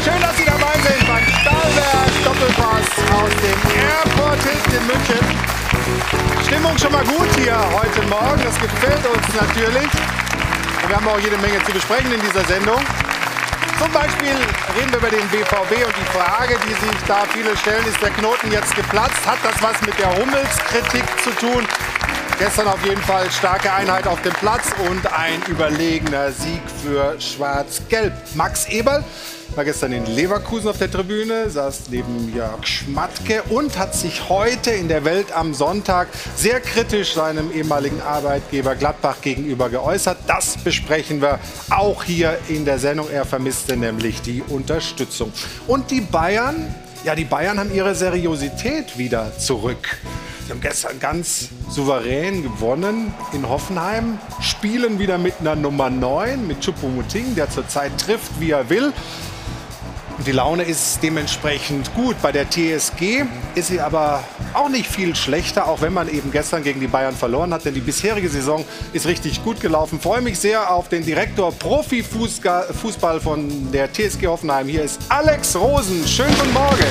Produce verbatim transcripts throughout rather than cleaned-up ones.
Schön, dass Sie dabei sind beim Stahlwerk Doppelpass aus dem Airport Hilton in München. Stimmung schon mal gut hier heute Morgen, das gefällt uns natürlich. Und wir haben auch jede Menge zu besprechen in dieser Sendung. Zum Beispiel reden wir über den B V B und die Frage, die sich da viele stellen, ist der Knoten jetzt geplatzt? Hat das was mit der Hummels-Kritik zu tun? Gestern auf jeden Fall starke Einheit auf dem Platz und ein überlegener Sieg für Schwarz-Gelb. Max Eberl war gestern in Leverkusen auf der Tribüne, saß neben Jörg Schmatke und hat sich heute in der Welt am Sonntag sehr kritisch seinem ehemaligen Arbeitgeber Gladbach gegenüber geäußert. Das besprechen wir auch hier in der Sendung. Er vermisste nämlich die Unterstützung. Und die Bayern, ja, die Bayern haben ihre Seriosität wieder zurück. Sie haben gestern ganz souverän gewonnen in Hoffenheim, spielen wieder mit einer Nummer neun, mit Choupo-Moting, der zurzeit trifft, wie er will. Und die Laune ist dementsprechend gut. Bei der T S G ist sie aber auch nicht viel schlechter, auch wenn man eben gestern gegen die Bayern verloren hat. Denn die bisherige Saison ist richtig gut gelaufen. Ich freue mich sehr auf den Direktor Profifußball von der T S G Hoffenheim. Hier ist Alex Rosen. Schönen guten Morgen.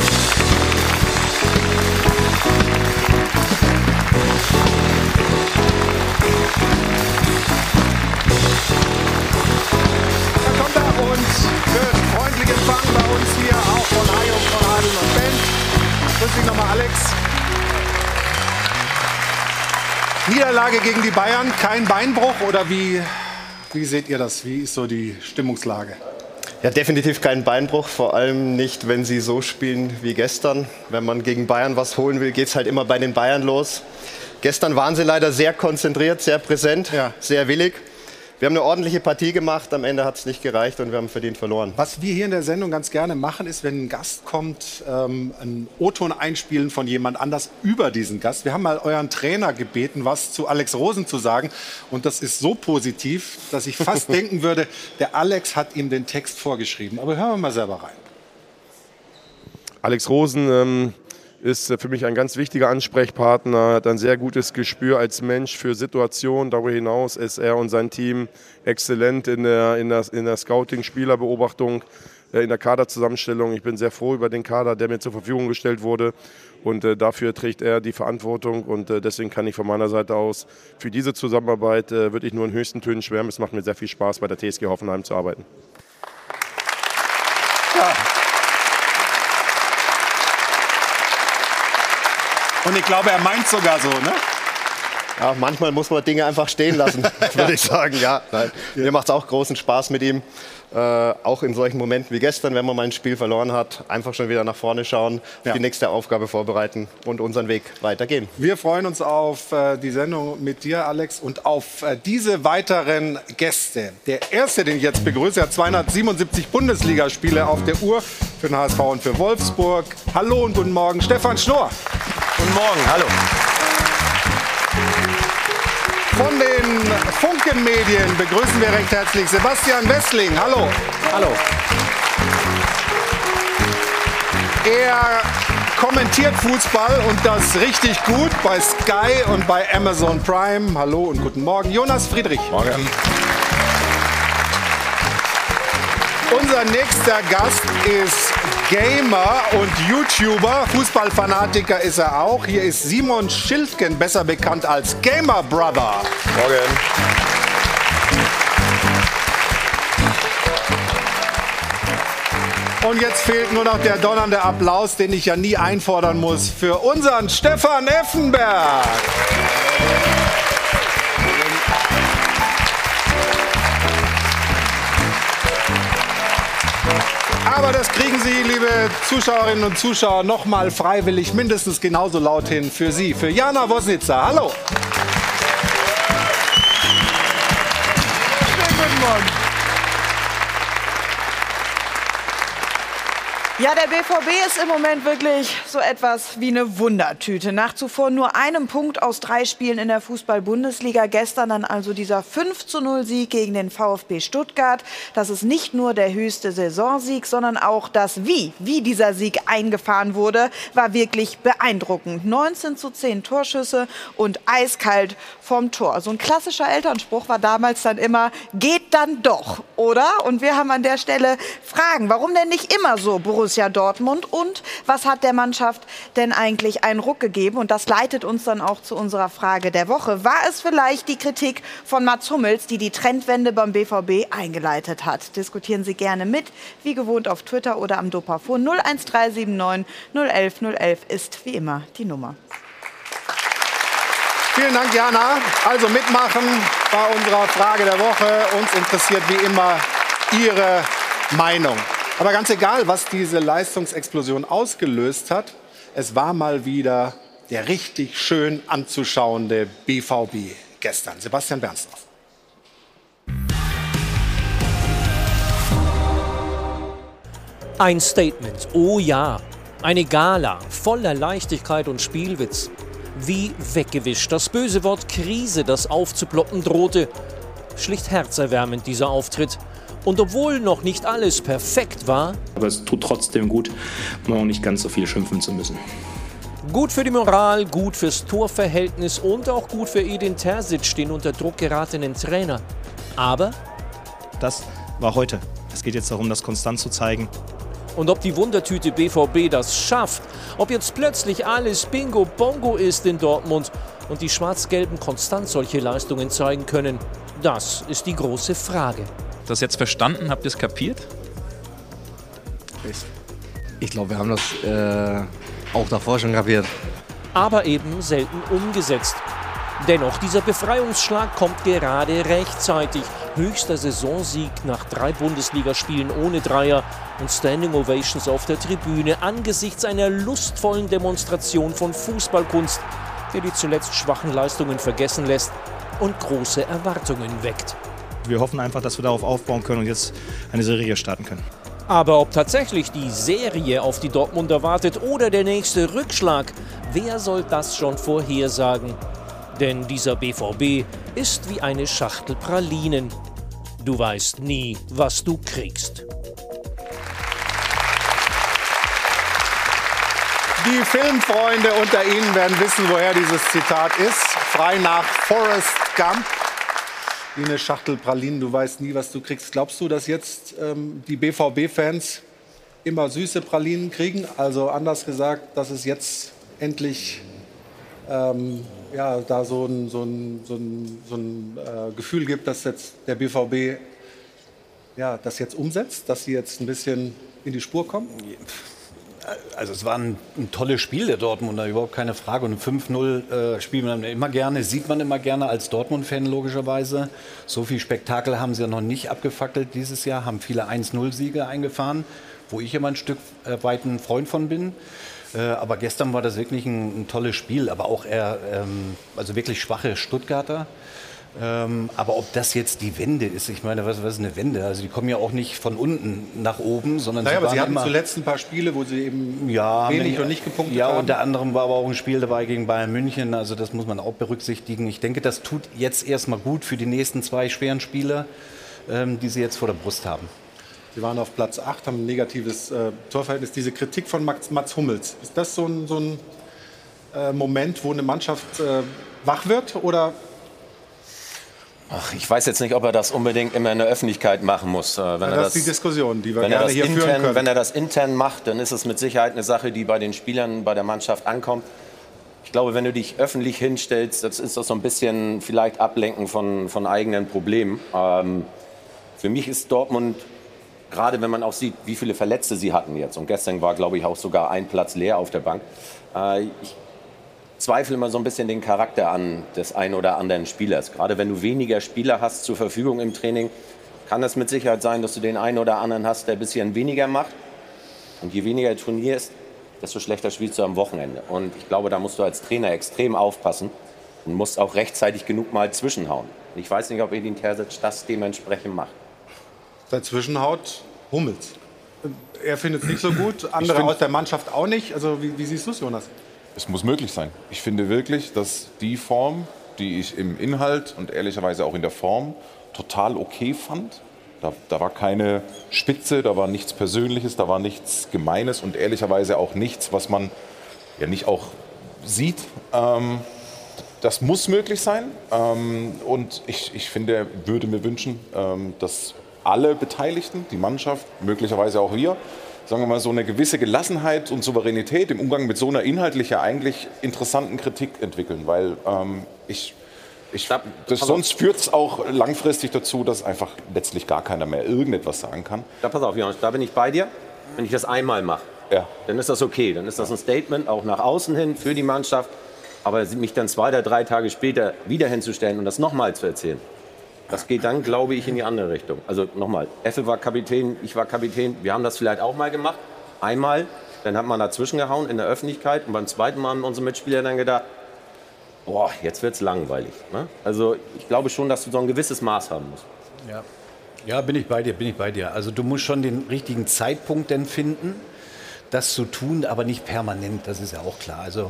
Empfang bei uns hier, auch von Hajo, von Adel und Ben. Grüß dich nochmal, Alex. Niederlage gegen die Bayern, kein Beinbruch oder wie, wie seht ihr das? Wie ist so die Stimmungslage? Ja, definitiv kein Beinbruch, vor allem nicht, wenn sie so spielen wie gestern. Wenn man gegen Bayern was holen will, geht es halt immer bei den Bayern los. Gestern waren sie leider sehr konzentriert, sehr präsent, ja. sehr willig. Wir haben eine ordentliche Partie gemacht, am Ende hat es nicht gereicht und wir haben verdient verloren. Was wir hier in der Sendung ganz gerne machen, ist, wenn ein Gast kommt, ähm, einen O-Ton einspielen von jemand anders über diesen Gast. Wir haben mal euren Trainer gebeten, was zu Alex Rosen zu sagen. Und das ist so positiv, dass ich fast denken würde, der Alex hat ihm den Text vorgeschrieben. Aber hören wir mal selber rein. Alex Rosen ähm ist für mich ein ganz wichtiger Ansprechpartner, hat ein sehr gutes Gespür als Mensch für Situationen. Darüber hinaus ist er und sein Team exzellent in der, in der, in der Scouting-Spielerbeobachtung, in der Kaderzusammenstellung. Ich bin sehr froh über den Kader, der mir zur Verfügung gestellt wurde. Und äh, dafür trägt er die Verantwortung. Und äh, deswegen kann ich von meiner Seite aus für diese Zusammenarbeit äh, wirklich nur in höchsten Tönen schwärmen. Es macht mir sehr viel Spaß, bei der T S G Hoffenheim zu arbeiten. Ja. Und ich glaube, er meint sogar so, ne? Ja, manchmal muss man Dinge einfach stehen lassen, würde ich sagen. Ja, nein. Mir macht es auch großen Spaß mit ihm. Äh, auch in solchen Momenten wie gestern, wenn man mal ein Spiel verloren hat, einfach schon wieder nach vorne schauen, ja. die nächste Aufgabe vorbereiten und unseren Weg weitergehen. Wir freuen uns auf äh, die Sendung mit dir, Alex, und auf äh, diese weiteren Gäste. Der erste, den ich jetzt begrüße, hat zweihundertsiebenundsiebzig Bundesligaspiele auf der Uhr für den H S V und für Wolfsburg. Hallo und guten Morgen, Stefan Schnorr. Guten Morgen, hallo. Von den Funken-Medien begrüßen wir recht herzlich Sebastian Wessling. Hallo. Hallo. Er kommentiert Fußball und das richtig gut bei Sky und bei Amazon Prime. Hallo und guten Morgen. Jonas Friedrich. Morgen. Unser nächster Gast ist Gamer und YouTuber. Fußballfanatiker ist er auch. Hier ist Simon Schildgen, besser bekannt als Gamer Brother. Morgen. Und jetzt fehlt nur noch der donnernde Applaus, den ich ja nie einfordern muss, für unseren Stefan Effenberg. Aber das kriegen Sie, liebe Zuschauerinnen und Zuschauer, noch mal freiwillig mindestens genauso laut hin für Sie, für Jana Wosnitzer. Hallo. Schönen guten Morgen. Ja, der B V B ist im Moment wirklich so etwas wie eine Wundertüte. Nach zuvor nur einem Punkt aus drei Spielen in der Fußball-Bundesliga. Gestern dann also dieser fünf zu null Sieg gegen den VfB Stuttgart. Das ist nicht nur der höchste Saisonsieg, sondern auch das Wie, wie dieser Sieg eingefahren wurde, war wirklich beeindruckend. neunzehn zu zehn Torschüsse und eiskalt vom Tor. So ein klassischer Elternspruch war damals dann immer, geht dann doch, oder? Und wir haben an der Stelle Fragen, warum denn nicht immer so, Borussia Dortmund, und was hat der Mannschaft denn eigentlich einen Ruck gegeben? Und das leitet uns dann auch zu unserer Frage der Woche. War es vielleicht die Kritik von Mats Hummels, die die Trendwende beim B V B eingeleitet hat? Diskutieren Sie gerne mit, wie gewohnt auf Twitter oder am Dopafon. null eins drei sieben neun null elf null elf ist wie immer die Nummer. Vielen Dank, Jana. Also mitmachen bei unserer Frage der Woche. Uns interessiert wie immer Ihre Meinung. Aber ganz egal, was diese Leistungsexplosion ausgelöst hat, es war mal wieder der richtig schön anzuschauende B V B gestern. Sebastian Bernstorff. Ein Statement, oh ja. Eine Gala voller Leichtigkeit und Spielwitz. Wie weggewischt das böse Wort Krise, das aufzuploppen drohte. Schlicht herzerwärmend dieser Auftritt. Und obwohl noch nicht alles perfekt war, aber es tut trotzdem gut, mal auch nicht ganz so viel schimpfen zu müssen. Gut für die Moral, gut fürs Torverhältnis und auch gut für Edin Terzic, den unter Druck geratenen Trainer. Aber das war heute. Es geht jetzt darum, das konstant zu zeigen. Und ob die Wundertüte B V B das schafft, ob jetzt plötzlich alles Bingo Bongo ist in Dortmund und die Schwarz-Gelben konstant solche Leistungen zeigen können, das ist die große Frage. Das jetzt verstanden? Habt ihr es kapiert? Ich, ich glaube, wir haben das äh, auch davor schon kapiert. Aber eben selten umgesetzt. Dennoch, dieser Befreiungsschlag kommt gerade rechtzeitig. Höchster Saisonsieg nach drei Bundesligaspielen ohne Dreier und Standing Ovations auf der Tribüne angesichts einer lustvollen Demonstration von Fußballkunst, der die zuletzt schwachen Leistungen vergessen lässt und große Erwartungen weckt. Wir hoffen einfach, dass wir darauf aufbauen können und jetzt eine Serie starten können. Aber ob tatsächlich die Serie auf die Dortmunder wartet oder der nächste Rückschlag, wer soll das schon vorhersagen? Denn dieser B V B ist wie eine Schachtel Pralinen. Du weißt nie, was du kriegst. Die Filmfreunde unter Ihnen werden wissen, woher dieses Zitat ist. Frei nach Forrest Gump. Wie eine Schachtel Pralinen, du weißt nie, was du kriegst. Glaubst du, dass jetzt ähm, die B V B-Fans immer süße Pralinen kriegen? Also anders gesagt, dass es jetzt endlich ähm, ja, da so ein, so ein, so ein, so ein äh, Gefühl gibt, dass jetzt der B V B ja, das jetzt umsetzt, dass sie jetzt ein bisschen in die Spur kommen? Also es war ein, ein tolles Spiel der Dortmunder, überhaupt keine Frage. Und ein fünf null äh, spielt man immer gerne, sieht man immer gerne als Dortmund-Fan logischerweise. So viel Spektakel haben sie ja noch nicht abgefackelt dieses Jahr, haben viele eins null Siege eingefahren, wo ich immer ein Stück äh, weit ein Freund von bin. Äh, aber gestern war das wirklich ein, ein tolles Spiel, aber auch eher, ähm, also wirklich schwache Stuttgarter. Ähm, aber ob das jetzt die Wende ist, ich meine, was, was ist eine Wende? Also die kommen ja auch nicht von unten nach oben, sondern naja, sie aber waren sie hatten immer zuletzt ein paar Spiele, wo sie eben ja, wenig und nicht gepunktet ja, haben. Ja, unter anderem war aber auch ein Spiel dabei gegen Bayern München, also das muss man auch berücksichtigen. Ich denke, das tut jetzt erstmal gut für die nächsten zwei schweren Spiele, ähm, die sie jetzt vor der Brust haben. Sie waren auf Platz acht, haben ein negatives äh, Torverhältnis. Diese Kritik von Max, Mats Hummels, ist das so ein, so ein äh, Moment, wo eine Mannschaft äh, wach wird, oder? Ach, ich weiß jetzt nicht, ob er das unbedingt immer in der Öffentlichkeit machen muss. Äh, wenn ja, er das, das ist die Diskussion, die wir wenn gerne er das hier intern, führen können. Wenn er das intern macht, dann ist es mit Sicherheit eine Sache, die bei den Spielern, bei der Mannschaft ankommt. Ich glaube, wenn du dich öffentlich hinstellst, das ist das so ein bisschen vielleicht Ablenken von, von eigenen Problemen. Ähm, für mich ist Dortmund, gerade wenn man auch sieht, wie viele Verletzte sie hatten jetzt, und gestern war, glaube ich, auch sogar ein Platz leer auf der Bank, äh, ich zweifle immer so ein bisschen den Charakter an des einen oder anderen Spielers. Gerade wenn du weniger Spieler hast zur Verfügung im Training, kann es mit Sicherheit sein, dass du den einen oder anderen hast, der ein bisschen weniger macht. Und je weniger du trainierst, desto schlechter spielst du am Wochenende. Und ich glaube, da musst du als Trainer extrem aufpassen und musst auch rechtzeitig genug mal zwischenhauen. Ich weiß nicht, ob Edin Terzic das dementsprechend macht. Dazwischen haut Hummels. er findet es nicht so gut, andere aus der Mannschaft auch nicht. Also wie, wie siehst du es, Jonas? Es muss möglich sein. Ich finde wirklich, dass die Form, die ich im Inhalt und ehrlicherweise auch in der Form total okay fand. Da, da war keine Spitze, da war nichts Persönliches, da war nichts Gemeines und ehrlicherweise auch nichts, was man ja nicht auch sieht. Ähm, das muss möglich sein. Ähm, und ich, ich finde, würde mir wünschen, ähm, dass alle Beteiligten, die Mannschaft, möglicherweise auch wir, sagen wir mal, so eine gewisse Gelassenheit und Souveränität im Umgang mit so einer inhaltlich ja eigentlich interessanten Kritik entwickeln. Weil ähm, ich, ich, das, sonst führt es auch langfristig dazu, dass einfach letztlich gar keiner mehr irgendetwas sagen kann. Da pass auf, Jonas, da bin ich bei dir. Wenn ich das einmal mache, ja. dann ist das okay. Dann ist das ein Statement auch nach außen hin für die Mannschaft. Aber mich dann zwei oder drei Tage später wieder hinzustellen und das nochmal zu erzählen, das geht dann, glaube ich, in die andere Richtung. Also nochmal, Effe war Kapitän, ich war Kapitän. Wir haben das vielleicht auch mal gemacht. Einmal, dann hat man dazwischen gehauen in der Öffentlichkeit. Und beim zweiten Mal haben unsere Mitspieler dann gedacht, boah, jetzt wird's langweilig. Ne? Also ich glaube schon, dass du so ein gewisses Maß haben musst. Ja. Ja, bin ich bei dir, bin ich bei dir. Also du musst schon den richtigen Zeitpunkt denn finden, das zu tun, aber nicht permanent, das ist ja auch klar. Also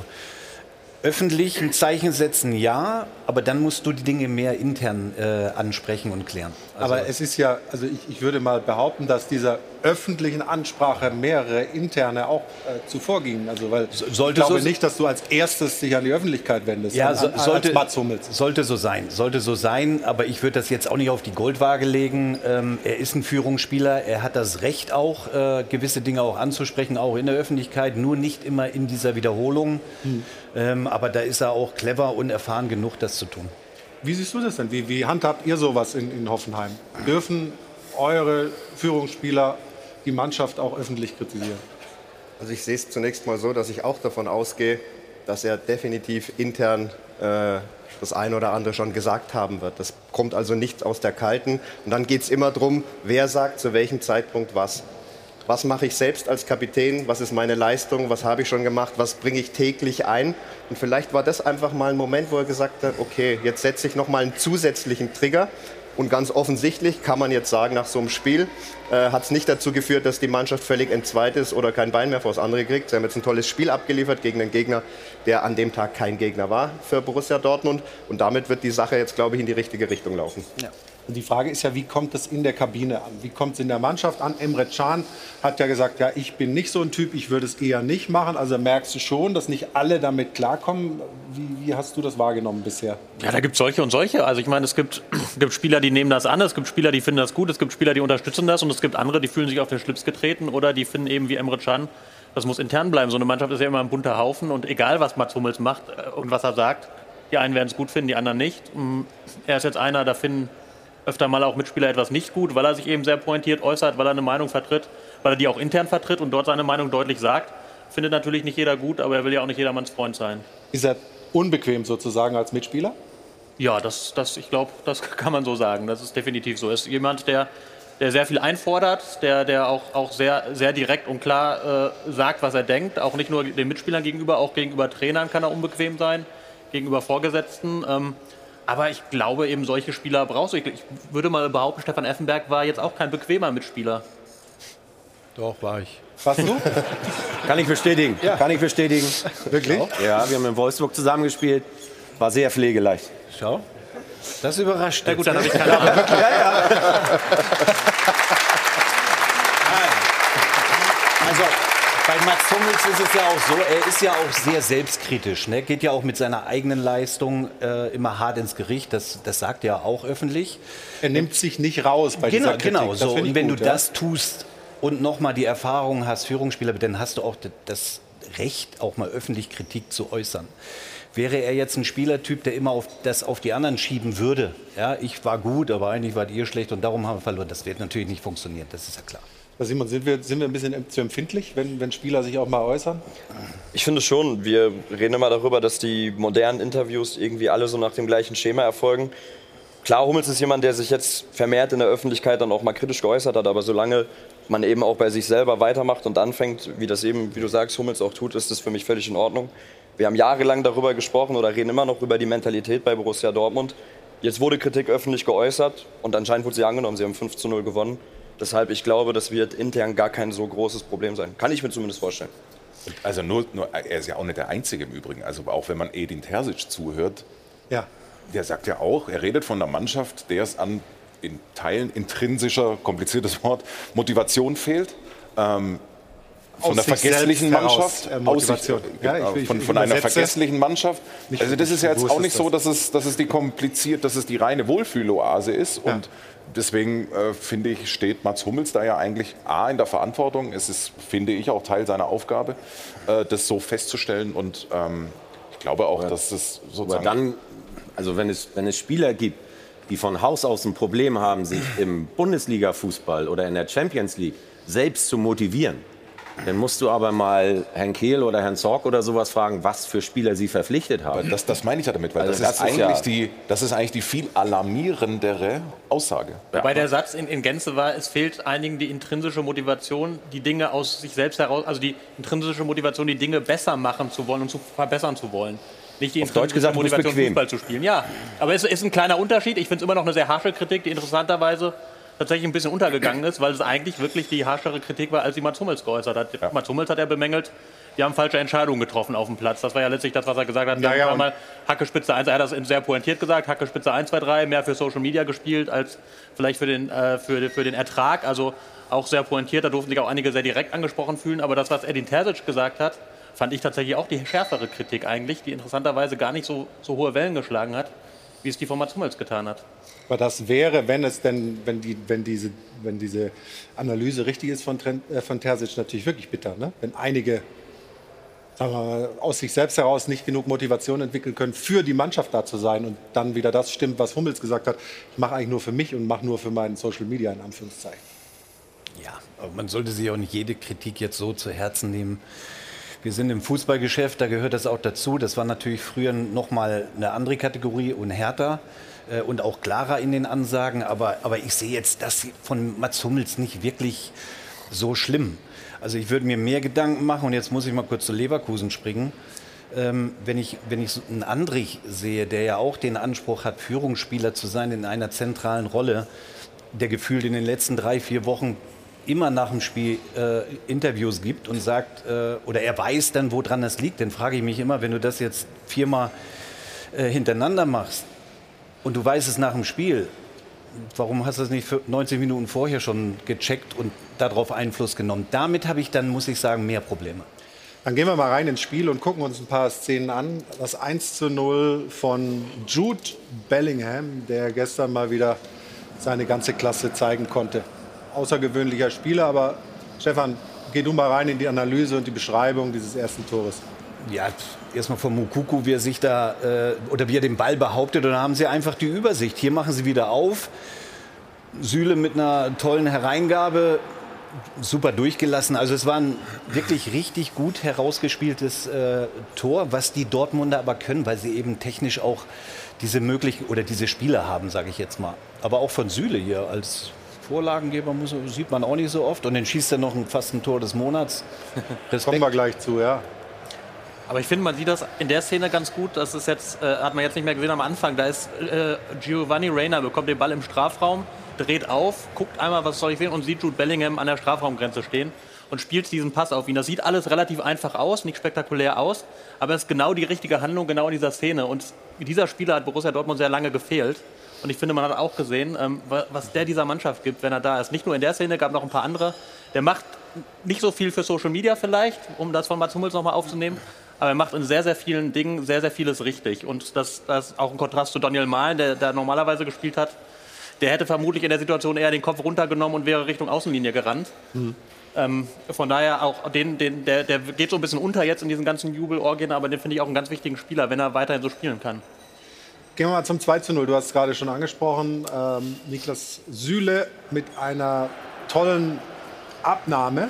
öffentlich ein Zeichen setzen, ja, aber dann musst du die Dinge mehr intern äh, ansprechen und klären. Also aber es ist ja, also ich, ich würde mal behaupten, dass dieser öffentlichen Ansprache mehrere interne auch äh, zuvor gingen. Also weil sollte ich glaube so nicht, dass du als erstes dich an die Öffentlichkeit wendest. Ja, an, so, an, sollte, als Mats Hummels. sollte so sein, sollte so sein. Aber ich würde das jetzt auch nicht auf die Goldwaage legen. Ähm, er ist ein Führungsspieler, er hat das Recht auch, äh, gewisse Dinge auch anzusprechen, auch in der Öffentlichkeit, nur nicht immer in dieser Wiederholung. Hm. Ähm, aber da ist er auch clever und erfahren genug, das zu tun. Wie siehst du das denn? Wie, wie handhabt ihr sowas in, in Hoffenheim? Dürfen eure Führungsspieler die Mannschaft auch öffentlich kritisieren? Also ich sehe es zunächst mal so, dass ich auch davon ausgehe, dass er definitiv intern äh, das eine oder andere schon gesagt haben wird. Das kommt also nicht aus der Kalten. Und dann geht es immer darum, wer sagt zu welchem Zeitpunkt was. Was mache ich selbst als Kapitän? Was ist meine Leistung? Was habe ich schon gemacht? Was bringe ich täglich ein? Und vielleicht war das einfach mal ein Moment, wo er gesagt hat, okay, jetzt setze ich noch mal einen zusätzlichen Trigger. Und ganz offensichtlich kann man jetzt sagen, nach so einem Spiel äh, hat es nicht dazu geführt, dass die Mannschaft völlig entzweit ist oder kein Bein mehr vors andere kriegt. Sie haben jetzt ein tolles Spiel abgeliefert gegen einen Gegner, der an dem Tag kein Gegner war für Borussia Dortmund. Und damit wird die Sache jetzt, glaube ich, in die richtige Richtung laufen. Ja. Und die Frage ist ja, wie kommt es in der Kabine an? Wie kommt es in der Mannschaft an? Emre Can hat ja gesagt, ja, ich bin nicht so ein Typ, ich würde es eher nicht machen. Also merkst du schon, dass nicht alle damit klarkommen. Wie, wie hast du das wahrgenommen bisher? Ja, da gibt es solche und solche. Also ich meine, es gibt, gibt Spieler, die nehmen das an, es gibt Spieler, die finden das gut, es gibt Spieler, die unterstützen das und es gibt andere, die fühlen sich auf den Schlips getreten oder die finden eben wie Emre Can, das muss intern bleiben. So eine Mannschaft ist ja immer ein bunter Haufen und egal, was Mats Hummels macht und was er sagt, die einen werden es gut finden, die anderen nicht. Er ist jetzt einer, da finden öfter mal auch Mitspieler etwas nicht gut, weil er sich eben sehr pointiert äußert, weil er eine Meinung vertritt, weil er die auch intern vertritt und dort seine Meinung deutlich sagt. Findet natürlich nicht jeder gut, aber er will ja auch nicht jedermanns Freund sein. Ist er unbequem sozusagen als Mitspieler? Ja, das, das, ich glaube, das kann man so sagen. Das ist definitiv so. Er ist jemand, der, der sehr viel einfordert, der, der auch, auch sehr, sehr direkt und klar äh, sagt, was er denkt. Auch nicht nur den Mitspielern gegenüber, auch gegenüber Trainern kann er unbequem sein, gegenüber Vorgesetzten. Ähm, Aber ich glaube, eben solche Spieler brauchst du. Ich würde mal behaupten, Stefan Effenberg war jetzt auch kein bequemer Mitspieler. Doch, war ich. Was du? Kann ich bestätigen. Ja. Kann ich bestätigen. Wirklich? Ja, wir haben in Wolfsburg zusammengespielt. War sehr pflegeleicht. Schau. Das überrascht. Na gut, dann habe ich keine Ahnung. ja, ja. Also, bei Mats Hummels ist es ja auch so, er ist ja auch sehr selbstkritisch. Ne? Geht ja auch mit seiner eigenen Leistung äh, immer hart ins Gericht. Das, das sagt er auch öffentlich. Er nimmt sich nicht raus bei genau, dieser Kritik. Genau, so. Und wenn gut, du ja. das tust und nochmal die Erfahrung hast, Führungsspieler, dann hast du auch das Recht, auch mal öffentlich Kritik zu äußern. Wäre er jetzt ein Spielertyp, der immer auf das auf die anderen schieben würde, ja, ich war gut, aber eigentlich wart ihr schlecht und darum haben wir verloren, das wird natürlich nicht funktionieren, das ist ja klar. Simon, sind wir, sind wir ein bisschen zu empfindlich, wenn, wenn Spieler sich auch mal äußern? Ich finde schon. Wir reden immer darüber, dass die modernen Interviews irgendwie alle so nach dem gleichen Schema erfolgen. Klar, Hummels ist jemand, der sich jetzt vermehrt in der Öffentlichkeit dann auch mal kritisch geäußert hat, aber solange man eben auch bei sich selber weitermacht und anfängt, wie das eben, wie du sagst, Hummels auch tut, ist das für mich völlig in Ordnung. Wir haben jahrelang darüber gesprochen oder reden immer noch über die Mentalität bei Borussia Dortmund. Jetzt wurde Kritik öffentlich geäußert und anscheinend wurde sie angenommen. Sie haben fünf zu null gewonnen. Deshalb, ich glaube, das wird intern gar kein so großes Problem sein. Kann ich mir zumindest vorstellen. Also nur, nur, er ist ja auch nicht der Einzige im Übrigen. Also auch wenn man Edin Terzic zuhört, ja. der sagt ja auch, er redet von einer Mannschaft, der es an in Teilen intrinsischer, kompliziertes Wort, Motivation fehlt. Ähm, von einer vergesslichen Mannschaft, heraus, äh, Motivation. Aus, ja, ich, ich, von, ich von einer vergesslichen Mannschaft. Also das ist ja jetzt auch nicht so, dass es, dass es die kompliziert, dass es die reine Wohlfühloase ist. Ja. Und deswegen äh, finde ich, steht Mats Hummels da ja eigentlich A in der Verantwortung. Es ist, finde ich, auch Teil seiner Aufgabe, äh, das so festzustellen. Und ähm, ich glaube auch, ja. dass das sozusagen. Aber dann, also wenn es, wenn es Spieler gibt, die von Haus aus ein Problem haben, sich im Bundesliga-Fußball oder in der Champions League selbst zu motivieren, dann musst du aber mal Herrn Kehl oder Herrn Zorc oder sowas fragen, was für Spieler sie verpflichtet haben. Das, das meine ich ja damit, weil also das, das, ist ist eigentlich ja die, das ist eigentlich die viel alarmierendere Aussage. Ja. Wobei der Satz in, in Gänze war, es fehlt einigen die intrinsische Motivation, die Dinge aus sich selbst heraus, also die intrinsische Motivation, die Dinge besser machen zu wollen und zu verbessern zu wollen. Nicht die Auf Deutsch gesagt, Motivation, Fußball zu spielen. Ja, aber es ist ein kleiner Unterschied. Ich finde es immer noch eine sehr harsche Kritik, die interessanterweise tatsächlich ein bisschen untergegangen ist, weil es eigentlich wirklich die harschere Kritik war, als die Mats Hummels geäußert hat. Ja. Mats Hummels hat ja bemängelt, die haben falsche Entscheidungen getroffen auf dem Platz. Das war ja letztlich das, was er gesagt hat. Naja, mal Hacke Spitze eins, er hat das sehr pointiert gesagt, Hacke Spitze eins, zwei, drei, mehr für Social Media gespielt als vielleicht für den, äh, für, für den Ertrag. Also auch sehr pointiert, da durften sich auch einige sehr direkt angesprochen fühlen. Aber das, was Edin Terzic gesagt hat, fand ich tatsächlich auch die schärfere Kritik eigentlich, die interessanterweise gar nicht so, so hohe Wellen geschlagen hat, wie es die von Mats Hummels getan hat. Aber das wäre, wenn es denn, wenn die, wenn diese, wenn diese Analyse richtig ist von, äh, von Terzic, natürlich wirklich bitter, ne? Wenn einige, sagen wir mal, aus sich selbst heraus nicht genug Motivation entwickeln können, für die Mannschaft da zu sein und dann wieder das stimmt, was Hummels gesagt hat, ich mache eigentlich nur für mich und mache nur für meinen Social Media in Anführungszeichen. Ja, aber man sollte sich auch nicht jede Kritik jetzt so zu Herzen nehmen. Wir sind im Fußballgeschäft, da gehört das auch dazu. Das war natürlich früher noch mal eine andere Kategorie und härter äh, und auch klarer in den Ansagen. Aber, aber ich sehe jetzt das von Mats Hummels nicht wirklich so schlimm. Also ich würde mir mehr Gedanken machen, und jetzt muss ich mal kurz zu Leverkusen springen. Ähm, wenn ich, wenn ich so einen Andrich sehe, der ja auch den Anspruch hat, Führungsspieler zu sein in einer zentralen Rolle, der gefühlt in den letzten drei, vier Wochen immer nach dem Spiel äh, Interviews gibt und sagt, äh, oder er weiß dann, woran das liegt, dann frage ich mich immer, wenn du das jetzt viermal äh, hintereinander machst und du weißt es nach dem Spiel, warum hast du es nicht für neunzig Minuten vorher schon gecheckt und darauf Einfluss genommen? Damit habe ich dann, muss ich sagen, mehr Probleme. Dann gehen wir mal rein ins Spiel und gucken uns ein paar Szenen an. Das eins zu null von Jude Bellingham, der gestern mal wieder seine ganze Klasse zeigen konnte. Außergewöhnlicher Spieler, aber Stefan, geh du mal rein in die Analyse und die Beschreibung dieses ersten Tores. Ja, erstmal von Moukoko, wie er sich da, äh, oder wie er den Ball behauptet, und dann haben sie einfach die Übersicht. Hier machen sie wieder auf. Süle mit einer tollen Hereingabe, super durchgelassen. Also es war ein wirklich richtig gut herausgespieltes äh, Tor, was die Dortmunder aber können, weil sie eben technisch auch diese möglichen oder diese Spieler haben, sage ich jetzt mal. Aber auch von Süle hier als Vorlagengeber muss, sieht man auch nicht so oft. Und dann schießt er noch ein, fast ein Tor des Monats. Respekt. Kommen wir gleich zu, ja. Aber ich finde, man sieht das in der Szene ganz gut. Das ist jetzt, äh, hat man jetzt nicht mehr gesehen am Anfang. Da ist äh, Giovanni Reina, bekommt den Ball im Strafraum, dreht auf, guckt einmal, was soll ich sehen, und sieht Jude Bellingham an der Strafraumgrenze stehen und spielt diesen Pass auf ihn. Das sieht alles relativ einfach aus, nicht spektakulär aus, aber es ist genau die richtige Handlung, genau in dieser Szene. Und dieser Spieler hat Borussia Dortmund sehr lange gefehlt. Und ich finde, man hat auch gesehen, ähm, was der dieser Mannschaft gibt, wenn er da ist. Nicht nur in der Szene, gab noch ein paar andere. Der macht nicht so viel für Social Media vielleicht, um das von Mats Hummels nochmal aufzunehmen, aber er macht in sehr, sehr vielen Dingen sehr, sehr vieles richtig. Und das, das ist auch ein Kontrast zu Daniel Mahlen, der, der normalerweise gespielt hat. Der hätte vermutlich in der Situation eher den Kopf runtergenommen und wäre Richtung Außenlinie gerannt. Mhm. Ähm, von daher auch den, den, der, der geht so ein bisschen unter jetzt in diesen ganzen Jubelorgien, aber den finde ich auch einen ganz wichtigen Spieler, wenn er weiterhin so spielen kann. Gehen wir mal zum zwei zu null. Du hast es gerade schon angesprochen. Ähm, Niklas Süle mit einer tollen Abnahme.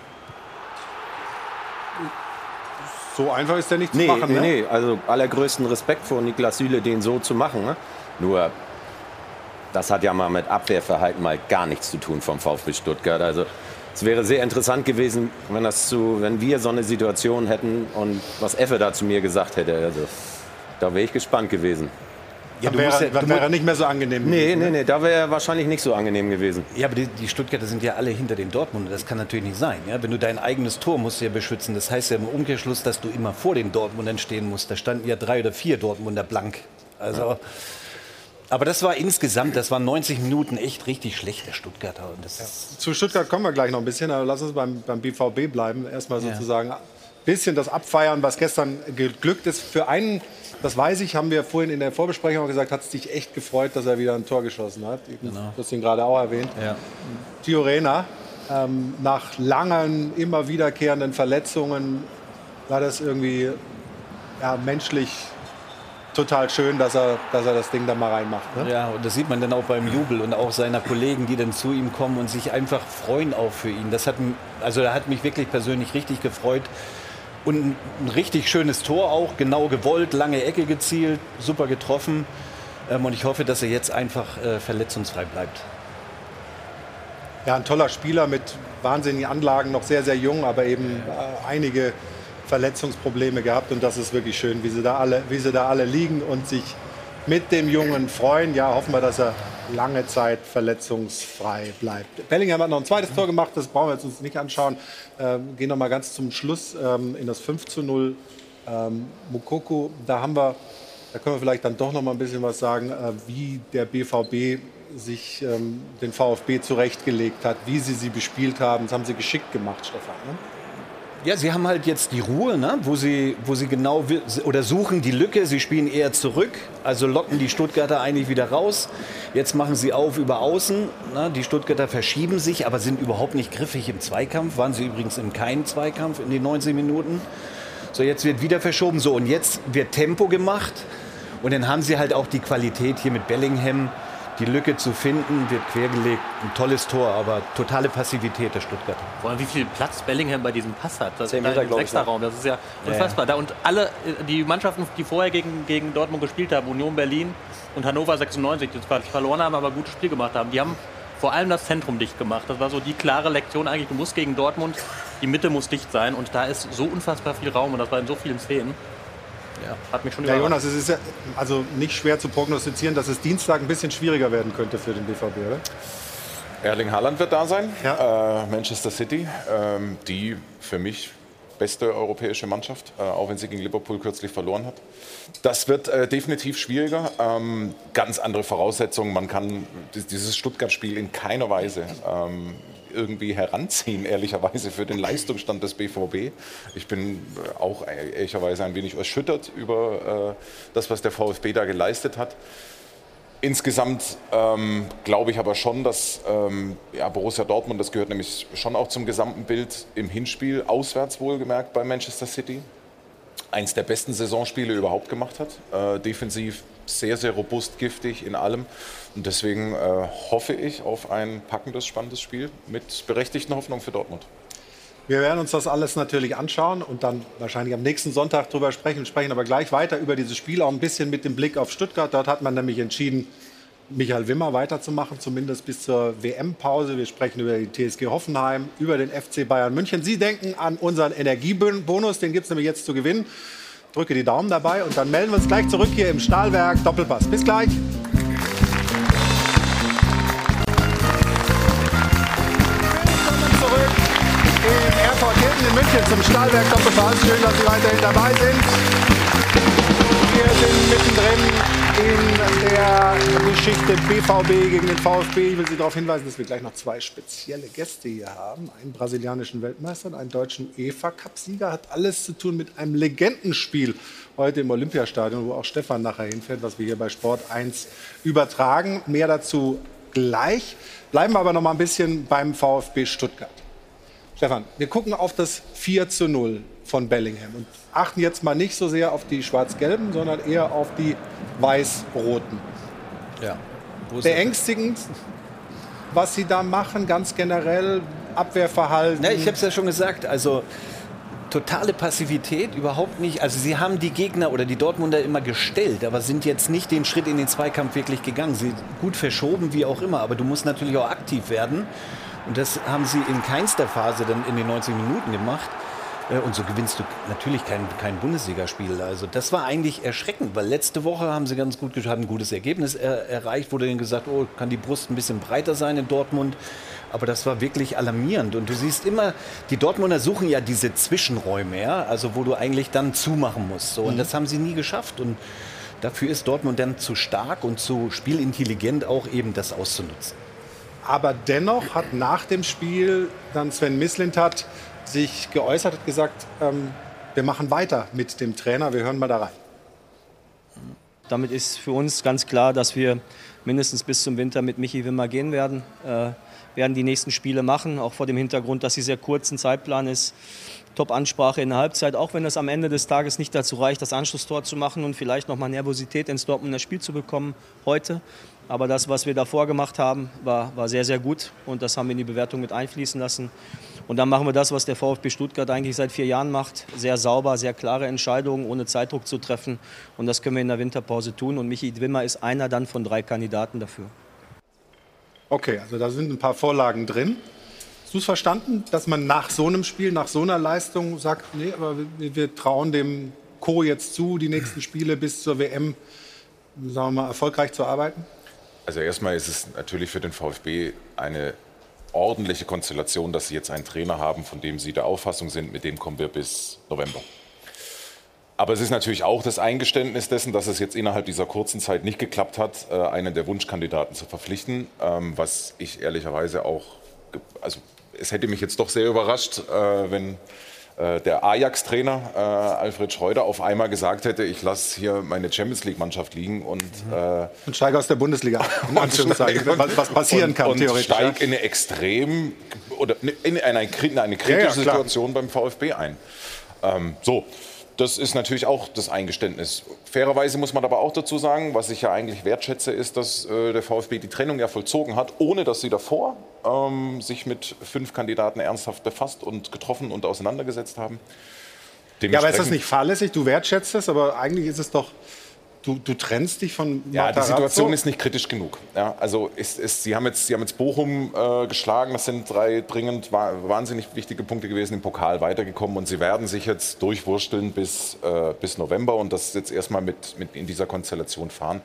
So einfach ist der nicht nee, zu machen. Nee, ne? nee, also allergrößten Respekt vor Niklas Süle, den so zu machen. Ne? Nur, das hat ja mal mit Abwehrverhalten mal gar nichts zu tun vom VfB Stuttgart. Also es wäre sehr interessant gewesen, wenn, das zu, wenn wir so eine Situation hätten und was Effe da zu mir gesagt hätte. Also, da wäre ich gespannt gewesen. Ja, dann du musst wäre, ja, dann du wäre nicht mehr so angenehm Nee, gewesen, nee, ne? nee, da wäre er wahrscheinlich nicht so angenehm gewesen. Ja, aber die, die Stuttgarter sind ja alle hinter den Dortmundern. Das kann natürlich nicht sein. Ja? Wenn du dein eigenes Tor musst du ja beschützen. Das heißt ja im Umkehrschluss, dass du immer vor den Dortmundern stehen musst. Da standen ja drei oder vier Dortmunder blank. Also, ja. Aber das war insgesamt, das waren neunzig Minuten echt richtig schlecht, der Stuttgarter. Und das ja. Zu Stuttgart kommen wir gleich noch ein bisschen, aber lass uns beim, beim B V B bleiben. Erstmal sozusagen ein bisschen das abfeiern, was gestern geglückt ist. Für einen, das weiß ich, haben wir vorhin in der Vorbesprechung gesagt, hat es dich echt gefreut, dass er wieder ein Tor geschossen hat. Genau. Du hast ihn gerade auch erwähnt. Ja. Gio Reyna, ähm, nach langen, immer wiederkehrenden Verletzungen war das irgendwie ja, menschlich total schön, dass er, dass er das Ding da mal reinmacht. Ne? Ja, und das sieht man dann auch beim Jubel und auch seiner Kollegen, die dann zu ihm kommen und sich einfach freuen auch für ihn. Das hat, also, das hat mich wirklich persönlich richtig gefreut. Und ein, ein richtig schönes Tor auch, genau gewollt, lange Ecke gezielt, super getroffen. Ähm, und ich hoffe, dass er jetzt einfach äh, verletzungsfrei bleibt. Ja, ein toller Spieler mit wahnsinnigen Anlagen, noch sehr, sehr jung, aber eben äh, einige Verletzungsprobleme gehabt. Und das ist wirklich schön, wie sie da alle, wie sie da alle liegen und sich mit dem Jungen freuen. Ja, hoffen wir, dass er lange Zeit verletzungsfrei bleibt. Bellingham hat noch ein zweites Tor gemacht, das brauchen wir jetzt uns nicht anschauen. Ähm, gehen noch mal ganz zum Schluss ähm, in das fünf zu null. Ähm, Moukoko, da haben wir, da können wir vielleicht dann doch noch mal ein bisschen was sagen, äh, wie der B V B sich ähm, den VfB zurechtgelegt hat, wie sie sie bespielt haben. Das haben sie geschickt gemacht, Stefan. Ne? Ja, sie haben halt jetzt die Ruhe, ne? wo, sie, wo sie genau oder suchen die Lücke. Sie spielen eher zurück, also locken die Stuttgarter eigentlich wieder raus. Jetzt machen sie auf über Außen. Ne? Die Stuttgarter verschieben sich, aber sind überhaupt nicht griffig im Zweikampf. Waren sie übrigens in keinem Zweikampf in den neunzig Minuten. So, jetzt wird wieder verschoben. So, und jetzt wird Tempo gemacht. Und dann haben sie halt auch die Qualität hier mit Bellingham, die Lücke zu finden, wird quergelegt. Ein tolles Tor, aber totale Passivität der Stuttgarter. Vor allem, wie viel Platz Bellingham bei diesem Pass hat. Das zehn ist Meter, im Sechserraum. Das ist ja unfassbar. Ja, ja. Da und alle die Mannschaften, die vorher gegen, gegen Dortmund gespielt haben, Union Berlin und Hannover sechsundneunzig, die zwar verloren haben, aber ein gutes Spiel gemacht haben, die haben vor allem das Zentrum dicht gemacht. Das war so die klare Lektion eigentlich. Du musst gegen Dortmund, die Mitte muss dicht sein. Und da ist so unfassbar viel Raum und das war in so vielen Szenen. Ja, hat mich schon ja, Jonas, es ist ja also nicht schwer zu prognostizieren, dass es Dienstag ein bisschen schwieriger werden könnte für den B V B, oder? Erling Haaland wird da sein, ja. äh, Manchester City, ähm, die für mich beste europäische Mannschaft, äh, auch wenn sie gegen Liverpool kürzlich verloren hat. Das wird äh, definitiv schwieriger, ähm, ganz andere Voraussetzungen. Man kann dieses Stuttgart-Spiel in keiner Weise ähm, irgendwie heranziehen, ehrlicherweise, für den Leistungsstand des B V B. Ich bin auch ehrlicherweise ein wenig erschüttert über äh, das, was der VfB da geleistet hat. Insgesamt ähm, glaube ich aber schon, dass ähm, ja, Borussia Dortmund, das gehört nämlich schon auch zum gesamten Bild im Hinspiel, auswärts wohlgemerkt bei Manchester City, eins der besten Saisonspiele überhaupt gemacht hat. Äh, defensiv sehr, sehr robust, giftig in allem. Und deswegen äh, hoffe ich auf ein packendes, spannendes Spiel mit berechtigten Hoffnungen für Dortmund. Wir werden uns das alles natürlich anschauen und dann wahrscheinlich am nächsten Sonntag drüber sprechen. Wir sprechen aber gleich weiter über dieses Spiel, auch ein bisschen mit dem Blick auf Stuttgart. Dort hat man nämlich entschieden, Michael Wimmer weiterzumachen, zumindest bis zur W M-Pause. Wir sprechen über die T S G Hoffenheim, über den F C Bayern München. Sie denken an unseren Energiebonus, den gibt es nämlich jetzt zu gewinnen. Drücke die Daumen dabei und dann melden wir uns gleich zurück hier im Stahlwerk Doppelpass. Bis gleich. Im Airport Hilton in München zum Stahlwerk Doppelpass. Schön, dass Sie weiterhin dabei sind. Wir sind mittendrin in der Geschichte B V B gegen den VfB. Ich will Sie darauf hinweisen, dass wir gleich noch zwei spezielle Gäste hier haben. Einen brasilianischen Weltmeister und einen deutschen UEFA-Cup-Sieger. Hat alles zu tun mit einem Legendenspiel heute im Olympiastadion, wo auch Stefan nachher hinfährt, was wir hier bei Sport eins übertragen. Mehr dazu gleich. Bleiben wir aber noch mal ein bisschen beim VfB Stuttgart. Stefan, wir gucken auf das vier zu null von Bellingham und achten jetzt mal nicht so sehr auf die Schwarz-Gelben, sondern eher auf die Weiß-Roten. Ja. Beängstigend, was sie da machen, ganz generell, Abwehrverhalten. Ja, ich habe es ja schon gesagt, also totale Passivität, überhaupt nicht. Also sie haben die Gegner oder die Dortmunder immer gestellt, aber sind jetzt nicht den Schritt in den Zweikampf wirklich gegangen. Sie gut verschoben, wie auch immer, aber du musst natürlich auch aktiv werden. Und das haben sie in keinster Phase dann in den neunzig Minuten gemacht. Und so gewinnst du natürlich kein, kein Bundesligaspiel. Also das war eigentlich erschreckend, weil letzte Woche haben sie ganz gut, haben ein gutes Ergebnis er, erreicht. Wurde denen gesagt, oh, kann die Brust ein bisschen breiter sein in Dortmund. Aber das war wirklich alarmierend. Und du siehst immer, die Dortmunder suchen ja diese Zwischenräume, ja? Also wo du eigentlich dann zumachen musst. So. Und das haben sie nie geschafft. Und dafür ist Dortmund dann zu stark und zu spielintelligent, auch eben das auszunutzen. Aber dennoch hat nach dem Spiel dann Sven Mislintat sich geäußert, hat gesagt, ähm, wir machen weiter mit dem Trainer. Wir hören mal da rein. Damit ist für uns ganz klar, dass wir mindestens bis zum Winter mit Michi Wimmer gehen werden. Äh, werden die nächsten Spiele machen, auch vor dem Hintergrund, dass sie sehr kurzen Zeitplan ist. Top-Ansprache in der Halbzeit, auch wenn es am Ende des Tages nicht dazu reicht, das Anschlusstor zu machen und vielleicht noch mal Nervosität ins Dortmunder Spiel zu bekommen heute. Aber das, was wir davor gemacht haben, war, war sehr, sehr gut und das haben wir in die Bewertung mit einfließen lassen. Und dann machen wir das, was der VfB Stuttgart eigentlich seit vier Jahren macht. Sehr sauber, sehr klare Entscheidungen, ohne Zeitdruck zu treffen. Und das können wir in der Winterpause tun. Und Michi Wimmer ist einer dann von drei Kandidaten dafür. Okay, also da sind ein paar Vorlagen drin. Hast du es verstanden, dass man nach so einem Spiel, nach so einer Leistung sagt, nee, aber wir, wir trauen dem Co. jetzt zu, die nächsten Spiele bis zur W M, sagen wir mal, erfolgreich zu arbeiten? Also erstmal ist es natürlich für den VfB eine ordentliche Konstellation, dass sie jetzt einen Trainer haben, von dem sie der Auffassung sind, mit dem kommen wir bis November. Aber es ist natürlich auch das Eingeständnis dessen, dass es jetzt innerhalb dieser kurzen Zeit nicht geklappt hat, einen der Wunschkandidaten zu verpflichten, was ich ehrlicherweise auch, also es hätte mich jetzt doch sehr überrascht, wenn der Ajax-Trainer äh, Alfred Schreuder auf einmal gesagt hätte, ich lasse hier meine Champions-League-Mannschaft liegen und, äh, und steige aus der Bundesliga, in Anführungszeichen, was, was passieren und, kann, und theoretisch. Und steige in eine extrem, oder in eine, in eine kritische ja, ja, Situation beim VfB ein. Ähm, so, das ist natürlich auch das Eingeständnis. Fairerweise muss man aber auch dazu sagen, was ich ja eigentlich wertschätze, ist, dass äh, der VfB die Trennung ja vollzogen hat, ohne dass sie davor ähm, sich mit fünf Kandidaten ernsthaft befasst und getroffen und auseinandergesetzt haben. Ja, aber ist das nicht fahrlässig? Du wertschätzt es, aber eigentlich ist es doch... Du, du trennst dich von Matarazzo? Ja, die Situation ist nicht kritisch genug. Ja, also ist, ist, sie, haben jetzt, sie haben jetzt Bochum äh, geschlagen. Das sind drei dringend wahnsinnig wichtige Punkte gewesen, im Pokal weitergekommen. Und sie werden sich jetzt durchwursteln bis, äh, bis November und das jetzt erstmal mit, mit in dieser Konstellation fahren.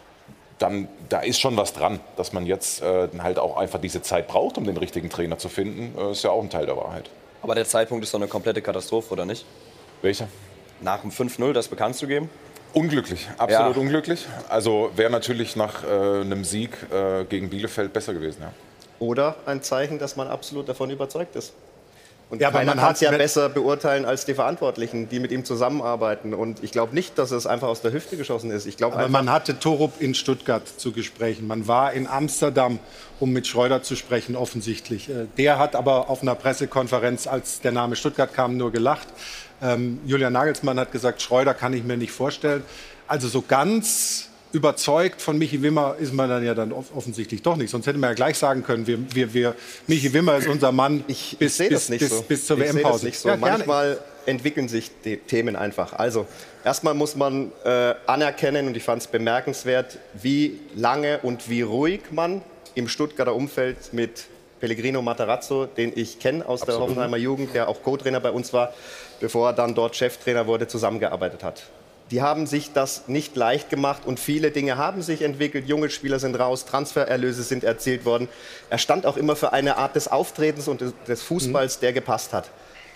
Dann, da ist schon was dran, dass man jetzt äh, halt auch einfach diese Zeit braucht, um den richtigen Trainer zu finden. Äh, ist ja auch ein Teil der Wahrheit. Aber der Zeitpunkt ist doch eine komplette Katastrophe, oder nicht? Welcher? Nach dem fünf null das bekannt zu geben? Unglücklich, absolut ja. unglücklich. Also wäre natürlich nach äh, einem Sieg äh, gegen Bielefeld besser gewesen. Ja. Oder ein Zeichen, dass man absolut davon überzeugt ist. Und ja, keiner kann es ja besser beurteilen als die Verantwortlichen, die mit ihm zusammenarbeiten. Und ich glaube nicht, dass es einfach aus der Hüfte geschossen ist. Ich glaube, aber man hatte Torup in Stuttgart zu Gesprächen. Man war in Amsterdam, um mit Schreuder zu sprechen, offensichtlich. Der hat aber auf einer Pressekonferenz, als der Name Stuttgart kam, nur gelacht. Ähm, Julian Nagelsmann hat gesagt, Schreuder kann ich mir nicht vorstellen. Also so ganz überzeugt von Michi Wimmer ist man dann ja dann offensichtlich doch nicht. Sonst hätte man ja gleich sagen können, wir, wir, wir, Michi Wimmer ist unser Mann ich, bis, ich bis, nicht bis, so. bis zur ich W M-Pause. nicht so. Ja, manchmal entwickeln sich die Themen einfach. Also erstmal muss man äh, anerkennen, und ich fand es bemerkenswert, wie lange und wie ruhig man im Stuttgarter Umfeld mit Pellegrino Matarazzo, den ich kenne aus Absolut. der Hoffenheimer Jugend, der auch Co-Trainer bei uns war, bevor er dann dort Cheftrainer wurde, zusammengearbeitet hat. Die haben sich das nicht leicht gemacht und viele Dinge haben sich entwickelt. Junge Spieler sind raus, Transfererlöse sind erzielt worden. Er stand auch immer für eine Art des Auftretens und des Fußballs, der gepasst hat.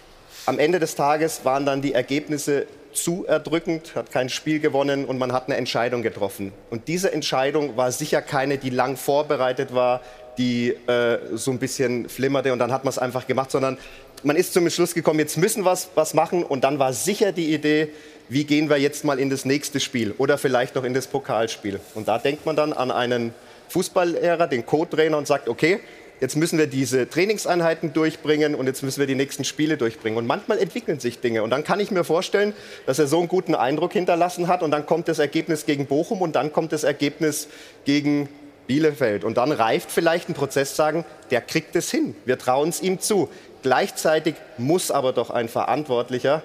Am Ende des Tages waren dann die Ergebnisse zu erdrückend, hat kein Spiel gewonnen und man hat eine Entscheidung getroffen. Und diese Entscheidung war sicher keine, die lang vorbereitet war, die äh, so ein bisschen flimmerte und dann hat man es einfach gemacht, sondern man ist zum Schluss gekommen, jetzt müssen wir was machen und dann war sicher die Idee, wie gehen wir jetzt mal in das nächste Spiel oder vielleicht noch in das Pokalspiel. Und da denkt man dann an einen Fußballlehrer, den Co-Trainer und sagt, okay, jetzt müssen wir diese Trainingseinheiten durchbringen und jetzt müssen wir die nächsten Spiele durchbringen. Und manchmal entwickeln sich Dinge. Und dann kann ich mir vorstellen, dass er so einen guten Eindruck hinterlassen hat und dann kommt das Ergebnis gegen Bochum und dann kommt das Ergebnis gegen Bielefeld. Und dann reift vielleicht ein Prozess, sagen, der kriegt es hin. Wir trauen es ihm zu. Gleichzeitig muss aber doch ein Verantwortlicher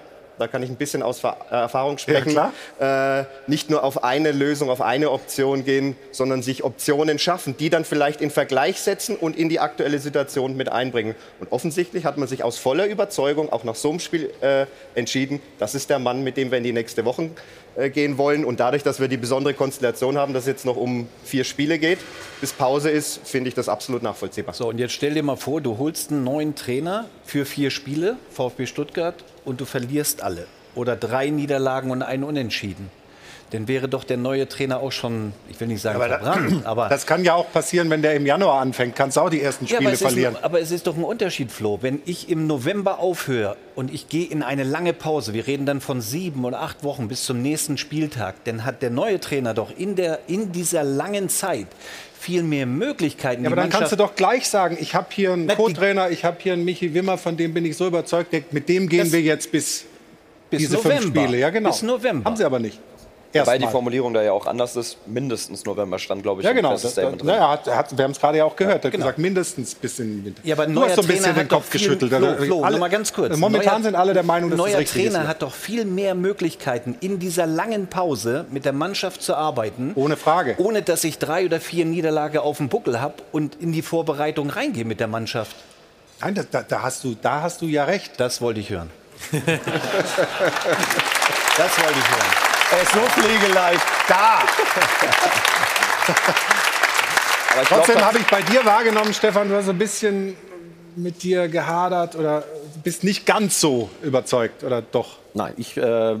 da kann ich ein bisschen aus Ver äh, Erfahrung sprechen, ja, äh, nicht nur auf eine Lösung, auf eine Option gehen, sondern sich Optionen schaffen, die dann vielleicht in Vergleich setzen und in die aktuelle Situation mit einbringen. Und offensichtlich hat man sich aus voller Überzeugung auch nach so einem Spiel äh, entschieden, das ist der Mann, mit dem wir in die nächste Woche äh, gehen wollen. Und dadurch, dass wir die besondere Konstellation haben, dass es jetzt noch um vier Spiele geht, bis Pause ist, finde ich das absolut nachvollziehbar. So, und jetzt stell dir mal vor, du holst einen neuen Trainer für vier Spiele, VfB Stuttgart, und du verlierst alle. Oder drei Niederlagen und einen Unentschieden. Dann wäre doch der neue Trainer auch schon, ich will nicht sagen aber verbrannt, aber... Das kann ja auch passieren, wenn der im Januar anfängt. Kannst du auch die ersten Spiele ja, aber verlieren. Ist, aber es ist doch ein Unterschied, Flo. Wenn ich im November aufhöre und ich gehe in eine lange Pause, wir reden dann von sieben oder acht Wochen bis zum nächsten Spieltag, dann hat der neue Trainer doch in, der, in dieser langen Zeit viel mehr Möglichkeiten. Ja, aber dann kannst du doch gleich sagen, ich habe hier einen Co-Trainer, ich habe hier einen Michi Wimmer, von dem bin ich so überzeugt, mit dem gehen wir jetzt bis, bis diese November. fünf Spiele. Ja, genau. Bis November. Haben sie aber nicht. Weil die Formulierung da ja auch anders ist, mindestens November stand, glaube ich. Ja, genau. Das, das, na, er hat, er hat, wir haben es gerade ja auch gehört. Er hat genau. gesagt, mindestens bis in den Winter. Ja, aber du hast so ein bisschen den Kopf viel, geschüttelt. Flo, Flo, alle, mal ganz kurz. Momentan neuer, sind alle der Meinung, dass neuer das richtig Trainer ist. hat doch viel mehr Möglichkeiten, in dieser langen Pause mit der Mannschaft zu arbeiten. Ohne Frage. Ohne, dass ich drei oder vier Niederlagen auf dem Buckel habe und in die Vorbereitung reingehe mit der Mannschaft. Nein, das, da, da, hast du, da hast du ja recht. Das wollte ich hören. Das wollte ich hören. Er ist so pflegeleicht. Da! Aber trotzdem habe ich bei dir wahrgenommen, Stefan, du hast ein bisschen mit dir gehadert oder bist nicht ganz so überzeugt, oder doch? Nein, ich äh,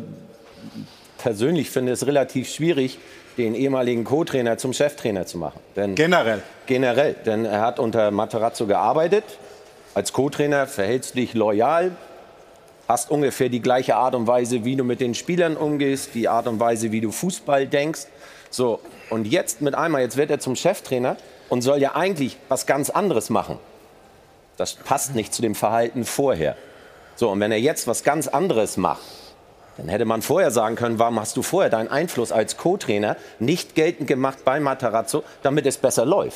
persönlich finde es relativ schwierig, den ehemaligen Co-Trainer zum Cheftrainer zu machen. Denn generell? Generell, denn er hat unter Matarazzo gearbeitet. Als Co-Trainer verhältst du dich loyal, hast ungefähr die gleiche Art und Weise, wie du mit den Spielern umgehst, die Art und Weise, wie du Fußball denkst. So, und jetzt mit einmal, jetzt wird er zum Cheftrainer und soll ja eigentlich was ganz anderes machen. Das passt nicht zu dem Verhalten vorher. So, und wenn er jetzt was ganz anderes macht, dann hätte man vorher sagen können, warum hast du vorher deinen Einfluss als Co-Trainer nicht geltend gemacht bei Matarazzo, damit es besser läuft.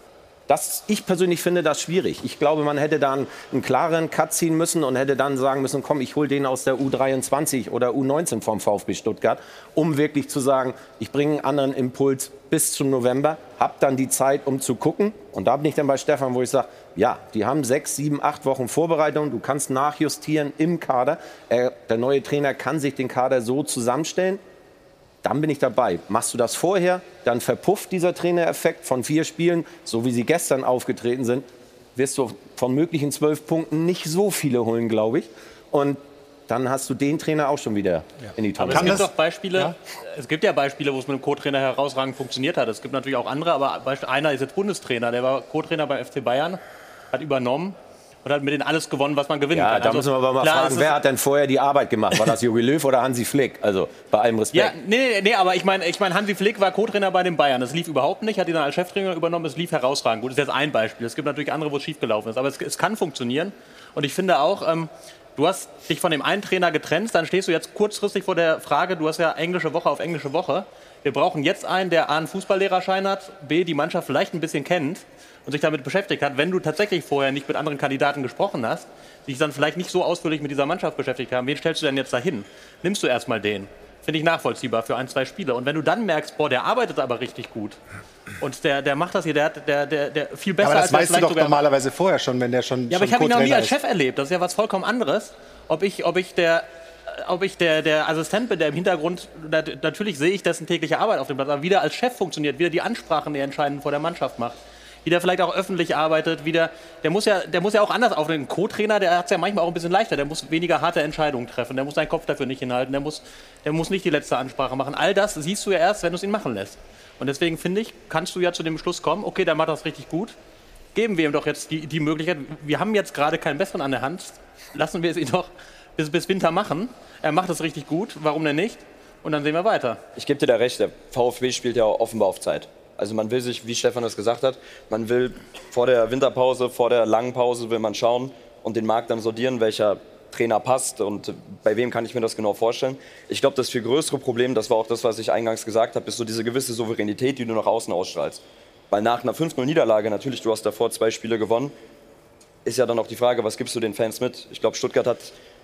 Das, ich persönlich finde das schwierig. Ich glaube, man hätte da einen, einen klaren Cut ziehen müssen und hätte dann sagen müssen, komm, ich hole den aus der U dreiundzwanzig oder U neunzehn vom VfB Stuttgart, um wirklich zu sagen, ich bringe einen anderen Impuls bis zum November, habe dann die Zeit, um zu gucken. Und da bin ich dann bei Stefan, wo ich sage, ja, die haben sechs, sieben, acht Wochen Vorbereitung, du kannst nachjustieren im Kader. Er, der neue Trainer kann sich den Kader so zusammenstellen. Dann bin ich dabei. Machst du das vorher, dann verpufft dieser Trainereffekt von vier Spielen, so wie sie gestern aufgetreten sind, wirst du von möglichen zwölf Punkten nicht so viele holen, glaube ich. Und dann hast du den Trainer auch schon wieder ja. in die Tonne. Aber es gibt doch Beispiele, ja? es gibt ja Beispiele, wo es mit dem Co-Trainer herausragend funktioniert hat. Es gibt natürlich auch andere, aber einer ist jetzt Bundestrainer, der war Co-Trainer bei F C Bayern, hat übernommen und hat mit denen alles gewonnen, was man gewinnen ja, kann. Da also, müssen wir aber mal klar, fragen, wer hat denn vorher die Arbeit gemacht? War das Jogi Löw oder Hansi Flick? Also bei allem Respekt. Ja, nee, nee, nee, aber ich meine, ich mein, Hansi Flick war Co-Trainer bei den Bayern. Das lief überhaupt nicht, hat ihn dann als Cheftrainer übernommen, es lief herausragend. Gut, das ist jetzt ein Beispiel. Es gibt natürlich andere, wo es schiefgelaufen ist. Aber es, es kann funktionieren. Und ich finde auch, ähm, du hast dich von dem einen Trainer getrennt, dann stehst du jetzt kurzfristig vor der Frage, du hast ja englische Woche auf englische Woche. Wir brauchen jetzt einen, der A, einen Fußballlehrerschein hat, B, die Mannschaft vielleicht ein bisschen kennt und sich damit beschäftigt hat. Wenn du tatsächlich vorher nicht mit anderen Kandidaten gesprochen hast, die sich dann vielleicht nicht so ausführlich mit dieser Mannschaft beschäftigt haben, wen stellst du denn jetzt dahin? Nimmst du erstmal den? Finde ich nachvollziehbar für ein, zwei Spiele. Und wenn du dann merkst, boah, der arbeitet aber richtig gut und der, der macht das hier, der, der, der, der viel besser ja, aber als das weißt der du doch normalerweise vorher schon, wenn der schon Ja, aber schon ich habe ihn noch nie als ist. Chef erlebt. Das ist ja was vollkommen anderes. Ob ich, ob ich der ob ich der, der Assistent bin, der im Hintergrund, natürlich sehe ich dessen tägliche Arbeit auf dem Platz, aber wie der als Chef funktioniert, wie der die Ansprachen, die entscheidend vor der Mannschaft macht, wie der vielleicht auch öffentlich arbeitet, wie der, der muss ja, der muss ja auch anders auf den Co-Trainer, der hat es ja manchmal auch ein bisschen leichter, der muss weniger harte Entscheidungen treffen, der muss seinen Kopf dafür nicht hinhalten, der muss, der muss nicht die letzte Ansprache machen. All das siehst du ja erst, wenn du es ihn machen lässt. Und deswegen finde ich, kannst du ja zu dem Schluss kommen, okay, der macht das richtig gut, geben wir ihm doch jetzt die, die Möglichkeit, wir haben jetzt gerade keinen besseren an der Hand, lassen wir es ihn doch bis, bis Winter machen. Er macht es richtig gut, warum denn nicht? Und dann sehen wir weiter. Ich gebe dir da recht, der VfB spielt ja offenbar auf Zeit. Also man will sich, wie Stefan das gesagt hat, man will vor der Winterpause, vor der langen Pause will man schauen und den Markt dann sortieren, welcher Trainer passt und bei wem kann ich mir das genau vorstellen. Ich glaube, das viel größere Problem, das war auch das, was ich eingangs gesagt habe, ist so diese gewisse Souveränität, die du nach außen ausstrahlst. Weil nach einer fünf null Niederlage, natürlich, du hast davor zwei Spiele gewonnen, ist ja dann auch die Frage, was gibst du den Fans mit? Ich glaube, Stuttgart hat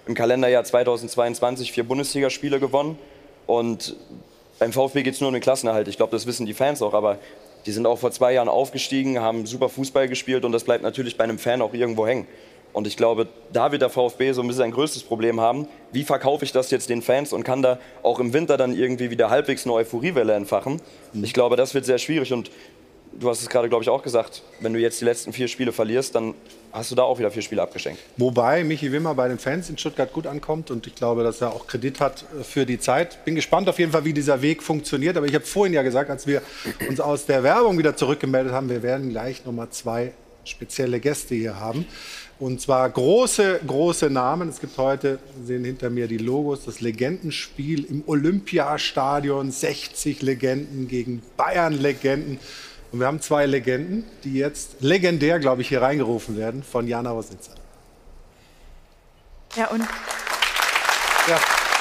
im Kalenderjahr zweitausendzweiundzwanzig vier Bundesligaspiele gewonnen. Und beim VfB geht es nur um den Klassenerhalt. Ich glaube, das wissen die Fans auch. Aber die sind auch vor zwei Jahren aufgestiegen, haben super Fußball gespielt. Und das bleibt natürlich bei einem Fan auch irgendwo hängen. Und ich glaube, da wird der VfB so ein bisschen ein größtes Problem haben. Wie verkaufe ich das jetzt den Fans und kann da auch im Winter dann irgendwie wieder halbwegs eine Euphoriewelle entfachen? Ich glaube, das wird sehr schwierig. Und du hast es gerade, glaube ich, auch gesagt, wenn du jetzt die letzten vier Spiele verlierst, dann hast du da auch wieder vier Spiele abgeschenkt. Wobei Michi Wimmer bei den Fans in Stuttgart gut ankommt und ich glaube, dass er auch Kredit hat für die Zeit. Bin gespannt auf jeden Fall, wie dieser Weg funktioniert. Aber ich habe vorhin ja gesagt, als wir uns aus der Werbung wieder zurückgemeldet haben, wir werden gleich noch mal zwei spezielle Gäste hier haben. Und zwar große, große Namen. Es gibt heute, Sie sehen hinter mir die Logos, das Legendenspiel im Olympiastadion. sechzig Legenden gegen Bayern-Legenden. Und wir haben zwei Legenden, die jetzt legendär, glaube ich, hier reingerufen werden von Jana Rosnitzer. Ja, und... Ja.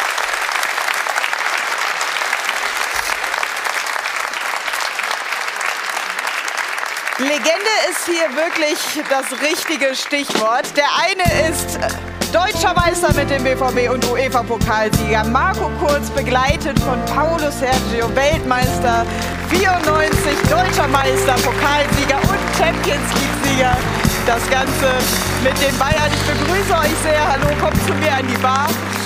Legende ist hier wirklich das richtige Stichwort. Der eine ist deutscher Meister mit dem B V B und UEFA-Pokalsieger Marco Kurz, begleitet von Paulo Sergio, Weltmeister vierundneunzig, deutscher Meister, Pokalsieger und Champions League-Sieger. Das Ganze mit den Bayern. Ich begrüße euch sehr. Hallo, kommt zu mir an die Bar.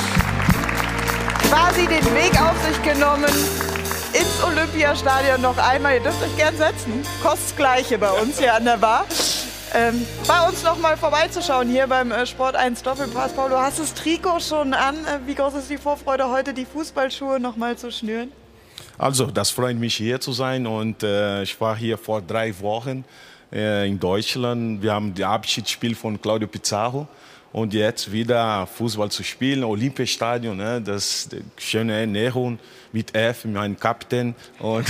Quasi den Weg auf sich genommen ins Olympiastadion noch einmal. Ihr dürft euch gern setzen. Kostet's Gleiche bei uns hier an der Bar. Ähm, bei uns noch mal vorbeizuschauen hier beim äh, Sport eins Doppelpass. Paulo, hast du das Trikot schon an? Äh, wie groß ist die Vorfreude, heute die Fußballschuhe noch mal zu schnüren? Also, das freut mich, hier zu sein. Und äh, ich war hier vor drei Wochen äh, in Deutschland. Wir haben das Abschiedsspiel von Claudio Pizarro. Und jetzt wieder Fußball zu spielen, Olympiastadion, ne? Das schöne Ernährung mit F, meinem Kapitän. Und,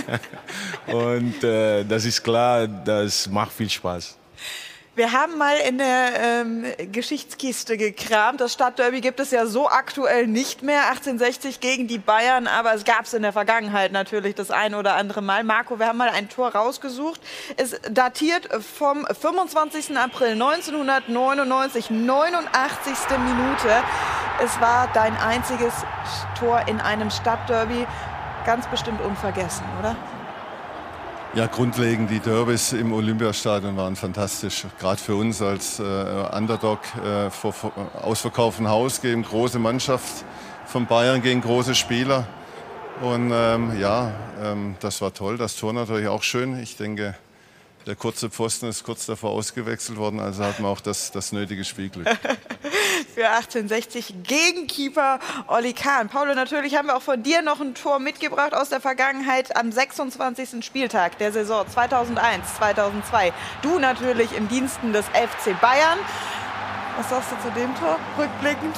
und äh, das ist klar, das macht viel Spaß. Wir haben mal in der ähm, Geschichtskiste gekramt. Das Stadtderby gibt es ja so aktuell nicht mehr. achtzehnhundertsechzig gegen die Bayern, aber es gab es in der Vergangenheit natürlich das ein oder andere Mal. Marco, wir haben mal ein Tor rausgesucht. Es datiert vom fünfundzwanzigsten April neunzehnhundertneunundneunzig, neunundachtzigste Minute. Es war dein einziges Tor in einem Stadtderby. Ganz bestimmt unvergessen, oder? Ja, grundlegend, die Derbys im Olympiastadion waren fantastisch. Gerade für uns als äh, Underdog äh, vor, vor ausverkauftem Haus gegen große Mannschaft von Bayern gegen große Spieler. Und ähm, ja, ähm, das war toll. Das Tor natürlich auch schön. Ich denke, der kurze Pfosten ist kurz davor ausgewechselt worden. Also hat man auch das, das nötige Spielglück. Für achtzehnhundertsechzig gegen Keeper Olli Kahn. Paulo, natürlich haben wir auch von dir noch ein Tor mitgebracht aus der Vergangenheit am sechsundzwanzigsten Spieltag der Saison zweitausendeins zweitausendzwei. Du natürlich im Diensten des F C Bayern. Was sagst du zu dem Tor, rückblickend?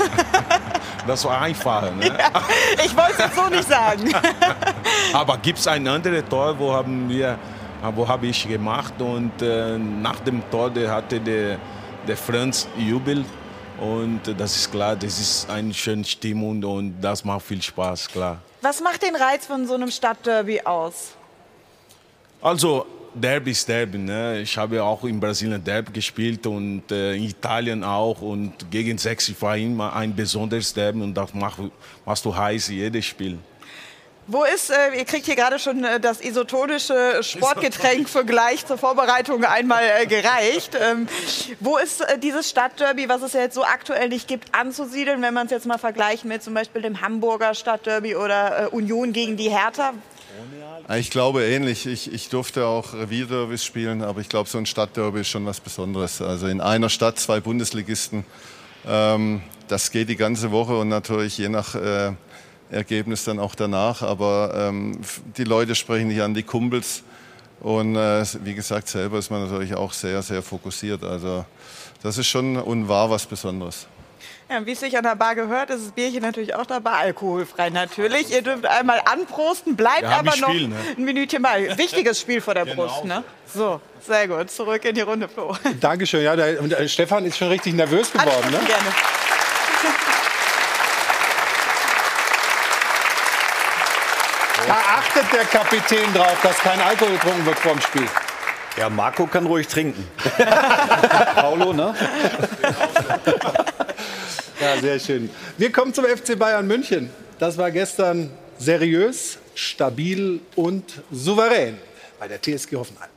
Das war einfach, ne? Ja, ich wollte es jetzt so nicht sagen. Aber gibt es ein anderes Tor, wo haben wir, wo habe ich gemacht und äh, nach dem Tor der hatte der, der Franz jubelt. Und das ist klar, das ist eine schöne Stimmung und das macht viel Spaß, klar. Was macht den Reiz von so einem Stadtderby aus? Also, Derby ist Derby. Ne? Ich habe auch in Brasilien Derby gespielt und äh, in Italien auch. Und gegen sechzig war immer ein besonderes Derby und das macht, machst du heiß jedes Spiel. Wo ist, äh, ihr kriegt hier gerade schon äh, das isotonische Sportgetränk für gleich zur Vorbereitung einmal äh, gereicht. Ähm, wo ist äh, dieses Stadtderby, was es ja jetzt so aktuell nicht gibt, anzusiedeln, wenn man es jetzt mal vergleicht mit zum Beispiel dem Hamburger Stadtderby oder äh, Union gegen die Hertha? Ich glaube ähnlich. Ich, ich durfte auch Revierderbys spielen, aber ich glaube, so ein Stadtderby ist schon was Besonderes. Also in einer Stadt zwei Bundesligisten, ähm, das geht die ganze Woche und natürlich je nach äh, Ergebnis dann auch danach, aber ähm, die Leute sprechen hier an die Kumpels und äh, wie gesagt, selber ist man natürlich auch sehr, sehr fokussiert. Also das ist schon und war was Besonderes. Ja, wie es sich an der Bar gehört, ist das Bierchen natürlich auch dabei, alkoholfrei natürlich. Ihr dürft einmal anprosten, bleibt aber noch Spiel, ne? ein Minütchen mal. Wichtiges Spiel vor der genau. Brust, ne? So, sehr gut, zurück in die Runde, Flo. Dankeschön, ja, der, der Stefan ist schon richtig nervös geworden, ne? Gerne. Da achtet der Kapitän drauf, dass kein Alkohol getrunken wird vor dem Spiel. Ja, Marco kann ruhig trinken. Paulo, ne? Ja, sehr schön. Wir kommen zum F C Bayern München. Das war gestern seriös, stabil und souverän bei der T S G Hoffenheim.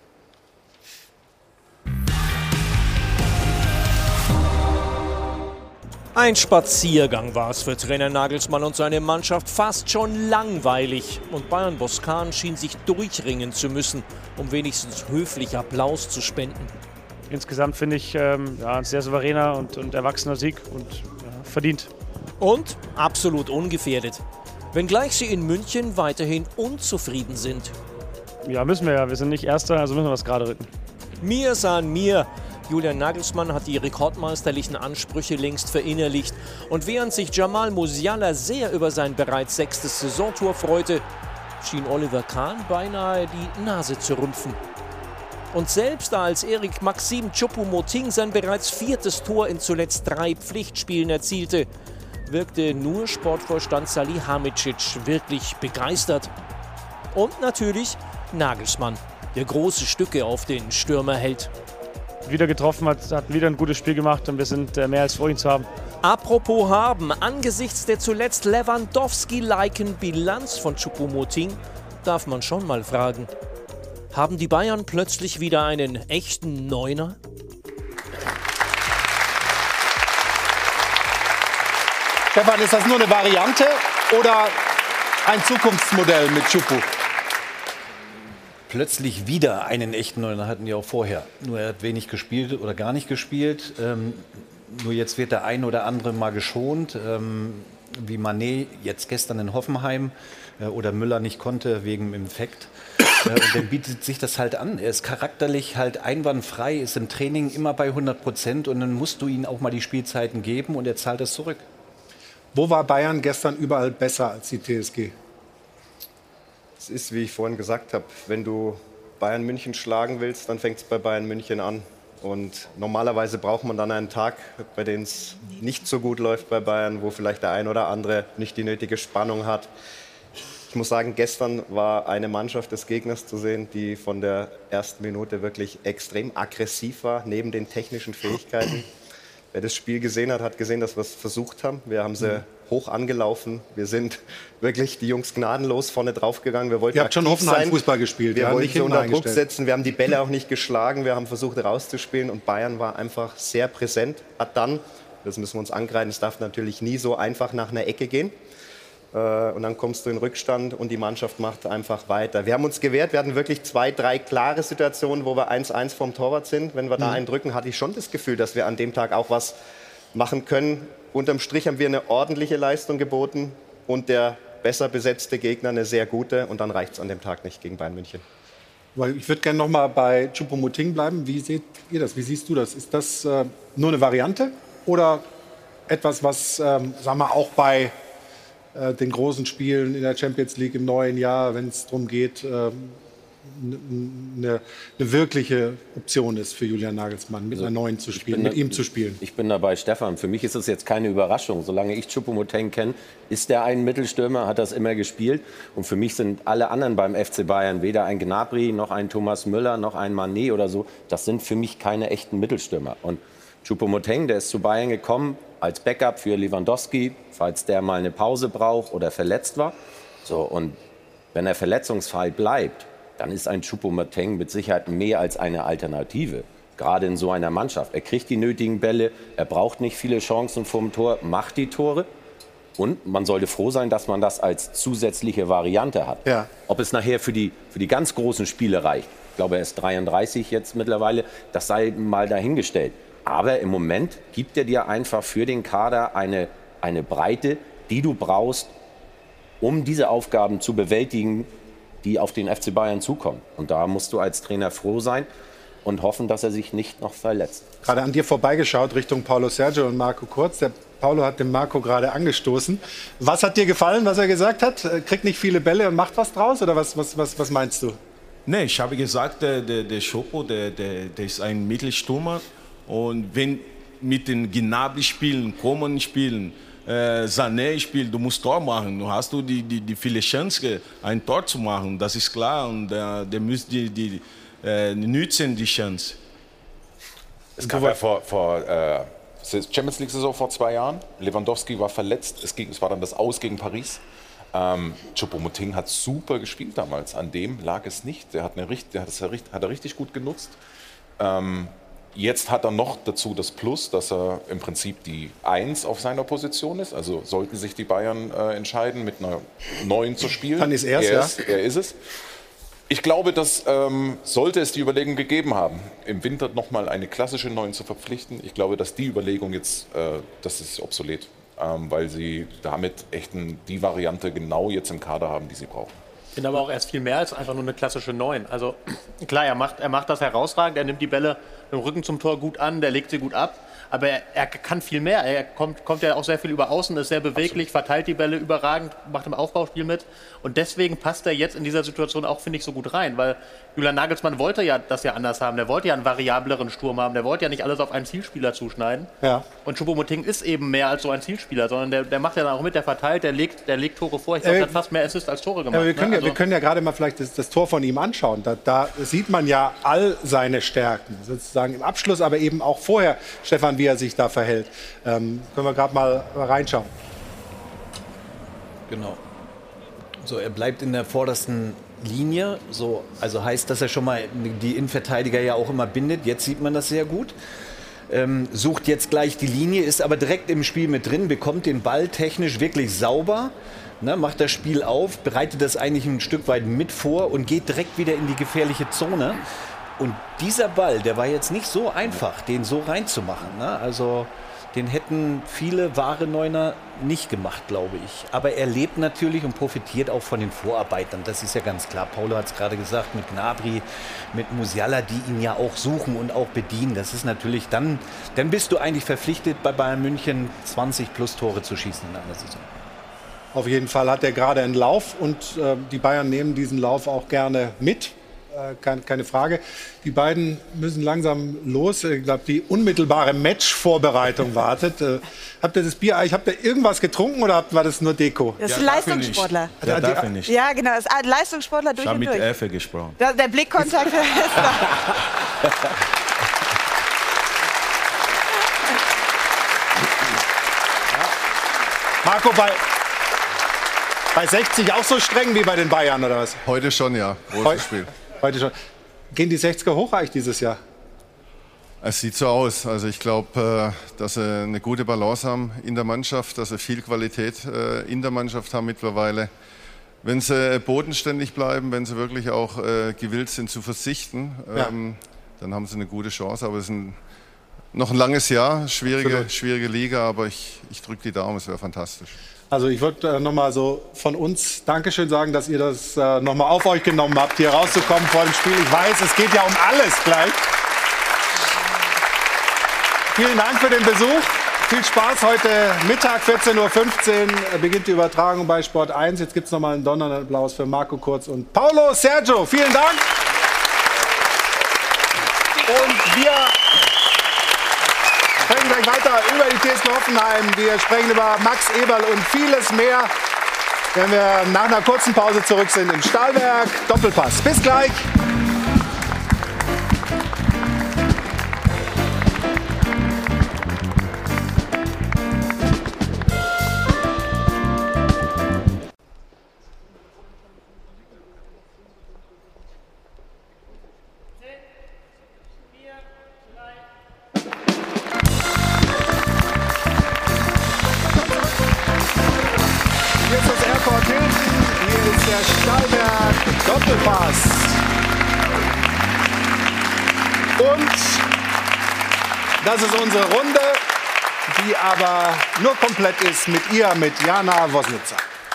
Ein Spaziergang war es für Trainer Nagelsmann und seine Mannschaft, fast schon langweilig. Und Bayern-Boss Kahn schien sich durchringen zu müssen, um wenigstens höflich Applaus zu spenden. Insgesamt finde ich ähm, ja, ein sehr souveräner und, und erwachsener Sieg und ja, verdient. Und absolut ungefährdet. Wenngleich sie in München weiterhin unzufrieden sind. Ja, müssen wir ja. Wir sind nicht Erster, also müssen wir was gerade rücken. Mir san mir. Julian Nagelsmann hat die rekordmeisterlichen Ansprüche längst verinnerlicht. Und während sich Jamal Musiala sehr über sein bereits sechstes Saisontor freute, schien Oliver Kahn beinahe die Nase zu rümpfen. Und selbst als Erik Maxim Choupo-Moting sein bereits viertes Tor in zuletzt drei Pflichtspielen erzielte, wirkte nur Sportvorstand Salihamidzic wirklich begeistert. Und natürlich Nagelsmann, der große Stücke auf den Stürmer hält. Wieder getroffen hat, hat wieder ein gutes Spiel gemacht und wir sind äh, mehr als froh, ihn zu haben. Apropos haben, angesichts der zuletzt Lewandowski-liken Bilanz von Choupo-Moting darf man schon mal fragen, haben die Bayern plötzlich wieder einen echten Neuner? Stefan, ist das nur eine Variante oder ein Zukunftsmodell mit Choupo? Plötzlich wieder einen echten Neuner hatten die auch vorher. Nur er hat wenig gespielt oder gar nicht gespielt. Ähm, nur jetzt wird der ein oder andere mal geschont. Ähm, wie Mané jetzt gestern in Hoffenheim äh, oder Müller nicht konnte wegen dem Infekt. Äh, und dann bietet sich das halt an. Er ist charakterlich halt einwandfrei, ist im Training immer bei hundert Prozent und dann musst du ihm auch mal die Spielzeiten geben und er zahlt das zurück. Wo war Bayern gestern überall besser als die T S G? Es ist, wie ich vorhin gesagt habe, wenn du Bayern München schlagen willst, dann fängt es bei Bayern München an. Und normalerweise braucht man dann einen Tag, bei dem es nicht so gut läuft bei Bayern, wo vielleicht der ein oder andere nicht die nötige Spannung hat. Ich muss sagen, gestern war eine Mannschaft des Gegners zu sehen, die von der ersten Minute wirklich extrem aggressiv war, neben den technischen Fähigkeiten. Wer das Spiel gesehen hat, hat gesehen, dass wir es versucht haben. Wir haben sie mhm. hoch angelaufen. Wir sind wirklich die Jungs gnadenlos vorne draufgegangen. Wir wollten Ihr habt schon Hoffenheim-Fußball gespielt. Wir wollten sie unter Druck setzen. Wir haben die Bälle auch nicht geschlagen. Wir haben versucht rauszuspielen. Und Bayern war einfach sehr präsent. Hat dann, das müssen wir uns angreifen, es darf natürlich nie so einfach nach einer Ecke gehen. Und dann kommst du in Rückstand und die Mannschaft macht einfach weiter. Wir haben uns gewehrt, wir hatten wirklich zwei, drei klare Situationen, wo wir eins eins vom Torwart sind. Wenn wir da einen drücken, hatte ich schon das Gefühl, dass wir an dem Tag auch was machen können. Unterm Strich haben wir eine ordentliche Leistung geboten und der besser besetzte Gegner eine sehr gute. Und dann reicht es an dem Tag nicht gegen Bayern München. Weil ich würde gerne noch mal bei Choupo-Moting bleiben. Wie seht ihr das? Wie siehst du das? Ist das äh, nur eine Variante oder etwas, was ähm, sagen wir, auch bei den großen Spielen in der Champions League im neuen Jahr, wenn es darum geht, eine, eine wirkliche Option ist für Julian Nagelsmann, mit also, einer neuen zu spielen, mit da, ihm zu spielen? Ich bin dabei, Stefan. Für mich ist es jetzt keine Überraschung. Solange ich Choupo-Moting kenne, ist der ein Mittelstürmer, hat das immer gespielt. Und für mich sind alle anderen beim F C Bayern, weder ein Gnabry, noch ein Thomas Müller, noch ein Mané oder so, das sind für mich keine echten Mittelstürmer. Und Choupo-Moting, der ist zu Bayern gekommen als Backup für Lewandowski, falls der mal eine Pause braucht oder verletzt war. So, und wenn er verletzungsfrei bleibt, dann ist ein Choupo-Moting mit Sicherheit mehr als eine Alternative. Gerade in so einer Mannschaft. Er kriegt die nötigen Bälle, er braucht nicht viele Chancen vorm Tor, macht die Tore. Und man sollte froh sein, dass man das als zusätzliche Variante hat. Ja. Ob es nachher für die, für die ganz großen Spiele reicht, ich glaube, er ist dreiunddreißig jetzt mittlerweile, das sei mal dahingestellt. Aber im Moment gibt er dir einfach für den Kader eine, eine Breite, die du brauchst, um diese Aufgaben zu bewältigen, die auf den F C Bayern zukommen. Und da musst du als Trainer froh sein und hoffen, dass er sich nicht noch verletzt. Gerade an dir vorbeigeschaut Richtung Paulo Sergio und Marco Kurz. Der Paulo hat den Marco gerade angestoßen. Was hat dir gefallen, was er gesagt hat? Kriegt nicht viele Bälle und macht was draus? Oder was, was, was, was meinst du? Nee, ich habe gesagt, der, der, der Choupo, der, der, der ist ein Mittelstürmer. Und wenn mit den Gnabry spielen, Coman spielen, äh, Sané spielen, du musst Tor machen. Du hast du die, die, die viele Chance, ein Tor zu machen. Das ist klar. Und äh, der muss die, die äh, nützen die Chance. Es gab ja vor, vor äh, Champions League-Saison vor zwei Jahren. Lewandowski war verletzt. Es, ging, es war dann das Aus gegen Paris. Ähm, Choupo-Moting hat super gespielt damals. An dem lag es nicht. Der hat, eine, der hat, es, hat er richtig gut genutzt. Ähm, jetzt hat er noch dazu das Plus, dass er im Prinzip die Eins auf seiner Position ist. Also sollten sich die Bayern äh, entscheiden, mit einer Neun zu spielen. Dann ist er es, er ja. Ist, er ist es. Ich glaube, dass ähm, sollte es die Überlegung gegeben haben, im Winter nochmal eine klassische Neun zu verpflichten, ich glaube, dass die Überlegung jetzt, äh, das ist obsolet, ähm, weil sie damit echt ein, die Variante genau jetzt im Kader haben, die sie brauchen. Ich finde aber auch erst viel mehr als einfach nur eine klassische Neun. Also klar, er macht, er macht das herausragend, er nimmt die Bälle mit dem Rücken zum Tor gut an, der legt sie gut ab. Aber er, er kann viel mehr. Er kommt, kommt ja auch sehr viel über Außen, ist sehr beweglich, Absolut. Verteilt die Bälle überragend, macht im Aufbauspiel mit. Und deswegen passt er jetzt in dieser Situation auch, finde ich, so gut rein. Weil Julian Nagelsmann wollte ja das ja anders haben. Der wollte ja einen variableren Sturm haben. Der wollte ja nicht alles auf einen Zielspieler zuschneiden. Ja. Und Choupo-Moting ist eben mehr als so ein Zielspieler, sondern der, der macht ja dann auch mit, der verteilt, der legt, der legt Tore vor. Ich glaube, äh, der hat fast mehr Assists als Tore gemacht. Ja, wir, können ne? ja, also wir können ja gerade mal vielleicht das, das Tor von ihm anschauen. Da, da sieht man ja all seine Stärken, sozusagen im Abschluss, aber eben auch vorher, Stefan, wie er sich da verhält. Ähm, können wir gerade mal reinschauen. Genau. So, er bleibt in der vordersten Linie. So, also heißt, dass er schon mal die Innenverteidiger ja auch immer bindet. Jetzt sieht man das sehr gut. Ähm, sucht jetzt gleich die Linie, ist aber direkt im Spiel mit drin, bekommt den Ball technisch wirklich sauber. Ne, macht das Spiel auf, bereitet das eigentlich ein Stück weit mit vor und geht direkt wieder in die gefährliche Zone. Und dieser Ball, der war jetzt nicht so einfach, den so reinzumachen. Ne? Also den hätten viele wahre Neuner nicht gemacht, glaube ich. Aber er lebt natürlich und profitiert auch von den Vorarbeitern. Das ist ja ganz klar. Paulo hat es gerade gesagt, mit Gnabry, mit Musiala, die ihn ja auch suchen und auch bedienen. Das ist natürlich dann, dann bist du eigentlich verpflichtet, bei Bayern München zwanzig plus Tore zu schießen in einer Saison. Auf jeden Fall hat er gerade einen Lauf und äh, die Bayern nehmen diesen Lauf auch gerne mit. Äh, keine, keine Frage. Die beiden müssen langsam los. Ich glaube, die unmittelbare Matchvorbereitung wartet. Äh, habt ihr das Bier, habt ihr irgendwas getrunken oder habt, war das nur Deko? Das sind ja, Leistungssportler. Ja, ja, darf ich nicht. Ja, genau. Das ist Leistungssportler durch ich und durch. Ich habe mit Elfe gesprochen. Der, der Blickkontakt ist da. Marco, bei, bei sechzig auch so streng wie bei den Bayern, oder was? Heute schon, ja. Großes Heu, Spiel. Heute schon. Gehen die sechziger hoch eigentlich dieses Jahr? Es sieht so aus. Also ich glaube, dass sie eine gute Balance haben in der Mannschaft, dass sie viel Qualität in der Mannschaft haben mittlerweile. Wenn sie bodenständig bleiben, wenn sie wirklich auch gewillt sind zu verzichten, ja. dann haben sie eine gute Chance. Aber es ist ein Noch ein langes Jahr, schwierige, schwierige Liga, aber ich, ich drücke die Daumen, es wäre fantastisch. Also ich würde äh, noch mal so von uns Dankeschön sagen, dass ihr das äh, noch mal auf euch genommen habt, hier rauszukommen vor dem Spiel. Ich weiß, es geht ja um alles gleich. Vielen Dank für den Besuch. Viel Spaß. Heute Mittag, vierzehn Uhr fünfzehn, beginnt die Übertragung bei Sport eins. Jetzt gibt es noch mal einen donnernden Applaus für Marco Kurz und Paulo Sergio. Vielen Dank. Und wir sprechen gleich weiter über die T S G Hoffenheim. Wir sprechen über Max Eberl und vieles mehr, wenn wir nach einer kurzen Pause zurück sind im Stahlwerk Doppelpass. Bis gleich. Das ist unsere Runde, die aber nur komplett ist mit ihr, mit Jana Wosnitzer.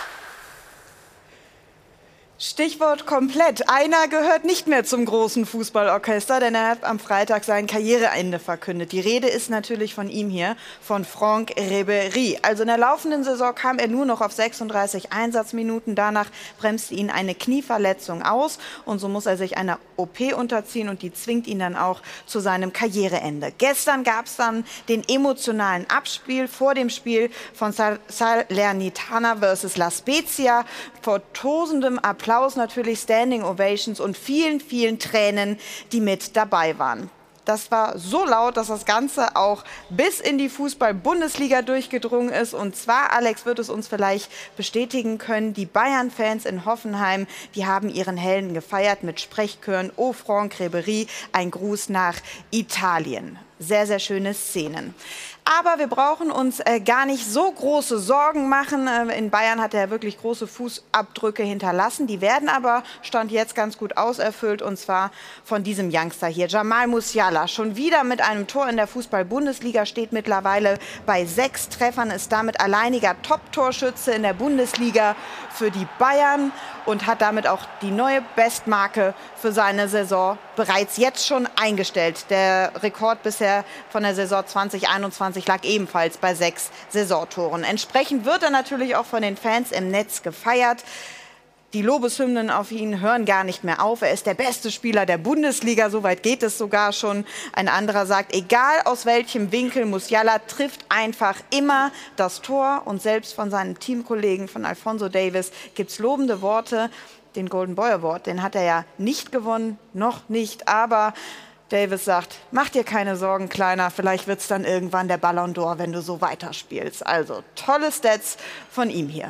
Stichwort komplett. Einer gehört nicht mehr zum großen Fußballorchester, denn er hat am Freitag sein Karriereende verkündet. Die Rede ist natürlich von ihm hier, von Franck Ribéry. Also in der laufenden Saison kam er nur noch auf sechsunddreißig Einsatzminuten. Danach bremste ihn eine Knieverletzung aus und so muss er sich einer O P unterziehen und die zwingt ihn dann auch zu seinem Karriereende. Gestern gab es dann den emotionalen Abspiel vor dem Spiel von Salernitana versus La Spezia vor tosendem Applaus, natürlich Standing Ovations und vielen, vielen Tränen, die mit dabei waren. Das war so laut, dass das Ganze auch bis in die Fußball-Bundesliga durchgedrungen ist. Und zwar, Alex wird es uns vielleicht bestätigen können, die Bayern-Fans in Hoffenheim, die haben ihren Helden gefeiert mit Sprechchören, Au Franck Ribéry, ein Gruß nach Italien. Sehr, sehr schöne Szenen. Aber wir brauchen uns äh, gar nicht so große Sorgen machen. Äh, in Bayern hat er wirklich große Fußabdrücke hinterlassen. Die werden aber, Stand jetzt, ganz gut auserfüllt. Und zwar von diesem Youngster hier, Jamal Musiala. Schon wieder mit einem Tor in der Fußball-Bundesliga, steht mittlerweile bei sechs Treffern, ist damit alleiniger Top-Torschütze in der Bundesliga für die Bayern und hat damit auch die neue Bestmarke für seine Saison bereits jetzt schon eingestellt. Der Rekord bisher von der Saison zwanzig einundzwanzig lag ebenfalls bei sechs Saisontoren. Entsprechend wird er natürlich auch von den Fans im Netz gefeiert. Die Lobeshymnen auf ihn hören gar nicht mehr auf. Er ist der beste Spieler der Bundesliga, so weit geht es sogar schon. Ein anderer sagt, egal aus welchem Winkel, Musiala trifft einfach immer das Tor. Und selbst von seinen Teamkollegen, von Alphonso Davies, gibt es lobende Worte. Den Golden Boy Award, den hat er ja nicht gewonnen, noch nicht, aber Davies sagt, mach dir keine Sorgen, Kleiner, vielleicht wird es dann irgendwann der Ballon d'Or, wenn du so weiterspielst. Also tolle Stats von ihm hier.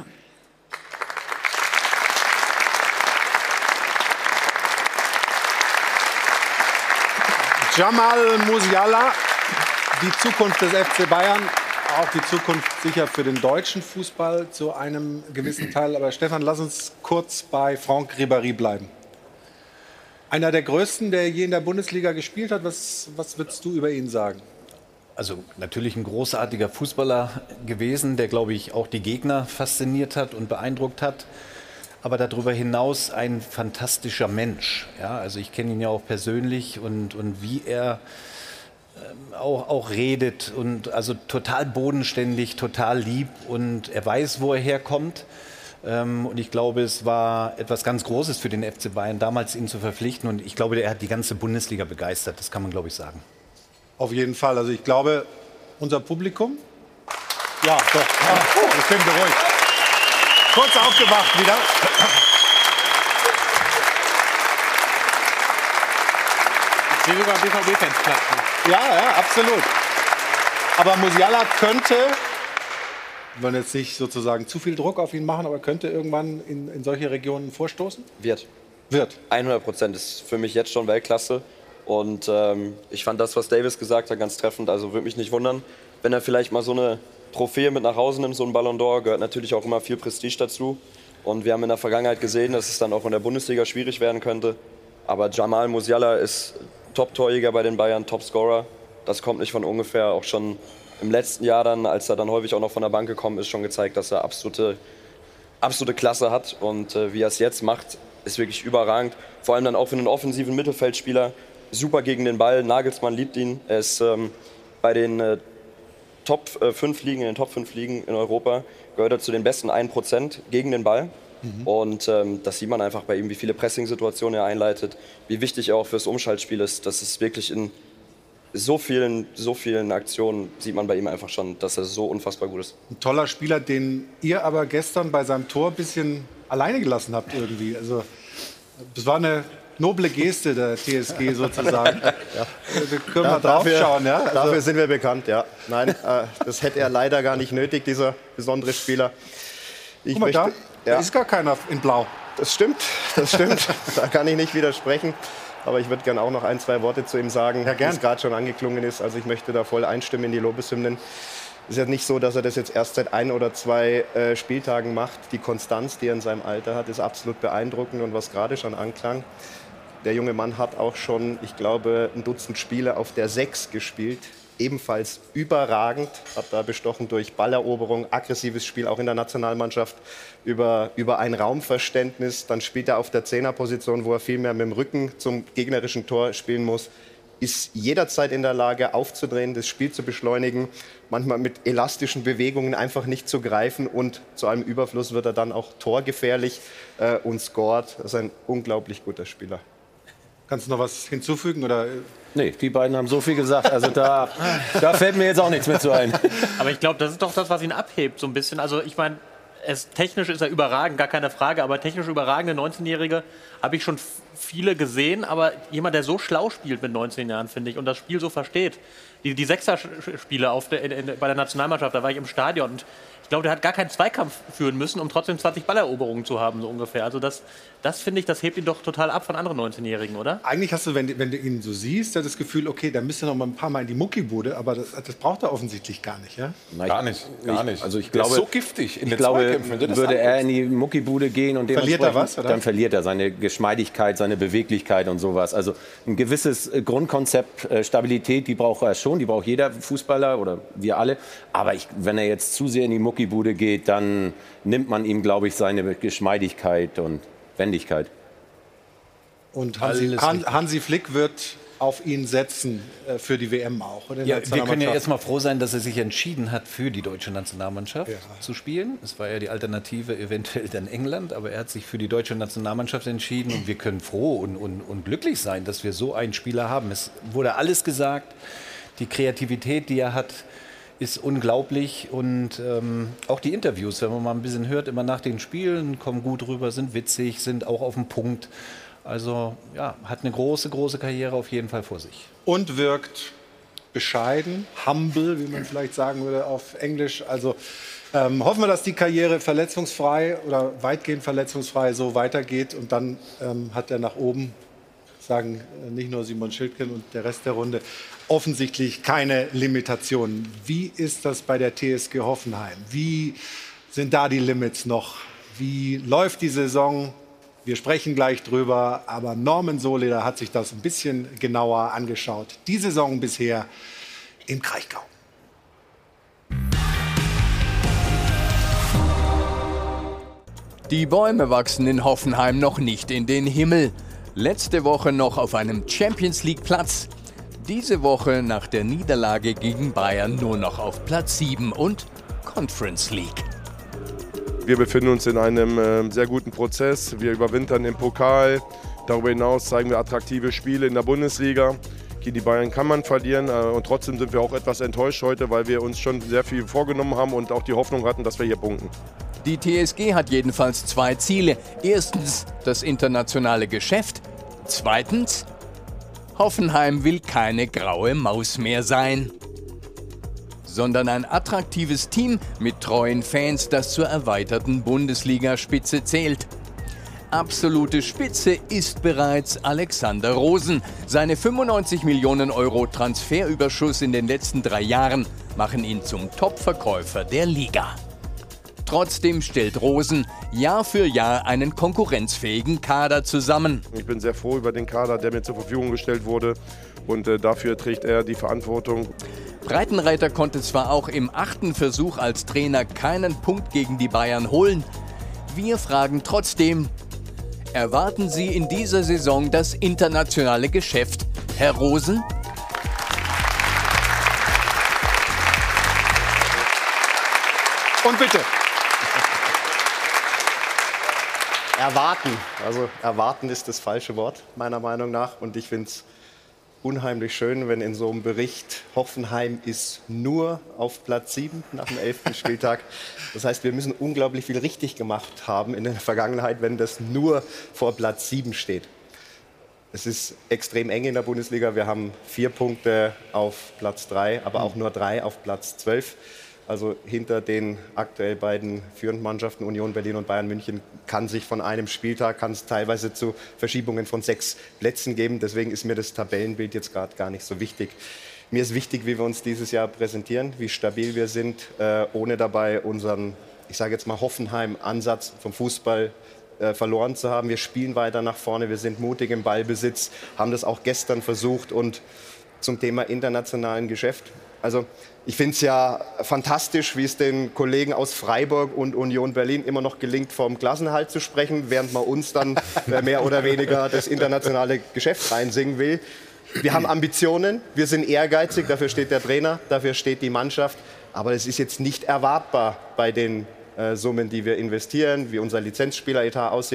Jamal Musiala, die Zukunft des F C Bayern, auch die Zukunft sicher für den deutschen Fußball zu einem gewissen Teil. Aber Stefan, lass uns kurz bei Franck Ribéry bleiben. Einer der Größten, der je in der Bundesliga gespielt hat. Was, was würdest du über ihn sagen? Also natürlich ein großartiger Fußballer gewesen, der, glaube ich, auch die Gegner fasziniert hat und beeindruckt hat. Aber darüber hinaus ein fantastischer Mensch. Ja, also ich kenne ihn ja auch persönlich und, und wie er ähm, auch, auch redet. Und also total bodenständig, total lieb. Und er weiß, wo er herkommt. Ähm, und ich glaube, es war etwas ganz Großes für den F C Bayern, damals ihn zu verpflichten. Und ich glaube, er hat die ganze Bundesliga begeistert. Das kann man, glaube ich, sagen. Auf jeden Fall. Also ich glaube, unser Publikum... Ja, doch. Ja, oh, ich bin beruhigt. Kurz aufgewacht wieder. Ich sehe sogar B V B-Fans klatschen. Ja, ja, absolut. Aber Musiala könnte, wir wollen jetzt nicht sozusagen zu viel Druck auf ihn machen, aber könnte irgendwann in, in solche Regionen vorstoßen? Wird. Wird. hundert Prozent ist für mich jetzt schon Weltklasse. Und ähm, ich fand das, was Davies gesagt hat, ganz treffend. Also würde mich nicht wundern, wenn er vielleicht mal so eine Trophäe mit nach Hause nimmt, so ein Ballon d'Or, gehört natürlich auch immer viel Prestige dazu. Und wir haben in der Vergangenheit gesehen, dass es dann auch in der Bundesliga schwierig werden könnte. Aber Jamal Musiala ist Top-Torjäger bei den Bayern, Top-Scorer. Das kommt nicht von ungefähr. Auch schon im letzten Jahr dann, als er dann häufig auch noch von der Bank gekommen ist, schon gezeigt, dass er absolute, absolute Klasse hat. Und äh, wie er es jetzt macht, ist wirklich überragend. Vor allem dann auch für einen offensiven Mittelfeldspieler. Super gegen den Ball. Nagelsmann liebt ihn. Er ist ähm, bei den äh, Top fünf Ligen, in den Top fünf Ligen in Europa, gehört er zu den besten ein Prozent gegen den Ball. Mhm. Und ähm, das sieht man einfach bei ihm, wie viele Pressing-Situationen er einleitet, wie wichtig er auch fürs Umschaltspiel ist. Das ist wirklich in so vielen, so vielen Aktionen sieht man bei ihm einfach schon, dass er so unfassbar gut ist. Ein toller Spieler, den ihr aber gestern bei seinem Tor ein bisschen alleine gelassen habt irgendwie. Also, das war eine noble Geste der T S G sozusagen. Ja. Da können wir ja, drauf dafür, schauen. Ja? Also dafür sind wir bekannt, ja. Nein, äh, das hätte er leider gar nicht nötig, dieser besondere Spieler. Ich Guck mal, möchte, da, ja. da ist gar keiner in Blau. Das stimmt, das stimmt. Da kann ich nicht widersprechen. Aber ich würde gerne auch noch ein, zwei Worte zu ihm sagen, ja, wie es gerade schon angeklungen ist. Also ich möchte da voll einstimmen in die Lobeshymnen. Es ist ja nicht so, dass er das jetzt erst seit ein oder zwei äh, Spieltagen macht. Die Konstanz, die er in seinem Alter hat, ist absolut beeindruckend. Und was gerade schon anklang, der junge Mann hat auch schon, ich glaube, ein Dutzend Spiele auf der Sechs gespielt. Ebenfalls überragend, hat da bestochen durch Balleroberung, aggressives Spiel, auch in der Nationalmannschaft, über, über ein Raumverständnis. Dann spielt er auf der Zehnerposition, wo er viel mehr mit dem Rücken zum gegnerischen Tor spielen muss. Ist jederzeit in der Lage, aufzudrehen, das Spiel zu beschleunigen, manchmal mit elastischen Bewegungen einfach nicht zu greifen. Und zu einem Überfluss wird er dann auch torgefährlich äh, und scoret. Das ist ein unglaublich guter Spieler. Kannst du noch was hinzufügen? Oder? Nee, die beiden haben so viel gesagt. Also da, da fällt mir jetzt auch nichts mehr zu ein. Aber ich glaube, das ist doch das, was ihn abhebt, so ein bisschen. Also ich meine, es, technisch ist er überragend, gar keine Frage, aber technisch überragende neunzehnjährige habe ich schon viele gesehen, aber jemand, der so schlau spielt mit neunzehn Jahren, finde ich, und das Spiel so versteht. Die, die Sechser-Spiele auf der, in, in, bei der Nationalmannschaft, da war ich im Stadion und ich glaube, der hat gar keinen Zweikampf führen müssen, um trotzdem zwanzig Balleroberungen zu haben, so ungefähr. Also das, das finde ich, das hebt ihn doch total ab von anderen neunzehnjährigen, oder? Eigentlich hast du, wenn, wenn du ihn so siehst, das Gefühl, okay, da müsste noch mal ein paar Mal in die Muckibude, aber das, das braucht er offensichtlich gar nicht, ja? Nein, gar nicht, gar nicht. Also ich Der glaube, ist so giftig in ich den glaube, Zweikämpfen. wenn du das würde er in anguckst. die Muckibude gehen und Verliert er dementsprechend, was, oder? dann verliert er seine Geschmeidigkeit, seine Beweglichkeit und sowas. Also ein gewisses äh, Grundkonzept, äh, Stabilität, die braucht er schon, die braucht jeder Fußballer oder wir alle. Aber ich, wenn er jetzt zu sehr in die Muckibude geht, dann nimmt man ihm, glaube ich, seine Geschmeidigkeit und Wendigkeit. Und Hansi, Han, Hansi Flick wird auf ihn setzen äh, für die W M auch. Oder? Ja, wir können ja erstmal froh sein, dass er sich entschieden hat, für die deutsche Nationalmannschaft ja. zu spielen. Es war ja die Alternative eventuell dann England, aber er hat sich für die deutsche Nationalmannschaft entschieden und wir können froh und, und, und glücklich sein, dass wir so einen Spieler haben. Es wurde alles gesagt, die Kreativität, die er hat, ist unglaublich und ähm, auch die Interviews, wenn man mal ein bisschen hört, immer nach den Spielen, kommen gut rüber, sind witzig, sind auch auf den Punkt. Also ja, hat eine große, große Karriere auf jeden Fall vor sich. Und wirkt bescheiden, humble, wie man vielleicht sagen würde auf Englisch. Also ähm, hoffen wir, dass die Karriere verletzungsfrei oder weitgehend verletzungsfrei so weitergeht und dann ähm, hat er nach oben, sagen äh, nicht nur Simon Schildgen und der Rest der Runde, offensichtlich keine Limitationen. Wie ist das bei der T S G Hoffenheim? Wie sind da die Limits noch? Wie läuft die Saison? Wir sprechen gleich drüber, aber Norman Soleder hat sich das ein bisschen genauer angeschaut. Die Saison bisher im Kraichgau. Die Bäume wachsen in Hoffenheim noch nicht in den Himmel. Letzte Woche noch auf einem Champions-League-Platz. Diese Woche nach der Niederlage gegen Bayern nur noch auf Platz sieben und Conference League. Wir befinden uns in einem äh, sehr guten Prozess. Wir überwintern im Pokal. Darüber hinaus zeigen wir attraktive Spiele in der Bundesliga. Gegen die Bayern kann man verlieren. Äh, und trotzdem sind wir auch etwas enttäuscht heute, weil wir uns schon sehr viel vorgenommen haben und auch die Hoffnung hatten, dass wir hier punkten. Die T S G hat jedenfalls zwei Ziele. Erstens das internationale Geschäft. Zweitens, Hoffenheim will keine graue Maus mehr sein, sondern ein attraktives Team mit treuen Fans, das zur erweiterten Bundesligaspitze zählt. Absolute Spitze ist bereits Alexander Rosen. Seine fünfundneunzig Millionen Euro Transferüberschuss in den letzten drei Jahren machen ihn zum Top-Verkäufer der Liga. Trotzdem stellt Rosen Jahr für Jahr einen konkurrenzfähigen Kader zusammen. Ich bin sehr froh über den Kader, der mir zur Verfügung gestellt wurde. Und äh, dafür trägt er die Verantwortung. Breitenreiter konnte zwar auch im achten Versuch als Trainer keinen Punkt gegen die Bayern holen. Wir fragen trotzdem, erwarten Sie in dieser Saison das internationale Geschäft, Herr Rosen? Und bitte. Erwarten. Also erwarten ist das falsche Wort, meiner Meinung nach. Und ich finde es unheimlich schön, wenn in so einem Bericht Hoffenheim ist nur auf Platz sieben nach dem elften Spieltag. Das heißt, wir müssen unglaublich viel richtig gemacht haben in der Vergangenheit, wenn das nur vor Platz sieben steht. Es ist extrem eng in der Bundesliga. Wir haben vier Punkte auf Platz drei, aber auch nur drei auf Platz zwölf. Also hinter den aktuell beiden führenden Mannschaften Union Berlin und Bayern München kann sich von einem Spieltag kann es teilweise zu Verschiebungen von sechs Plätzen geben. Deswegen ist mir das Tabellenbild jetzt gerade gar nicht so wichtig. Mir ist wichtig, wie wir uns dieses Jahr präsentieren, wie stabil wir sind, äh, ohne dabei unseren, ich sage jetzt mal Hoffenheim-Ansatz vom Fußball äh, verloren zu haben. Wir spielen weiter nach vorne, wir sind mutig im Ballbesitz, haben das auch gestern versucht. Und zum Thema internationalen Geschäft. Also ich finde es ja fantastisch, wie es den Kollegen aus Freiburg und Union Berlin immer noch gelingt, vom Klassenerhalt zu sprechen, während man uns dann mehr oder weniger das internationale Geschäft reinsingen will. Wir haben Ambitionen, wir sind ehrgeizig, dafür steht der Trainer, dafür steht die Mannschaft. Aber es ist jetzt nicht erwartbar bei den äh, Summen, die wir investieren, wie unser Lizenzspieleretat aussieht.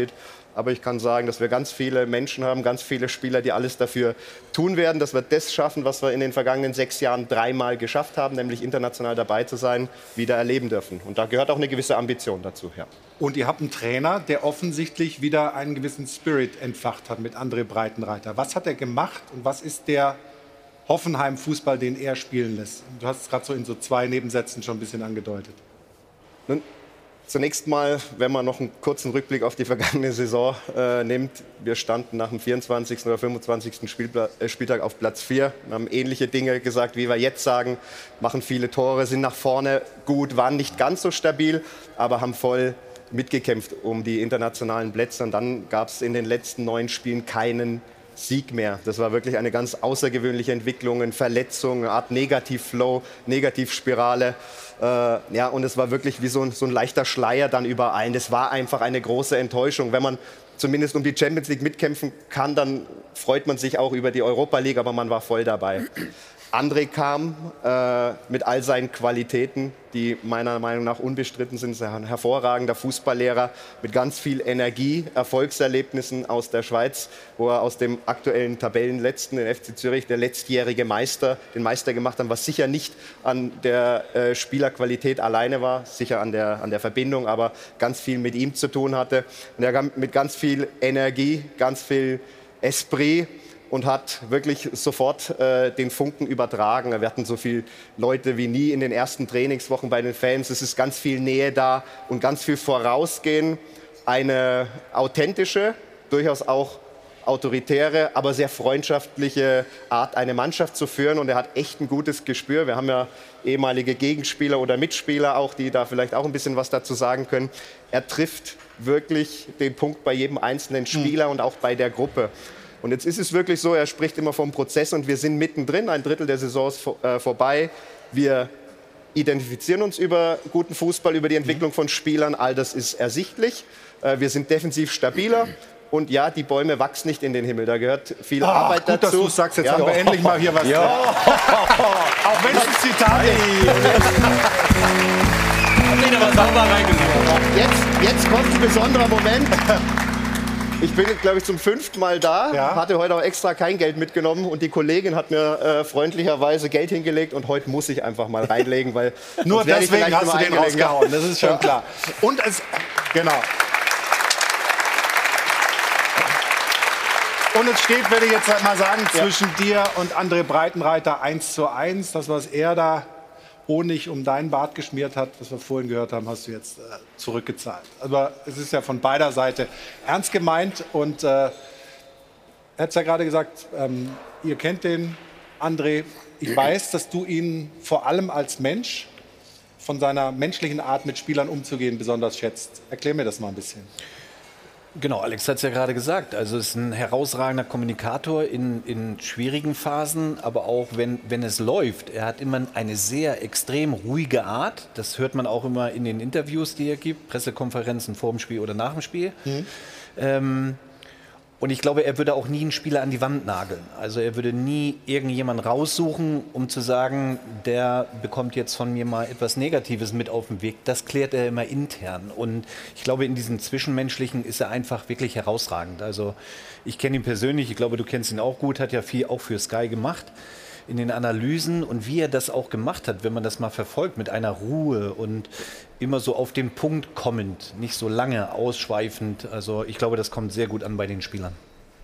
Aber ich kann sagen, dass wir ganz viele Menschen haben, ganz viele Spieler, die alles dafür tun werden, dass wir das schaffen, was wir in den vergangenen sechs Jahren dreimal geschafft haben, nämlich international dabei zu sein, wieder erleben dürfen. Und da gehört auch eine gewisse Ambition dazu. Ja. Und ihr habt einen Trainer, der offensichtlich wieder einen gewissen Spirit entfacht hat mit André Breitenreiter. Was hat er gemacht und was ist der Hoffenheim-Fußball, den er spielen lässt? Du hast es gerade so in so zwei Nebensätzen schon ein bisschen angedeutet. Nun, zunächst mal, wenn man noch einen kurzen Rückblick auf die vergangene Saison äh, nimmt. Wir standen nach dem vierundzwanzigsten oder fünfundzwanzigsten Spielpla äh, Spieltag auf Platz vier. Wir haben ähnliche Dinge gesagt, wie wir jetzt sagen. Machen viele Tore, sind nach vorne gut, waren nicht ganz so stabil, aber haben voll mitgekämpft um die internationalen Plätze. Und dann gab es in den letzten neun Spielen keinen Sieg mehr. Das war wirklich eine ganz außergewöhnliche Entwicklung, Verletzung, eine Art Negativflow, Negativspirale. Äh, ja, und es war wirklich wie so ein, so ein leichter Schleier dann über allen. Das war einfach eine große Enttäuschung. Wenn man zumindest um die Champions League mitkämpfen kann, dann freut man sich auch über die Europa League, aber man war voll dabei. André kam äh, mit all seinen Qualitäten, die meiner Meinung nach unbestritten sind. Er ist ein hervorragender Fußballlehrer mit ganz viel Energie, Erfolgserlebnissen aus der Schweiz, wo er aus dem aktuellen Tabellenletzten, den F C Zürich, der letztjährige Meister, den Meister gemacht hat, was sicher nicht an der äh, Spielerqualität alleine war, sicher an der, an der Verbindung, aber ganz viel mit ihm zu tun hatte. Und er kam mit ganz viel Energie, ganz viel Esprit und hat wirklich sofort äh, den Funken übertragen. Wir hatten so viele Leute wie nie in den ersten Trainingswochen bei den Fans. Es ist ganz viel Nähe da und ganz viel Vorausgehen. Eine authentische, durchaus auch autoritäre, aber sehr freundschaftliche Art, eine Mannschaft zu führen. Und er hat echt ein gutes Gespür. Wir haben ja ehemalige Gegenspieler oder Mitspieler auch, die da vielleicht auch ein bisschen was dazu sagen können. Er trifft wirklich den Punkt bei jedem einzelnen Spieler und auch bei der Gruppe. Und jetzt ist es wirklich so, er spricht immer vom Prozess und wir sind mittendrin, ein Drittel der Saison ist vor, äh, vorbei. Wir identifizieren uns über guten Fußball, über die Entwicklung von Spielern, all das ist ersichtlich. Äh, wir sind defensiv stabiler. Und ja, die Bäume wachsen nicht in den Himmel, da gehört viel Ach, Arbeit gut, dazu. Dass du sagst, jetzt ja. haben wir endlich mal hier was. Ja. Auch wenn es ein Zitat ist. Jetzt, jetzt kommt ein besonderer Moment. Ich bin, glaube ich, zum fünften Mal da, ja. hatte heute auch extra kein Geld mitgenommen und die Kollegin hat mir äh, freundlicherweise Geld hingelegt und heute muss ich einfach mal reinlegen, weil nur deswegen hast du den rausgehauen, das ist schon ja. klar. Und es, genau. Und es steht, würde ich jetzt mal sagen, ja. zwischen dir und André Breitenreiter eins zu eins. Das, was er da Honig um deinen Bart geschmiert hat, was wir vorhin gehört haben, hast du jetzt äh, zurückgezahlt. Aber es ist ja von beider Seite ernst gemeint. Und äh, er hat es ja gerade gesagt, ähm, ihr kennt den André. Ich weiß, dass du ihn vor allem als Mensch, von seiner menschlichen Art mit Spielern umzugehen, besonders schätzt. Erklär mir das mal ein bisschen. Genau, Alex hat es ja gerade gesagt. Also es ist ein herausragender Kommunikator in, in schwierigen Phasen, aber auch wenn, wenn es läuft. Er hat immer eine sehr extrem ruhige Art. Das hört man auch immer in den Interviews, die er gibt, Pressekonferenzen vor dem Spiel oder nach dem Spiel. Mhm. Ähm, und ich glaube, er würde auch nie einen Spieler an die Wand nageln. Also er würde nie irgendjemanden raussuchen, um zu sagen, der bekommt jetzt von mir mal etwas Negatives mit auf den Weg. Das klärt er immer intern. Und ich glaube, in diesem Zwischenmenschlichen ist er einfach wirklich herausragend. Also ich kenne ihn persönlich, ich glaube, du kennst ihn auch gut, hat ja viel auch für Sky gemacht. In den Analysen und wie er das auch gemacht hat, wenn man das mal verfolgt, mit einer Ruhe und immer so auf den Punkt kommend, nicht so lange ausschweifend. Also ich glaube, das kommt sehr gut an bei den Spielern.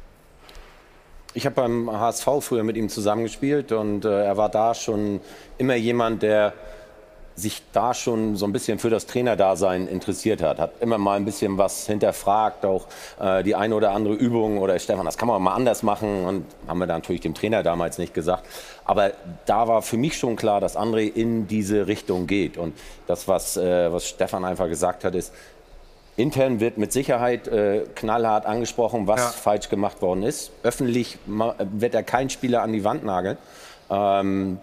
Ich habe beim H S V früher mit ihm zusammengespielt und äh, er war da schon immer jemand, der sich da schon so ein bisschen für das Trainerdasein interessiert hat. Hat immer mal ein bisschen was hinterfragt, auch äh, die eine oder andere Übung oder Stefan, das kann man mal anders machen und haben wir da natürlich dem Trainer damals nicht gesagt. Aber da war für mich schon klar, dass André in diese Richtung geht und das, was, äh, was Stefan einfach gesagt hat, ist, intern wird mit Sicherheit äh, knallhart angesprochen, was ja. falsch gemacht worden ist. Öffentlich wird er keinen Spieler an die Wand nageln. Ähm,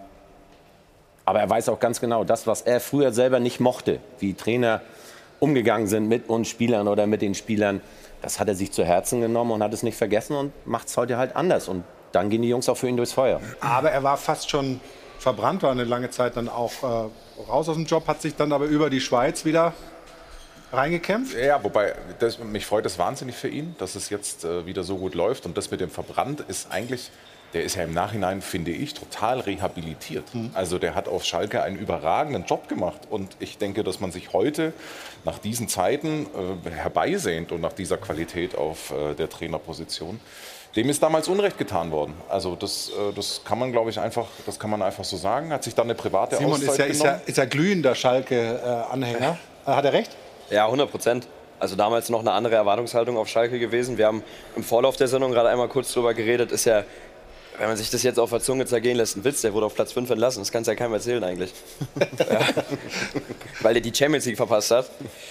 Aber er weiß auch ganz genau, das, was er früher selber nicht mochte, wie Trainer umgegangen sind mit uns Spielern oder mit den Spielern, das hat er sich zu Herzen genommen und hat es nicht vergessen und macht es heute halt anders. Und dann gehen die Jungs auch für ihn durchs Feuer. Aber er war fast schon verbrannt, war eine lange Zeit dann auch äh, raus aus dem Job, hat sich dann aber über die Schweiz wieder reingekämpft? Ja, wobei, das, mich freut es wahnsinnig für ihn, dass es jetzt äh, wieder so gut läuft. Und das mit dem Verbrannt ist eigentlich, der ist ja im Nachhinein, finde ich, total rehabilitiert. Mhm. Also der hat auf Schalke einen überragenden Job gemacht. Und ich denke, dass man sich heute nach diesen Zeiten äh, herbeisehnt und nach dieser Qualität auf äh, der Trainerposition, dem ist damals Unrecht getan worden. Also das, äh, das kann man, glaube ich, einfach, das kann man einfach so sagen. Hat sich dann eine private Simon Auszeit ist ja, ist ja, ist ja glühender Schalke-Anhänger. Äh, hat er recht? Ja, hundert Prozent. Also damals noch eine andere Erwartungshaltung auf Schalke gewesen. Wir haben im Vorlauf der Sendung gerade einmal kurz drüber geredet. Ist ja, wenn man sich das jetzt auf der Zunge zergehen lässt, ein Witz. Der wurde auf Platz fünf entlassen. Das kann es ja keinem erzählen eigentlich. Ja. Weil er die Champions League verpasst hat.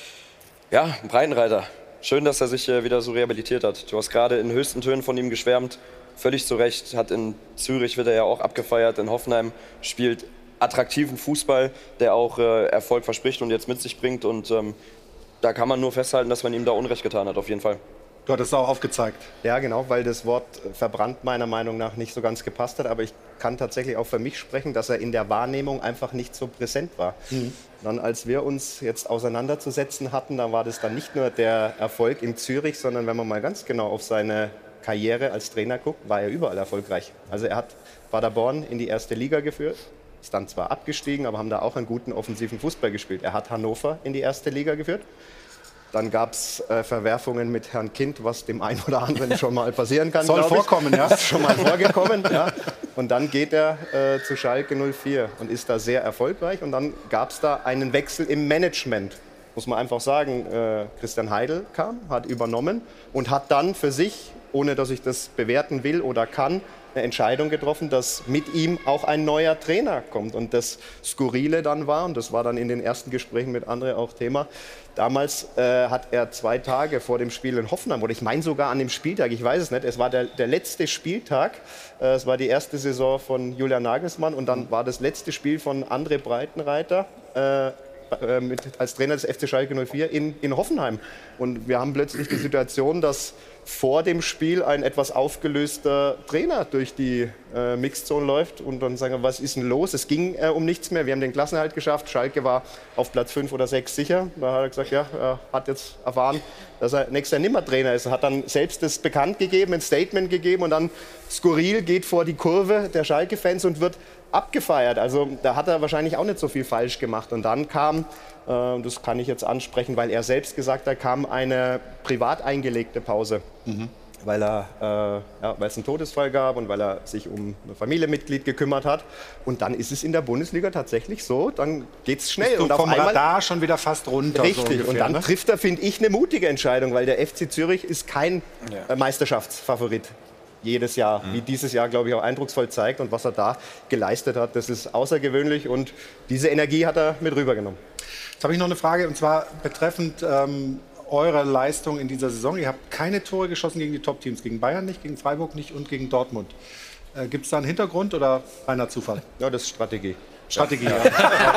Ja, ein Breitenreiter. Schön, dass er sich äh, wieder so rehabilitiert hat. Du hast gerade in höchsten Tönen von ihm geschwärmt. Völlig zu Recht. Hat in Zürich, wird er ja auch abgefeiert. In Hoffenheim spielt attraktiven Fußball, der auch äh, Erfolg verspricht und jetzt mit sich bringt. Und ähm, da kann man nur festhalten, dass man ihm da Unrecht getan hat, auf jeden Fall. Du hattest es auch aufgezeigt. Ja, genau, weil das Wort verbrannt meiner Meinung nach nicht so ganz gepasst hat. Aber ich kann tatsächlich auch für mich sprechen, dass er in der Wahrnehmung einfach nicht so präsent war. Mhm. Dann, als wir uns jetzt auseinanderzusetzen hatten, da war das dann nicht nur der Erfolg in Zürich, sondern wenn man mal ganz genau auf seine Karriere als Trainer guckt, war er überall erfolgreich. Also er hat Paderborn in die erste Liga geführt, ist dann zwar abgestiegen, aber haben da auch einen guten offensiven Fußball gespielt. Er hat Hannover in die erste Liga geführt. Dann gab es äh, Verwerfungen mit Herrn Kind, was dem einen oder anderen schon mal passieren kann. Soll vorkommen, ja. Das ist schon mal vorgekommen, ja. Und dann geht er äh, zu Schalke null vier und ist da sehr erfolgreich. Und dann gab es da einen Wechsel im Management. Muss man einfach sagen, äh, Christian Heidel kam, hat übernommen und hat dann für sich, ohne dass ich das bewerten will oder kann, eine Entscheidung getroffen, dass mit ihm auch ein neuer Trainer kommt. Und das Skurrile dann war, und das war dann in den ersten Gesprächen mit André auch Thema, damals äh, hat er zwei Tage vor dem Spiel in Hoffenheim, oder ich meine sogar an dem Spieltag, ich weiß es nicht, es war der, der letzte Spieltag, äh, es war die erste Saison von Julian Nagelsmann und dann war das letzte Spiel von André Breitenreiter, äh, Mit, als Trainer des F C Schalke null vier in, in Hoffenheim. Und wir haben plötzlich die Situation, dass vor dem Spiel ein etwas aufgelöster Trainer durch die äh, Mixzone läuft und dann sagen wir, was ist denn los? Es ging äh, um nichts mehr. Wir haben den Klassenerhalt geschafft. Schalke war auf Platz fünf oder sechs sicher. Da hat er gesagt, ja, er hat jetzt erfahren, dass er nächstes Jahr nimmer Trainer ist. Er hat dann selbst das bekannt gegeben, ein Statement gegeben und dann skurril geht vor die Kurve der Schalke-Fans und wird abgefeiert. Also da hat er wahrscheinlich auch nicht so viel falsch gemacht. Und dann kam, äh, das kann ich jetzt ansprechen, weil er selbst gesagt hat, kam eine privat eingelegte Pause. Mhm. Weil, er, äh, ja, weil es einen Todesfall gab und weil er sich um ein Familienmitglied gekümmert hat. Und dann ist es in der Bundesliga tatsächlich so, dann geht es schnell. Bist du und auf vom einmal Radar schon wieder fast runter. Richtig, so ungefähr, und dann ne? trifft er, finde ich, eine mutige Entscheidung, weil der F C Zürich ist kein Ja. äh, Meisterschaftsfavorit. Jedes Jahr, mhm. wie dieses Jahr, glaube ich, auch eindrucksvoll zeigt. Und was er da geleistet hat, das ist außergewöhnlich. Und diese Energie hat er mit rübergenommen. Jetzt habe ich noch eine Frage, und zwar betreffend ähm, eure Leistung in dieser Saison. Ihr habt keine Tore geschossen gegen die Top-Teams, gegen Bayern nicht, gegen Freiburg nicht und gegen Dortmund. Äh, Gibt es da einen Hintergrund oder reiner Zufall? Ja, das ist Strategie. Strategie, ja. ja.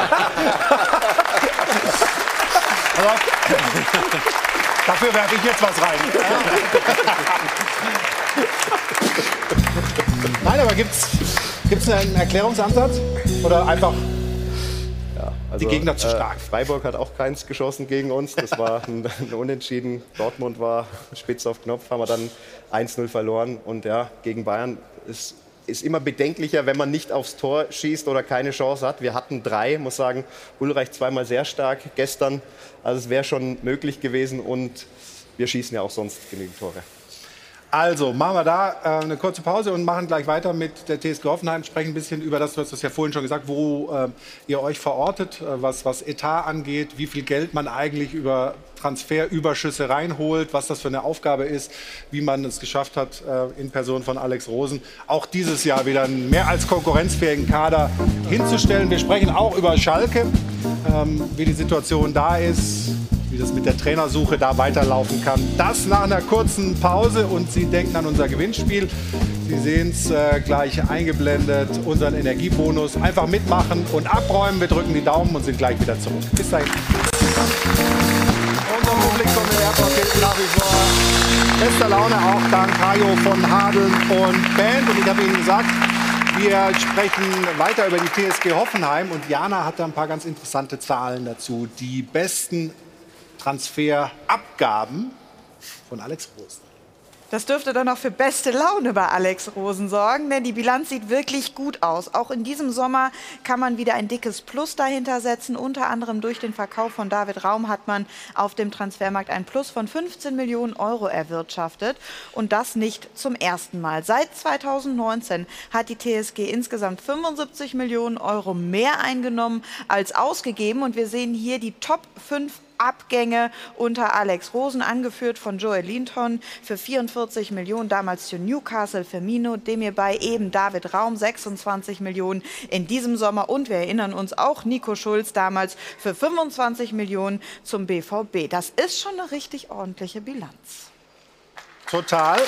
Aber dafür werfe ich jetzt was rein. Nein, aber gibt es einen Erklärungsansatz? Oder einfach ja, also, die Gegner zu stark? Äh, Freiburg hat auch keins geschossen gegen uns. Das war ein, ein Unentschieden. Dortmund war spitz auf Knopf, haben wir dann eins null verloren. Und ja, gegen Bayern ist, ist immer bedenklicher, wenn man nicht aufs Tor schießt oder keine Chance hat. Wir hatten drei, muss sagen, Ulreich zweimal sehr stark gestern. Also es wäre schon möglich gewesen und wir schießen ja auch sonst genügend Tore. Also, machen wir da äh, eine kurze Pause und machen gleich weiter mit der T S G Hoffenheim. Sprechen ein bisschen über das, du hast das ja vorhin schon gesagt, wo äh, ihr euch verortet, äh, was, was Etat angeht, wie viel Geld man eigentlich über Transferüberschüsse reinholt, was das für eine Aufgabe ist, wie man es geschafft hat, äh, in Person von Alex Rosen, auch dieses Jahr wieder einen mehr als konkurrenzfähigen Kader hinzustellen. Wir sprechen auch über Schalke, ähm, wie die Situation da ist, wie das mit der Trainersuche da weiterlaufen kann. Das nach einer kurzen Pause und Sie denken an unser Gewinnspiel. Sie sehen es äh, gleich eingeblendet, unseren Energiebonus. Einfach mitmachen und abräumen. Wir drücken die Daumen und sind gleich wieder zurück. Bis dahin. Unser Publikum im Airport ist nach wie vor bester Laune, auch dank Hajo von Hadeln und Band. Und ich habe Ihnen gesagt, wir sprechen weiter über die T S G Hoffenheim und Jana hat da ein paar ganz interessante Zahlen dazu. Die besten Transferabgaben von Alex Rosen. Das dürfte dann auch für beste Laune bei Alex Rosen sorgen, denn die Bilanz sieht wirklich gut aus. Auch in diesem Sommer kann man wieder ein dickes Plus dahinter setzen. Unter anderem durch den Verkauf von David Raum hat man auf dem Transfermarkt ein Plus von fünfzehn Millionen Euro erwirtschaftet. Und das nicht zum ersten Mal. Seit zweitausendneunzehn hat die T S G insgesamt fünfundsiebzig Millionen Euro mehr eingenommen als ausgegeben. Und wir sehen hier die Top fünf Abgänge unter Alex Rosen, angeführt von Joel Linton für vierundvierzig Millionen, damals zu Newcastle, Firmino, Demirbay, eben David Raum, sechsundzwanzig Millionen in diesem Sommer. Und wir erinnern uns auch Nico Schulz, damals für fünfundzwanzig Millionen zum B V B. Das ist schon eine richtig ordentliche Bilanz. Total.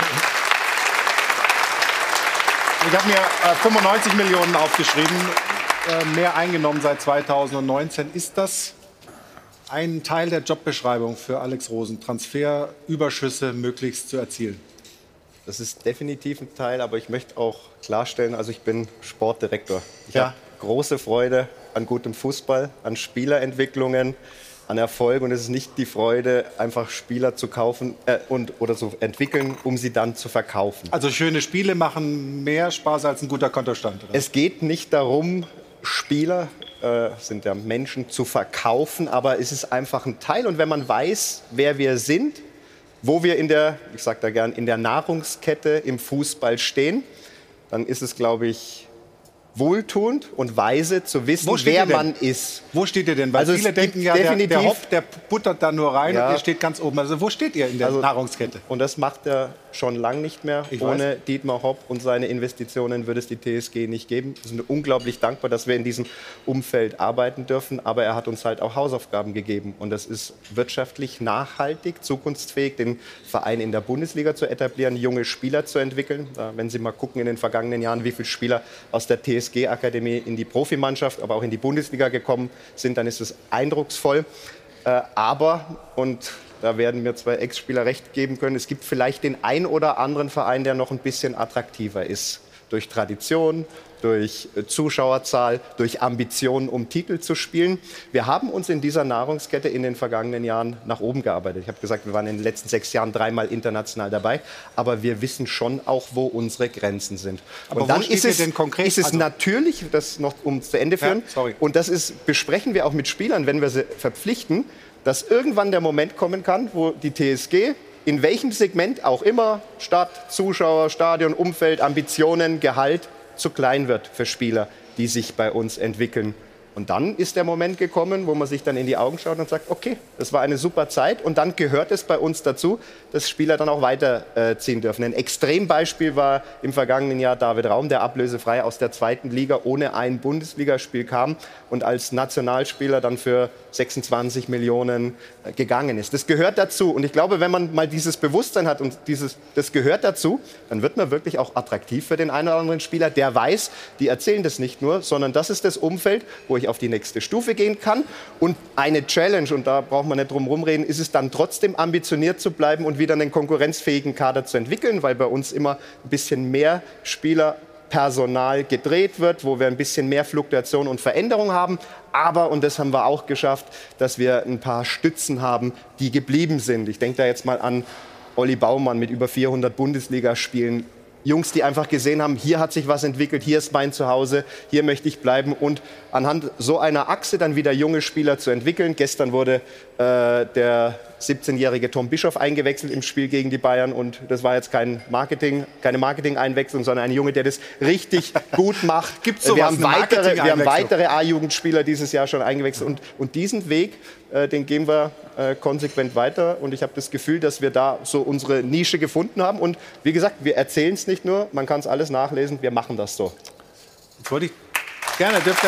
Ich habe mir äh, fünfundneunzig Millionen aufgeschrieben, äh, mehr eingenommen seit zweitausendneunzehn. Ist das ein Teil der Jobbeschreibung für Alex Rosen, Transferüberschüsse möglichst zu erzielen? Das ist definitiv ein Teil, aber ich möchte auch klarstellen, also ich bin Sportdirektor. Ich Ja. habe große Freude an gutem Fußball, an Spielerentwicklungen, an Erfolg. Und es ist nicht die Freude, einfach Spieler zu kaufen äh, und, oder zu entwickeln, um sie dann zu verkaufen. Also schöne Spiele machen mehr Spaß als ein guter Kontostand, oder? Es geht nicht darum, Spieler äh, sind ja Menschen zu verkaufen, aber es ist einfach ein Teil. Und wenn man weiß, wer wir sind, wo wir in der, ich sage da gern, in der Nahrungskette im Fußball stehen, dann ist es, glaube ich, wohltuend und weise zu wissen, wer man ist. Wo steht ihr denn? Weil Also viele es denken gibt ja, der, definitiv- der Hopf, der buttert da nur rein Ja. und ihr steht ganz oben. Also wo steht ihr in der Also- Nahrungskette? Und das macht er schon lang nicht mehr. Ich Ohne weiß. Dietmar Hopp und seine Investitionen würde es die T S G nicht geben. Wir sind unglaublich dankbar, dass wir in diesem Umfeld arbeiten dürfen. Aber er hat uns halt auch Hausaufgaben gegeben. Und das ist wirtschaftlich nachhaltig, zukunftsfähig, den Verein in der Bundesliga zu etablieren, junge Spieler zu entwickeln. Da, wenn Sie mal gucken in den vergangenen Jahren, wie viele Spieler aus der T S G-Akademie in die Profimannschaft, aber auch in die Bundesliga gekommen sind, dann ist es eindrucksvoll. Äh, aber, und da werden mir zwei Ex-Spieler recht geben können, es gibt vielleicht den ein oder anderen Verein, der noch ein bisschen attraktiver ist. Durch Tradition, durch äh, Zuschauerzahl, durch Ambitionen, um Titel zu spielen. Wir haben uns in dieser Nahrungskette in den vergangenen Jahren nach oben gearbeitet. Ich habe gesagt, wir waren in den letzten sechs Jahren dreimal international dabei. Aber wir wissen schon auch, wo unsere Grenzen sind. Aber Und dann wo steht ist ihr es, denn konkret? ist es Also- natürlich, das noch um zu Ende führen, Ja, sorry. und das ist, besprechen wir auch mit Spielern, wenn wir sie verpflichten, dass irgendwann der Moment kommen kann, wo die T S G in welchem Segment auch immer, Stadt, Zuschauer, Stadion, Umfeld, Ambitionen, Gehalt, zu klein wird für Spieler, die sich bei uns entwickeln. Und dann ist der Moment gekommen, wo man sich dann in die Augen schaut und sagt, okay, das war eine super Zeit. Und dann gehört es bei uns dazu, dass Spieler dann auch weiterziehen dürfen. Ein Extrembeispiel war im vergangenen Jahr David Raum, der ablösefrei aus der zweiten Liga ohne ein Bundesligaspiel kam und als Nationalspieler dann für sechsundzwanzig Millionen gegangen ist. Das gehört dazu. Und ich glaube, wenn man mal dieses Bewusstsein hat und dieses, das gehört dazu, dann wird man wirklich auch attraktiv für den einen oder anderen Spieler, der weiß, die erzählen das nicht nur, sondern das ist das Umfeld, wo ich auf die nächste Stufe gehen kann. Und eine Challenge, und da braucht man nicht drum rumreden, ist es dann trotzdem ambitioniert zu bleiben und wieder einen konkurrenzfähigen Kader zu entwickeln, weil bei uns immer ein bisschen mehr Spielerpersonal gedreht wird, wo wir ein bisschen mehr Fluktuation und Veränderung haben. Aber, und das haben wir auch geschafft, dass wir ein paar Stützen haben, die geblieben sind. Ich denke da jetzt mal an Olli Baumann mit über vierhundert Bundesligaspielen. Jungs, die einfach gesehen haben, hier hat sich was entwickelt, hier ist mein Zuhause, hier möchte ich bleiben. Und anhand so einer Achse dann wieder junge Spieler zu entwickeln. Gestern wurde äh, der siebzehnjährige Tom Bischoff eingewechselt im Spiel gegen die Bayern. Und das war jetzt kein Marketing, keine Marketing-Einwechslung, sondern ein Junge, der das richtig gut macht. Gibt's sowas, wir haben eine weitere, wir haben Marketing-Einwechslung? weitere A-Jugendspieler dieses Jahr schon eingewechselt. Und, und diesen Weg, äh, den gehen wir äh, konsequent weiter. Und ich habe das Gefühl, dass wir da so unsere Nische gefunden haben. Und wie gesagt, wir erzählen es nicht nur, man kann es alles nachlesen, wir machen das so. Jetzt wollte ich gerne, dürfte...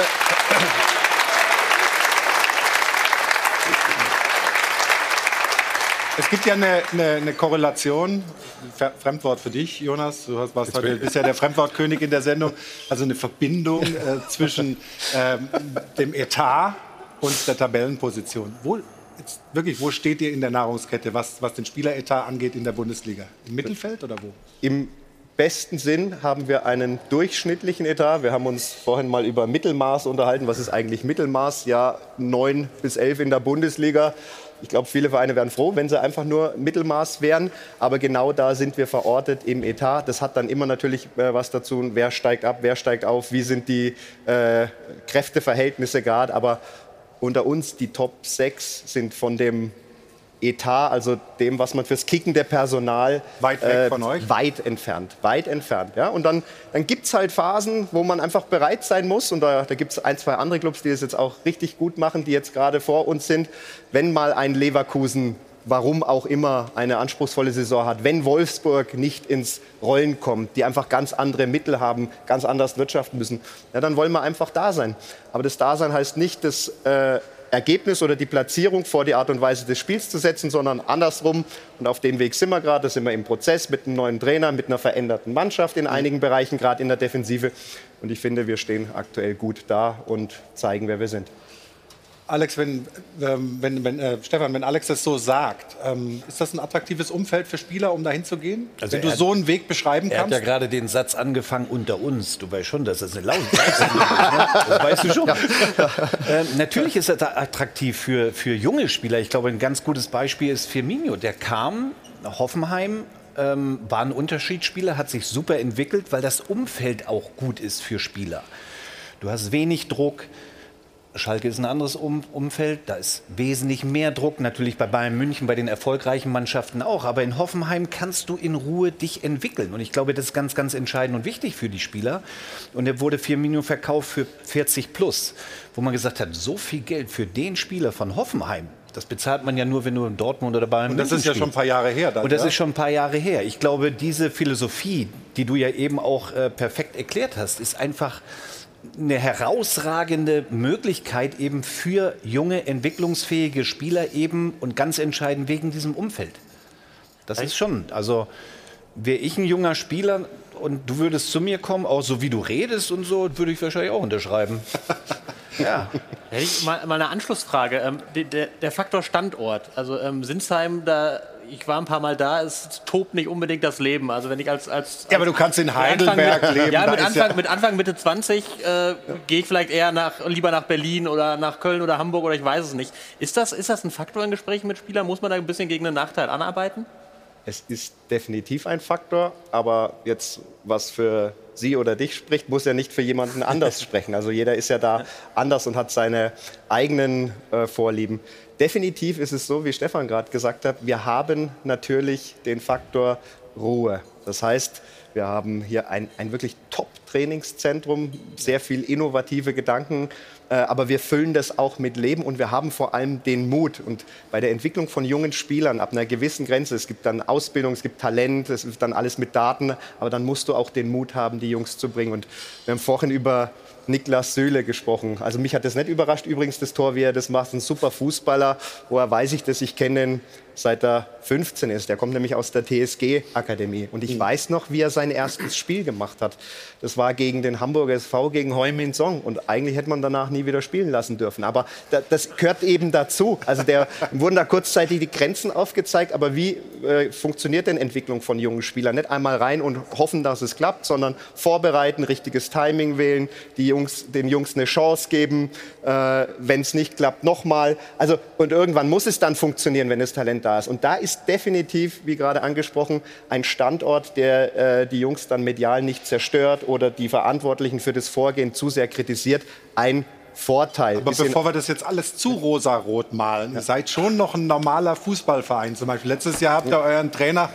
Es gibt ja eine, eine, eine Korrelation, Ver- Fremdwort für dich, Jonas, du hast, warst heute, bist ja der Fremdwortkönig in der Sendung, also eine Verbindung äh, zwischen ähm, dem Etat und der Tabellenposition. Wo, jetzt wirklich, wo steht ihr in der Nahrungskette, was, was den Spieleretat angeht in der Bundesliga? Im Mittelfeld oder wo? Im besten Sinn haben wir einen durchschnittlichen Etat. Wir haben uns vorhin mal über Mittelmaß unterhalten. Was ist eigentlich Mittelmaß? Ja, neun bis elf in der Bundesliga. Ich glaube, viele Vereine wären froh, wenn sie einfach nur Mittelmaß wären. Aber genau da sind wir verortet im Etat. Das hat dann immer natürlich äh, was dazu, wer steigt ab, wer steigt auf, wie sind die äh, Kräfteverhältnisse gerade. Aber unter uns, die Top sechs sind von dem Etat, also dem, was man fürs Kicken der Personal weit weg äh, von euch? Weit entfernt, weit entfernt. Ja? Und dann, dann gibt es halt Phasen, wo man einfach bereit sein muss. Und da, da gibt es ein, zwei andere Clubs, die das jetzt auch richtig gut machen, die jetzt gerade vor uns sind. Wenn mal ein Leverkusen, warum auch immer, eine anspruchsvolle Saison hat, wenn Wolfsburg nicht ins Rollen kommt, die einfach ganz andere Mittel haben, ganz anders wirtschaften müssen, ja, dann wollen wir einfach da sein. Aber das Dasein heißt nicht, dass äh, Ergebnis oder die Platzierung vor die Art und Weise des Spiels zu setzen, sondern andersrum. Und auf dem Weg sind wir gerade, da sind wir im Prozess mit einem neuen Trainer, mit einer veränderten Mannschaft in einigen Bereichen, gerade in der Defensive. Und ich finde, wir stehen aktuell gut da und zeigen, wer wir sind. Alex, wenn, ähm, wenn, wenn äh, Stefan, wenn Alex das so sagt, ähm, ist das ein attraktives Umfeld für Spieler, um dahin zu gehen? Also wenn du so einen Weg beschreiben er kannst? Er hat ja gerade den Satz angefangen, unter uns. Du weißt schon, dass das eine laute ist. Ne? Das weißt du schon. Ja. Äh, natürlich ist das attraktiv für, für junge Spieler. Ich glaube, ein ganz gutes Beispiel ist Firmino. Der kam nach Hoffenheim, ähm, war ein Unterschiedsspieler, hat sich super entwickelt, weil das Umfeld auch gut ist für Spieler. Du hast wenig Druck. Schalke ist ein anderes um Umfeld, da ist wesentlich mehr Druck, natürlich bei Bayern München, bei den erfolgreichen Mannschaften auch. Aber in Hoffenheim kannst du in Ruhe dich entwickeln. Und ich glaube, das ist ganz, ganz entscheidend und wichtig für die Spieler. Und er wurde Firmino verkauft für vierzig plus, wo man gesagt hat, so viel Geld für den Spieler von Hoffenheim, das bezahlt man ja nur, wenn du in Dortmund oder Bayern München spielst. Und das ist ja schon ein paar Jahre her. Dann, und das ja? ist schon ein paar Jahre her. Ich glaube, diese Philosophie, die du ja eben auch äh, perfekt erklärt hast, ist einfach eine herausragende Möglichkeit eben für junge, entwicklungsfähige Spieler eben und ganz entscheidend wegen diesem Umfeld. Das ist schon, also wäre ich ein junger Spieler und du würdest zu mir kommen, auch so wie du redest und so, würde ich wahrscheinlich auch unterschreiben. Ja. Hätte ich mal, mal eine Anschlussfrage. Ähm, der, der Faktor Standort, also ähm, Sinsheim, da, ich war ein paar Mal da, es tobt nicht unbedingt das Leben. Also wenn ich als, als, als ja, aber du kannst in Heidelberg Anfang, leben. Ja, mit Anfang, ja mit Anfang, Mitte zwanzig äh, gehe ich vielleicht eher nach, lieber nach Berlin oder nach Köln oder Hamburg oder ich weiß es nicht. Ist das, ist das ein Faktor in Gesprächen mit Spielern? Muss man da ein bisschen gegen einen Nachteil anarbeiten? Es ist definitiv ein Faktor, aber jetzt, was für Sie oder dich spricht, muss ja nicht für jemanden anders sprechen. Also jeder ist ja da anders und hat seine eigenen äh, Vorlieben. Definitiv ist es so, wie Stefan gerade gesagt hat, wir haben natürlich den Faktor Ruhe. Das heißt, wir haben hier ein, ein wirklich Top-Trainingszentrum, sehr viel innovative Gedanken, äh, aber wir füllen das auch mit Leben und wir haben vor allem den Mut. Und bei der Entwicklung von jungen Spielern ab einer gewissen Grenze, es gibt dann Ausbildung, es gibt Talent, es ist dann alles mit Daten, aber dann musst du auch den Mut haben, die Jungs zu bringen. Und wir haben vorhin über Niklas Süle gesprochen. Also mich hat das nicht überrascht, übrigens das Tor, wie er das macht. Ein super Fußballer, woher weiß ich das? Ich kenne ihn seit er fünfzehn ist. Der kommt nämlich aus der T S G-Akademie. Und ich mhm. weiß noch, wie er sein erstes Spiel gemacht hat. Das war gegen den Hamburger S V, gegen Heung-min Son. Und eigentlich hätte man danach nie wieder spielen lassen dürfen. Aber da, das gehört eben dazu. Also der wurden da kurzzeitig die Grenzen aufgezeigt. Aber wie äh, funktioniert denn Entwicklung von jungen Spielern? Nicht einmal rein und hoffen, dass es klappt, sondern vorbereiten, richtiges Timing wählen, die Jungs, den Jungs eine Chance geben. Äh, wenn es nicht klappt, nochmal. Also, und irgendwann muss es dann funktionieren, wenn das Talent da ist. Und da ist definitiv, wie gerade angesprochen, ein Standort, der äh, die Jungs dann medial nicht zerstört oder die Verantwortlichen für das Vorgehen zu sehr kritisiert, ein Vorteil. Aber bevor wir das jetzt alles zu rosarot malen, ja. Ihr seid schon noch ein normaler Fußballverein. Zum Beispiel letztes Jahr habt ihr ja. euren Trainer,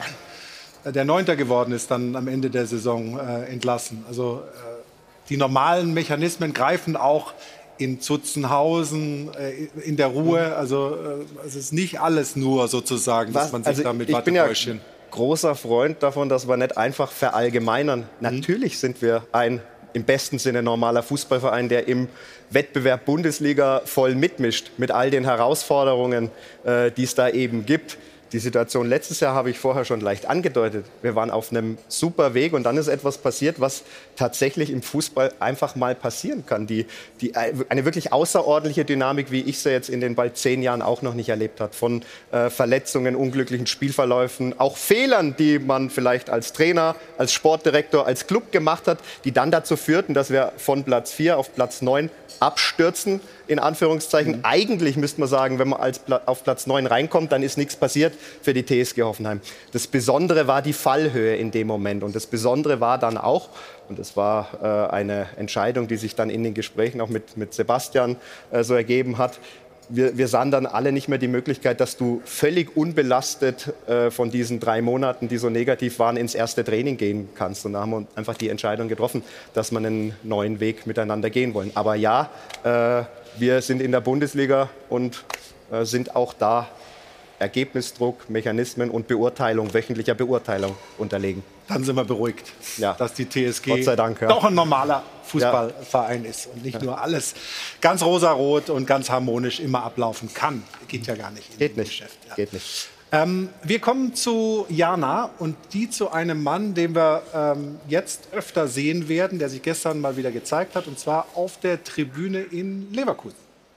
der Neunter geworden ist, dann am Ende der Saison äh, entlassen. Also äh, die normalen Mechanismen greifen auch in Zutzenhausen, in der Ruhe. Also es ist nicht alles nur sozusagen, dass man sich also damit ich bin ja Wattebäuschen... großer Freund davon, dass wir nicht einfach verallgemeinern. Mhm. Natürlich sind wir ein im besten Sinne normaler Fußballverein, der im Wettbewerb Bundesliga voll mitmischt, mit all den Herausforderungen, äh, die es da eben gibt. Die Situation letztes Jahr habe ich vorher schon leicht angedeutet. Wir waren auf einem super Weg und dann ist etwas passiert, was tatsächlich im Fußball einfach mal passieren kann. Die, die, eine wirklich außerordentliche Dynamik, wie ich sie jetzt in den bald zehn Jahren auch noch nicht erlebt habe. Von äh, Verletzungen, unglücklichen Spielverläufen, auch Fehlern, die man vielleicht als Trainer, als Sportdirektor, als Club gemacht hat, die dann dazu führten, dass wir von Platz vier auf Platz neun abstürzen in Anführungszeichen. Mhm. Eigentlich müsste man sagen, wenn man als Pla- auf Platz neun reinkommt, dann ist nichts passiert für die T S G Hoffenheim. Das Besondere war die Fallhöhe in dem Moment. Und das Besondere war dann auch, und das war äh, eine Entscheidung, die sich dann in den Gesprächen auch mit, mit Sebastian äh, so ergeben hat, Wir, wir sahen dann alle nicht mehr die Möglichkeit, dass du völlig unbelastet äh, von diesen drei Monaten, die so negativ waren, ins erste Training gehen kannst. Und da haben wir einfach die Entscheidung getroffen, dass wir einen neuen Weg miteinander gehen wollen. Aber ja, äh, wir sind in der Bundesliga und äh, sind auch da Ergebnisdruck, Mechanismen und Beurteilung, wöchentlicher Beurteilung unterlegen. Dann sind wir beruhigt, ja. dass die T S G Gott sei Dank, ja. doch ein normaler Fußballverein ja. ist und nicht ja. nur alles ganz rosarot und ganz harmonisch immer ablaufen kann. Geht ja gar nicht in Geht dem nicht. Geschäft. Ja. Geht nicht. Ähm, wir kommen zu Jana und die zu einem Mann, den wir ähm, jetzt öfter sehen werden, der sich gestern mal wieder gezeigt hat, und zwar auf der Tribüne in Leverkusen.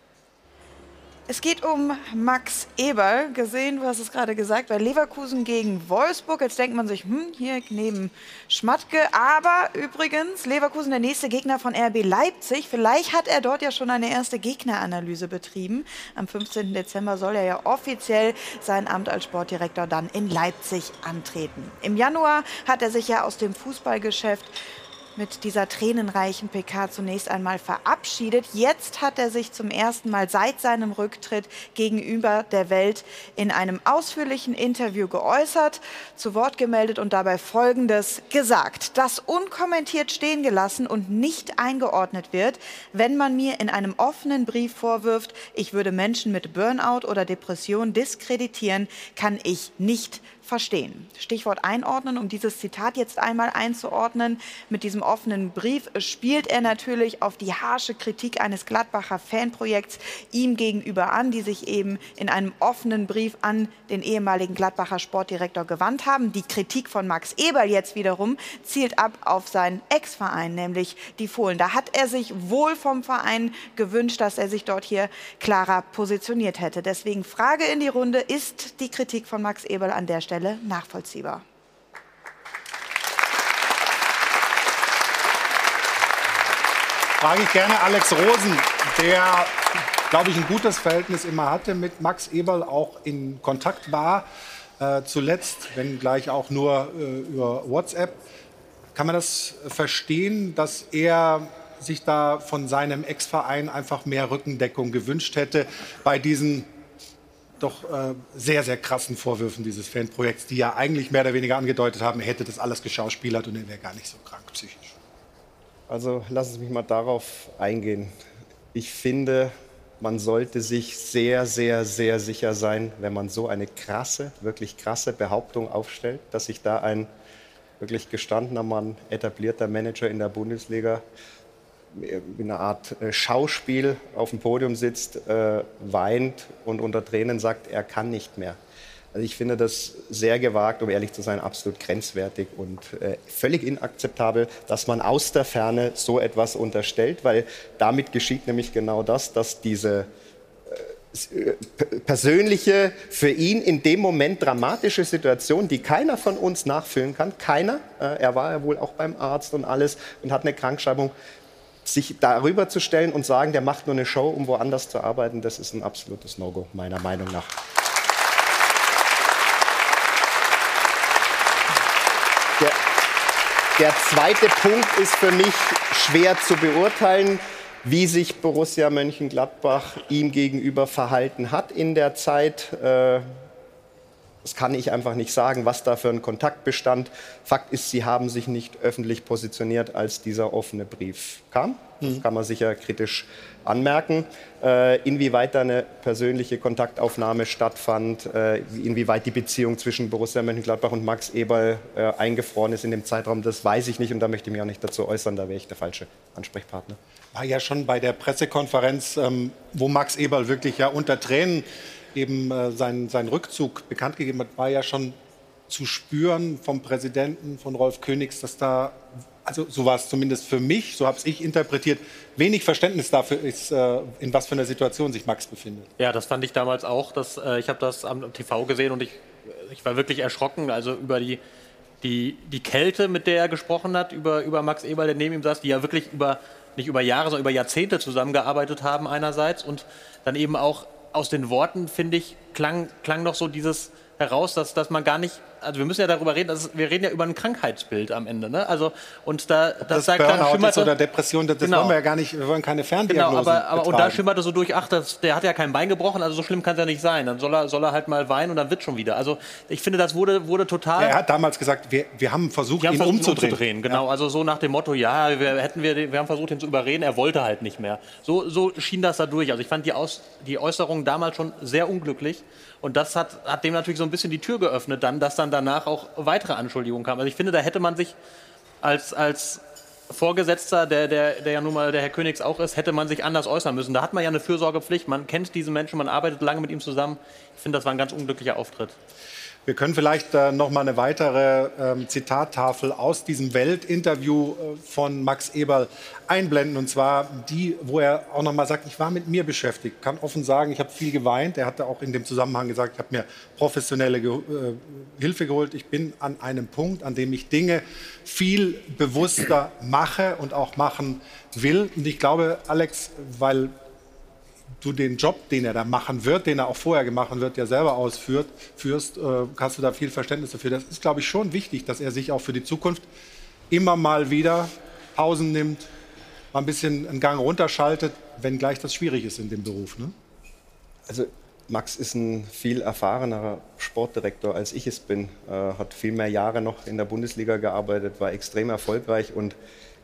Es geht um Max Eberl. Gesehen, du hast es gerade gesagt, bei Leverkusen gegen Wolfsburg. Jetzt denkt man sich, hm, hier neben Schmatke. Aber übrigens, Leverkusen der nächste Gegner von R B Leipzig. Vielleicht hat er dort ja schon eine erste Gegneranalyse betrieben. Am fünfzehnten Dezember soll er ja offiziell sein Amt als Sportdirektor dann in Leipzig antreten. Im Januar hat er sich ja aus dem Fußballgeschäft mit dieser tränenreichen P K zunächst einmal verabschiedet. Jetzt hat er sich zum ersten Mal seit seinem Rücktritt gegenüber der Welt in einem ausführlichen Interview geäußert, zu Wort gemeldet und dabei Folgendes gesagt: Das unkommentiert stehen gelassen und nicht eingeordnet wird, wenn man mir in einem offenen Brief vorwirft, ich würde Menschen mit Burnout oder Depression diskreditieren, kann ich nicht verstehen. Stichwort einordnen, um dieses Zitat jetzt einmal einzuordnen. Mit diesem offenen Brief spielt er natürlich auf die harsche Kritik eines Gladbacher Fanprojekts ihm gegenüber an, die sich eben in einem offenen Brief an den ehemaligen Gladbacher Sportdirektor gewandt haben. Die Kritik von Max Eberl jetzt wiederum zielt ab auf seinen Ex-Verein, nämlich die Fohlen. Da hat er sich wohl vom Verein gewünscht, dass er sich dort hier klarer positioniert hätte. Deswegen Frage in die Runde: Ist die Kritik von Max Eberl an der Stelle nachvollziehbar? Frage ich gerne Alex Rosen, der, glaube ich, ein gutes Verhältnis immer hatte mit Max Eberl, auch in Kontakt war, äh, zuletzt, wenn gleich auch nur äh, über WhatsApp. Kann man das verstehen, dass er sich da von seinem Ex-Verein einfach mehr Rückendeckung gewünscht hätte bei diesen doch äh, sehr, sehr krassen Vorwürfen dieses Fanprojekts, die ja eigentlich mehr oder weniger angedeutet haben, er hätte das alles geschauspielert und er wäre gar nicht so krank psychisch? Also lassen Sie mich mal darauf eingehen. Ich finde, man sollte sich sehr, sehr, sehr sicher sein, wenn man so eine krasse, wirklich krasse Behauptung aufstellt, dass sich da ein wirklich gestandener Mann, etablierter Manager in der Bundesliga in einer Art Schauspiel auf dem Podium sitzt, äh, weint und unter Tränen sagt, er kann nicht mehr. Also ich finde das sehr gewagt, um ehrlich zu sein, absolut grenzwertig und äh, völlig inakzeptabel, dass man aus der Ferne so etwas unterstellt, weil damit geschieht nämlich genau das, dass diese äh, persönliche, für ihn in dem Moment dramatische Situation, die keiner von uns nachfühlen kann, keiner, äh, er war ja wohl auch beim Arzt und alles und hat eine Krankschreibung, sich darüber zu stellen und sagen, der macht nur eine Show, um woanders zu arbeiten, das ist ein absolutes No-Go, meiner Meinung nach. Der, der zweite Punkt ist für mich schwer zu beurteilen, wie sich Borussia Mönchengladbach ihm gegenüber verhalten hat in der Zeit. Äh, Das kann ich einfach nicht sagen, was da für ein Kontakt bestand. Fakt ist, sie haben sich nicht öffentlich positioniert, als dieser offene Brief kam. Das kann man sicher kritisch anmerken. Äh, inwieweit da eine persönliche Kontaktaufnahme stattfand, äh, inwieweit die Beziehung zwischen Borussia Mönchengladbach und Max Eberl äh, eingefroren ist in dem Zeitraum, das weiß ich nicht und da möchte ich mich auch nicht dazu äußern, da wäre ich der falsche Ansprechpartner. War ja schon bei der Pressekonferenz, ähm, wo Max Eberl wirklich ja unter Tränen eben äh, seinen, seinen Rückzug bekannt gegeben hat, war ja schon zu spüren vom Präsidenten, von Rolf Königs, dass da, also so war es zumindest für mich, so habe es ich interpretiert, wenig Verständnis dafür ist, äh, in was für einer Situation sich Max befindet. Ja, das fand ich damals auch. Dass, äh, ich habe das am T V gesehen und ich, ich war wirklich erschrocken, also über die, die, die Kälte, mit der er gesprochen hat, über, über Max Eberl, der neben ihm saß, die ja wirklich über nicht über Jahre, sondern über Jahrzehnte zusammengearbeitet haben einerseits und dann eben auch aus den Worten, finde ich, klang, klang noch so dieses heraus, dass, dass man gar nicht, also wir müssen ja darüber reden, dass, wir reden ja über ein Krankheitsbild am Ende, ne? Also und da das, das sagt Burnout dann schimmerte, oder Depression, das genau. wollen wir ja gar nicht, wir wollen keine Ferndiagnosen Genau, aber, aber und da betreiben. schimmerte so durch, ach, das, der hat ja kein Bein gebrochen, also so schlimm kann es ja nicht sein. Dann soll er, soll er halt mal weinen und dann wird schon wieder. Also ich finde, das wurde, wurde total... Ja, er hat damals gesagt, wir, wir haben versucht, wir haben ihn versucht, umzudrehen. umzudrehen. Genau, ja. Also so nach dem Motto, ja, wir, hätten wir, wir haben versucht, ihn zu überreden, er wollte halt nicht mehr. So, so schien das da durch. Also ich fand die, Aus, die Äußerungen damals schon sehr unglücklich. Und das hat, hat dem natürlich so ein bisschen die Tür geöffnet, dann, dass dann danach auch weitere Anschuldigungen kamen. Also ich finde, da hätte man sich als, als Vorgesetzter, der, der, der ja nun mal der Herr Königs auch ist, hätte man sich anders äußern müssen. Da hat man ja eine Fürsorgepflicht, man kennt diesen Menschen, man arbeitet lange mit ihm zusammen. Ich finde, das war ein ganz unglücklicher Auftritt. Wir können vielleicht äh, noch mal eine weitere ähm, Zitattafel aus diesem Weltinterview äh, von Max Eberl einblenden. Und zwar die, wo er auch noch mal sagt, ich war mit mir beschäftigt. Kann offen sagen, ich habe viel geweint. Er hatte auch in dem Zusammenhang gesagt, ich habe mir professionelle Ge äh, Hilfe geholt. Ich bin an einem Punkt, an dem ich Dinge viel bewusster mache und auch machen will. Und ich glaube, Alex, weil du den Job, den er da machen wird, den er auch vorher gemacht wird, ja selber ausführt, führst, äh, hast du da viel Verständnis dafür. Das ist, glaube ich, schon wichtig, dass er sich auch für die Zukunft immer mal wieder Pausen nimmt, mal ein bisschen einen Gang runterschaltet, wenngleich das schwierig ist in dem Beruf. Ne? Also Max ist ein viel erfahrenerer Sportdirektor, als ich es bin. Äh, hat viel mehr Jahre noch in der Bundesliga gearbeitet, war extrem erfolgreich und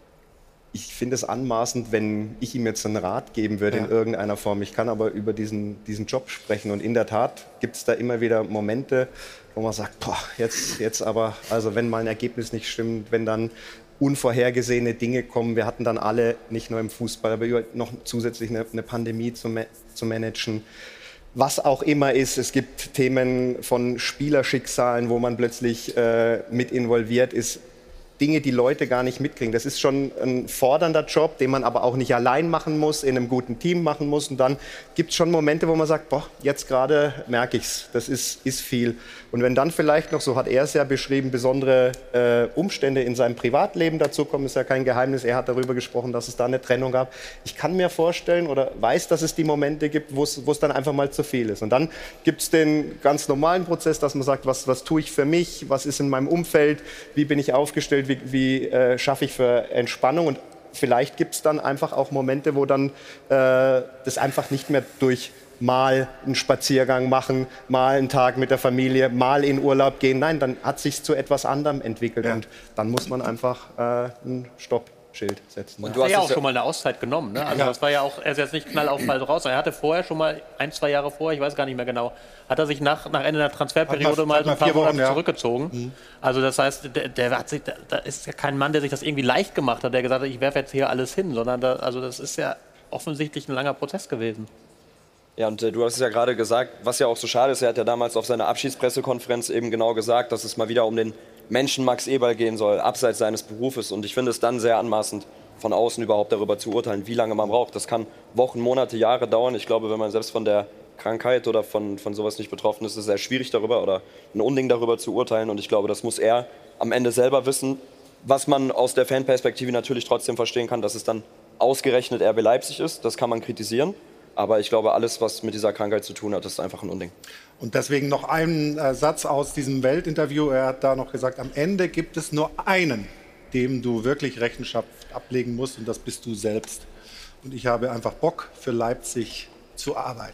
ich finde es anmaßend, wenn ich ihm jetzt einen Rat geben würde ja. in irgendeiner Form. Ich kann aber über diesen, diesen Job sprechen. Und in der Tat gibt es da immer wieder Momente, wo man sagt, boah, jetzt, jetzt aber, also wenn mal ein Ergebnis nicht stimmt, wenn dann unvorhergesehene Dinge kommen. Wir hatten dann alle, nicht nur im Fußball, aber noch zusätzlich eine, eine Pandemie zu, ma zu managen. Was auch immer ist, es gibt Themen von Spielerschicksalen, wo man plötzlich äh, mit involviert ist. Dinge, die Leute gar nicht mitkriegen. Das ist schon ein fordernder Job, den man aber auch nicht allein machen muss, in einem guten Team machen muss. Und dann gibt es schon Momente, wo man sagt, boah, jetzt gerade merke ich es, das ist, ist viel. Und wenn dann vielleicht noch, so hat er es ja beschrieben, besondere äh, Umstände in seinem Privatleben dazukommen, ist ja kein Geheimnis. Er hat darüber gesprochen, dass es da eine Trennung gab. Ich kann mir vorstellen oder weiß, dass es die Momente gibt, wo es dann einfach mal zu viel ist. Und dann gibt es den ganz normalen Prozess, dass man sagt, was, was tue ich für mich, was ist in meinem Umfeld, wie bin ich aufgestellt, wie, wie äh, schaffe ich für Entspannung. Und vielleicht gibt es dann einfach auch Momente, wo dann äh, das einfach nicht mehr durch mal einen Spaziergang machen, mal einen Tag mit der Familie, mal in Urlaub gehen. Nein, dann hat sich zu etwas anderem entwickelt ja. und dann muss man einfach äh, einen Stoppschild setzen. Und du hast ja auch schon mal eine Auszeit genommen, ne? Also ja. das war ja auch, er ist jetzt nicht knallauffall raus. Er hatte vorher schon mal ein, zwei Jahre vorher, ich weiß gar nicht mehr genau, hat er sich nach, nach Ende der Transferperiode mal, mal so ein paar Monate ja. zurückgezogen. Mhm. Also das heißt, der, der hat sich, da ist ja kein Mann, der sich das irgendwie leicht gemacht hat, der gesagt hat, ich werfe jetzt hier alles hin, sondern da, also das ist ja offensichtlich ein langer Prozess gewesen. Ja, und äh, du hast es ja gerade gesagt, was ja auch so schade ist, er hat ja damals auf seiner Abschiedspressekonferenz eben genau gesagt, dass es mal wieder um den Menschen Max Eberl gehen soll, abseits seines Berufes. Und ich finde es dann sehr anmaßend, von außen überhaupt darüber zu urteilen, wie lange man braucht. Das kann Wochen, Monate, Jahre dauern. Ich glaube, wenn man selbst von der Krankheit oder von, von sowas nicht betroffen ist, ist es sehr schwierig darüber oder ein Unding darüber zu urteilen. Und ich glaube, das muss er am Ende selber wissen. Was man aus der Fanperspektive natürlich trotzdem verstehen kann, dass es dann ausgerechnet R B Leipzig ist, das kann man kritisieren. Aber ich glaube, alles, was mit dieser Krankheit zu tun hat, ist einfach ein Unding. Und deswegen noch einen äh, Satz aus diesem Weltinterview. Er hat da noch gesagt, am Ende gibt es nur einen, dem du wirklich Rechenschaft ablegen musst. Und das bist du selbst. Und ich habe einfach Bock, für Leipzig zu arbeiten.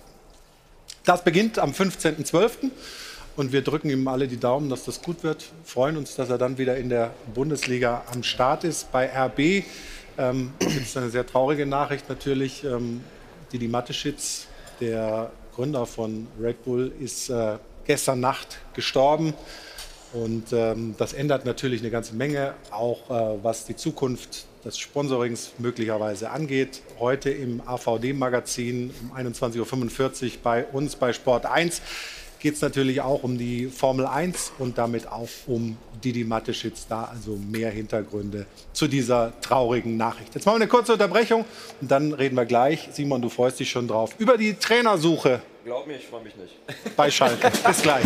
Das beginnt am fünfzehnten zwölften Und wir drücken ihm alle die Daumen, dass das gut wird. Freuen uns, dass er dann wieder in der Bundesliga am Start ist. Bei R B ähm, gibt es eine sehr traurige Nachricht natürlich. Ähm, Didi Mateschitz, der Gründer von Red Bull, ist äh, gestern Nacht gestorben. Und ähm, das ändert natürlich eine ganze Menge, auch äh, was die Zukunft des Sponsorings möglicherweise angeht. Heute im A V D-Magazin um einundzwanzig Uhr fünfundvierzig bei uns bei Sport eins geht es natürlich auch um die Formel eins und damit auch um Didi Mateschitz. Da also mehr Hintergründe zu dieser traurigen Nachricht. Jetzt machen wir eine kurze Unterbrechung und dann reden wir gleich. Simon, du freust dich schon drauf. Über die Trainersuche. Glaub mir, ich freue mich nicht. Bei Schalke. Bis gleich.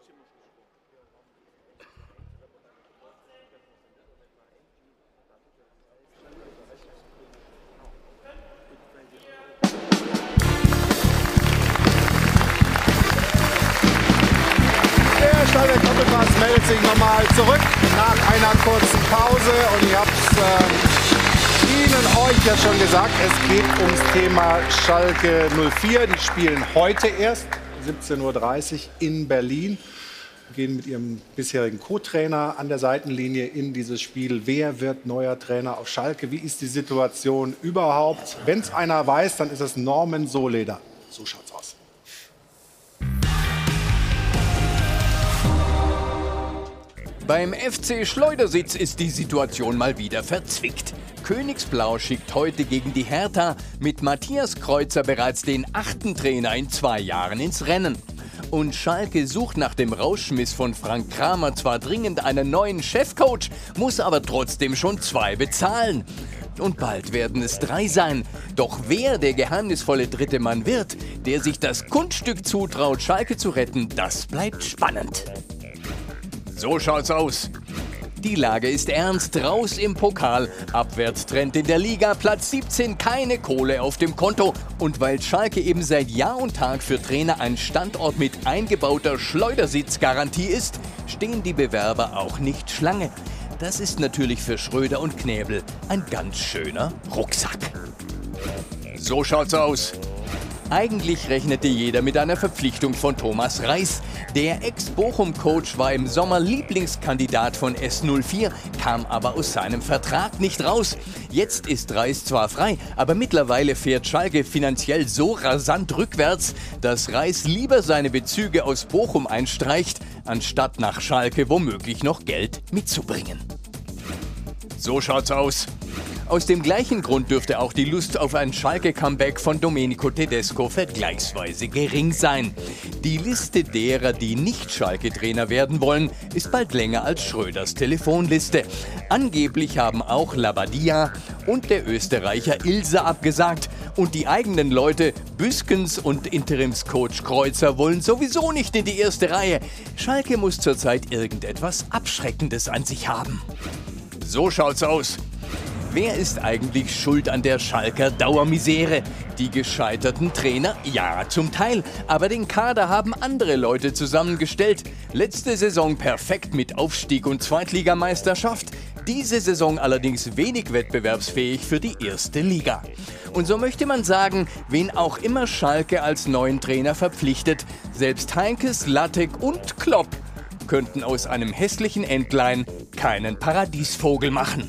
Der Stahlwerk Doppelpass meldet sich nochmal zurück nach einer kurzen Pause. Und ich habe es äh, Ihnen, euch ja schon gesagt, es geht ums Thema Schalke null vier. Die spielen heute erst, siebzehn Uhr dreißig in Berlin. Gehen mit ihrem bisherigen Co-Trainer an der Seitenlinie in dieses Spiel. Wer wird neuer Trainer auf Schalke? Wie ist die Situation überhaupt? Wenn es einer weiß, dann ist es Norman Sohleder. So schaut's aus. Beim F C Schleudersitz ist die Situation mal wieder verzwickt. Königsblau schickt heute gegen die Hertha mit Matthias Kreuzer bereits den achten Trainer in zwei Jahren ins Rennen. Und Schalke sucht nach dem Rausschmiss von Frank Kramer zwar dringend einen neuen Chefcoach, muss aber trotzdem schon zwei bezahlen. Und bald werden es drei sein. Doch wer der geheimnisvolle dritte Mann wird, der sich das Kunststück zutraut, Schalke zu retten, das bleibt spannend. So schaut's aus. Die Lage ist ernst, raus im Pokal, Abwärtstrend in der Liga, Platz siebzehn, keine Kohle auf dem Konto. Und weil Schalke eben seit Jahr und Tag für Trainer ein Standort mit eingebauter Schleudersitzgarantie ist, stehen die Bewerber auch nicht Schlange. Das ist natürlich für Schröder und Knäbel ein ganz schöner Rucksack. So schaut's aus. Eigentlich rechnete jeder mit einer Verpflichtung von Thomas Reis. Der Ex-Bochum-Coach war im Sommer Lieblingskandidat von S null vier, kam aber aus seinem Vertrag nicht raus. Jetzt ist Reis zwar frei, aber mittlerweile fährt Schalke finanziell so rasant rückwärts, dass Reis lieber seine Bezüge aus Bochum einstreicht, anstatt nach Schalke womöglich noch Geld mitzubringen. So schaut's aus. Aus dem gleichen Grund dürfte auch die Lust auf ein Schalke-Comeback von Domenico Tedesco vergleichsweise gering sein. Die Liste derer, die nicht Schalke-Trainer werden wollen, ist bald länger als Schröders Telefonliste. Angeblich haben auch Labadia und der Österreicher Ilse abgesagt. Und die eigenen Leute, Büskens und Interimscoach Kreuzer, wollen sowieso nicht in die erste Reihe. Schalke muss zurzeit irgendetwas Abschreckendes an sich haben. So schaut's aus. Wer ist eigentlich schuld an der Schalker Dauermisere? Die gescheiterten Trainer? Ja, zum Teil. Aber den Kader haben andere Leute zusammengestellt. Letzte Saison perfekt mit Aufstieg und Zweitligameisterschaft. Diese Saison allerdings wenig wettbewerbsfähig für die erste Liga. Und so möchte man sagen, wen auch immer Schalke als neuen Trainer verpflichtet, selbst Heinkes, Lattek und Klopp könnten aus einem hässlichen Entlein keinen Paradiesvogel machen.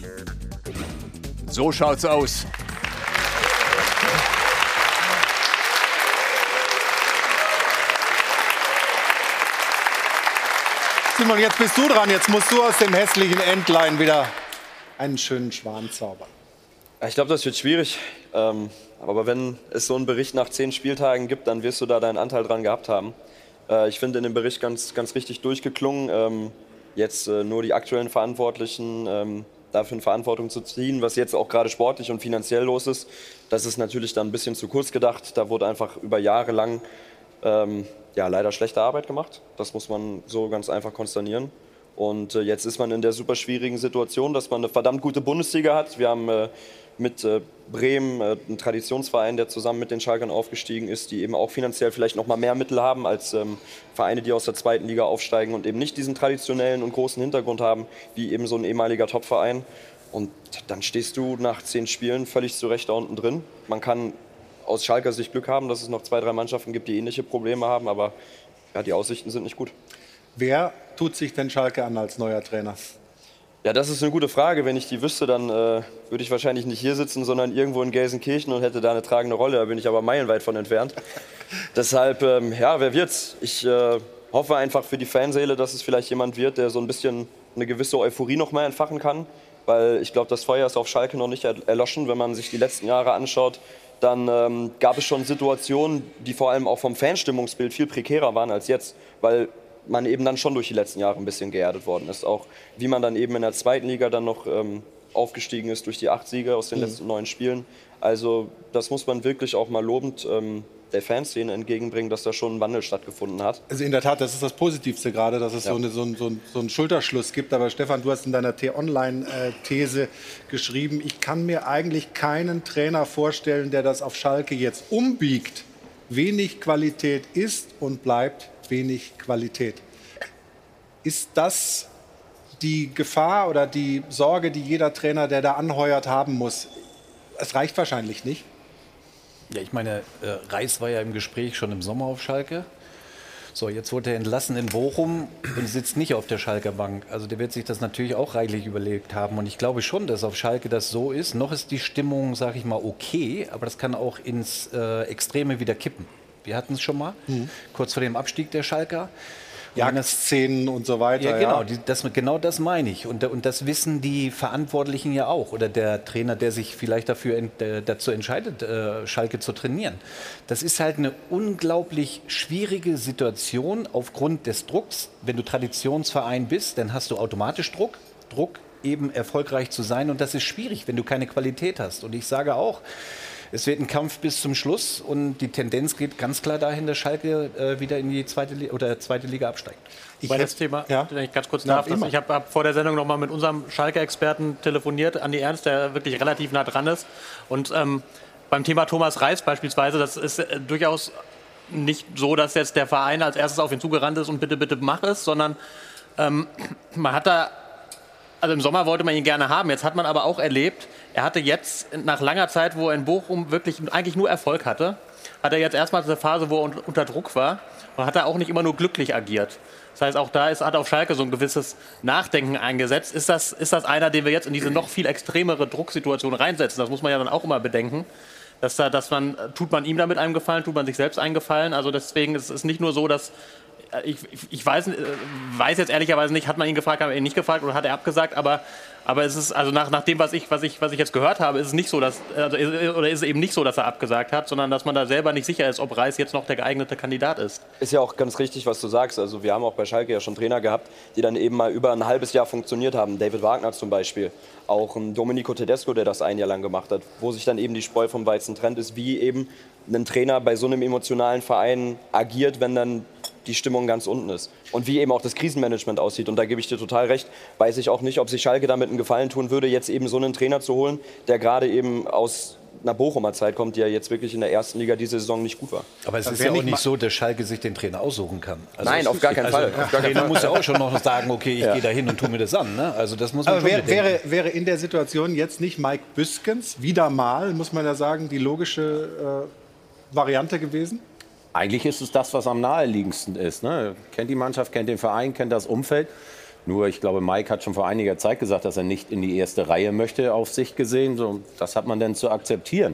So schaut's aus. Simon, jetzt bist du dran. Jetzt musst du aus dem hässlichen Entlein wieder einen schönen Schwan zaubern. Ich glaube, das wird schwierig. Ähm, aber wenn es so einen Bericht nach zehn Spieltagen gibt, dann wirst du da deinen Anteil dran gehabt haben. Äh, ich finde in dem Bericht ganz, ganz richtig durchgeklungen. Ähm, jetzt äh, nur die aktuellen Verantwortlichen ähm, dafür in Verantwortung zu ziehen, was jetzt auch gerade sportlich und finanziell los ist. Das ist natürlich dann ein bisschen zu kurz gedacht. Da wurde einfach über Jahre lang ähm, ja, leider schlechte Arbeit gemacht. Das muss man so ganz einfach konstatieren. Und äh, jetzt ist man in der super schwierigen Situation, dass man eine verdammt gute Bundesliga hat. Wir haben äh, mit äh, Bremen äh, einen Traditionsverein, der zusammen mit den Schalkern aufgestiegen ist, die eben auch finanziell vielleicht noch mal mehr Mittel haben als ähm, Vereine, die aus der zweiten Liga aufsteigen und eben nicht diesen traditionellen und großen Hintergrund haben, wie eben so ein ehemaliger Topverein. Und dann stehst du nach zehn Spielen völlig zu Recht da unten drin. Man kann aus Schalker Sicht Glück haben, dass es noch zwei, drei Mannschaften gibt, die ähnliche Probleme haben, aber ja, die Aussichten sind nicht gut. Wer tut sich denn Schalke an als neuer Trainer? Ja, das ist eine gute Frage. Wenn ich die wüsste, dann äh, würde ich wahrscheinlich nicht hier sitzen, sondern irgendwo in Gelsenkirchen und hätte da eine tragende Rolle. Da bin ich aber meilenweit von entfernt. Deshalb, ähm, ja, wer wird's? Ich äh, hoffe einfach für die Fanseele, dass es vielleicht jemand wird, der so ein bisschen eine gewisse Euphorie noch mal entfachen kann. Weil ich glaube, das Feuer ist auf Schalke noch nicht erloschen. Wenn man sich die letzten Jahre anschaut, dann ähm, gab es schon Situationen, die vor allem auch vom Fanstimmungsbild viel prekärer waren als jetzt. Weil man eben dann schon durch die letzten Jahre ein bisschen geerdet worden ist. Auch wie man dann eben in der zweiten Liga dann noch ähm, aufgestiegen ist durch die acht Siege aus den mhm. letzten neun Spielen. Also das muss man wirklich auch mal lobend ähm, der Fanszene entgegenbringen, dass da schon ein Wandel stattgefunden hat. Also in der Tat, das ist das Positivste gerade, dass es Ja. so, eine, so, ein, so, ein, so einen Schulterschluss gibt. Aber Stefan, du hast in deiner T-Online-These geschrieben, ich kann mir eigentlich keinen Trainer vorstellen, der das auf Schalke jetzt umbiegt. Wenig Qualität ist und bleibt wenig Qualität. Ist das die Gefahr oder die Sorge, die jeder Trainer, der da anheuert, haben muss? Es reicht wahrscheinlich nicht. Ja, ich meine, äh, Reis war ja im Gespräch schon im Sommer auf Schalke. So, jetzt wurde er entlassen in Bochum und sitzt nicht auf der Schalker Bank. Also der wird sich das natürlich auch reichlich überlegt haben. Und ich glaube schon, dass auf Schalke das so ist. Noch ist die Stimmung, sage ich mal, okay, aber das kann auch ins äh, Extreme wieder kippen. Wir hatten es schon mal, mhm. kurz vor dem Abstieg der Schalker. Jagdszenen und so weiter. Ja, genau, ja. die, das, genau das meine ich. Und, und das wissen die Verantwortlichen ja auch. Oder der Trainer, der sich vielleicht dafür ent, äh, dazu entscheidet, äh, Schalke zu trainieren. Das ist halt eine unglaublich schwierige Situation aufgrund des Drucks. Wenn du Traditionsverein bist, dann hast du automatisch Druck. Druck, eben erfolgreich zu sein. Und das ist schwierig, wenn du keine Qualität hast. Und ich sage auch, es wird ein Kampf bis zum Schluss und die Tendenz geht ganz klar dahin, dass Schalke äh, wieder in die zweite, Li- oder zweite Liga absteigt. Bei das Thema, ja. wenn ich ganz kurz Na, darf, dass immer. ich habe hab vor der Sendung noch mal mit unserem Schalke-Experten telefoniert, Andi Ernst, der wirklich relativ nah dran ist. Und ähm, beim Thema Thomas Reis beispielsweise, das ist äh, durchaus nicht so, dass jetzt der Verein als erstes auf ihn zugerannt ist und bitte, bitte mach es, sondern ähm, man hat da, also im Sommer wollte man ihn gerne haben. Jetzt hat man aber auch erlebt, er hatte jetzt nach langer Zeit, wo er in Bochum wirklich eigentlich nur Erfolg hatte, hat er jetzt erstmal eine Phase, wo er un- unter Druck war und hat er auch nicht immer nur glücklich agiert. Das heißt, auch da ist, hat auf Schalke so ein gewisses Nachdenken eingesetzt. Ist das, ist das einer, den wir jetzt in diese noch viel extremere Drucksituation reinsetzen? Das muss man ja dann auch immer bedenken. Dass da, dass man, tut man ihm damit einen Gefallen, tut man sich selbst einen Gefallen. Also deswegen ist es nicht nur so, dass Ich, ich weiß, weiß jetzt ehrlicherweise nicht, hat man ihn gefragt, hat er ihn nicht gefragt oder hat er abgesagt, aber, aber es ist, also nach, nach dem, was ich, was, ich, was ich jetzt gehört habe, ist es nicht so, dass, also, oder ist es eben nicht so, dass er abgesagt hat, sondern dass man da selber nicht sicher ist, ob Reis jetzt noch der geeignete Kandidat ist. Ist ja auch ganz richtig, was du sagst. Also wir haben auch bei Schalke ja schon Trainer gehabt, die dann eben mal über ein halbes Jahr funktioniert haben. David Wagner zum Beispiel. Auch ein Domenico Tedesco, der das ein Jahr lang gemacht hat. Wo sich dann eben die Spreu vom Weizen trennt, ist, wie eben ein Trainer bei so einem emotionalen Verein agiert, wenn dann die Stimmung ganz unten ist. Und wie eben auch das Krisenmanagement aussieht. Und da gebe ich dir total recht, weiß ich auch nicht, ob sich Schalke damit einen Gefallen tun würde, jetzt eben so einen Trainer zu holen, der gerade eben aus einer Bochumer Zeit kommt, die ja jetzt wirklich in der ersten Liga diese Saison nicht gut war. Aber es ist ja auch nicht so, dass Schalke sich den Trainer aussuchen kann. Also Nein, auf gar keinen also Fall. Der auf gar keinen Trainer Fall. muss ja auch schon noch sagen, okay, ich Ja. gehe da hin und tue mir das an. Ne? Also das muss man Aber schon wäre, bedenken. wäre, wäre in der Situation jetzt nicht Mike Büskens wieder mal, muss man ja sagen, die logische äh, Variante gewesen? Eigentlich ist es das, was am naheliegendsten ist. Ne? Kennt die Mannschaft, kennt den Verein, kennt das Umfeld. Nur, ich glaube, Mike hat schon vor einiger Zeit gesagt, dass er nicht in die erste Reihe möchte, auf sich gesehen. So, das hat man dann zu akzeptieren.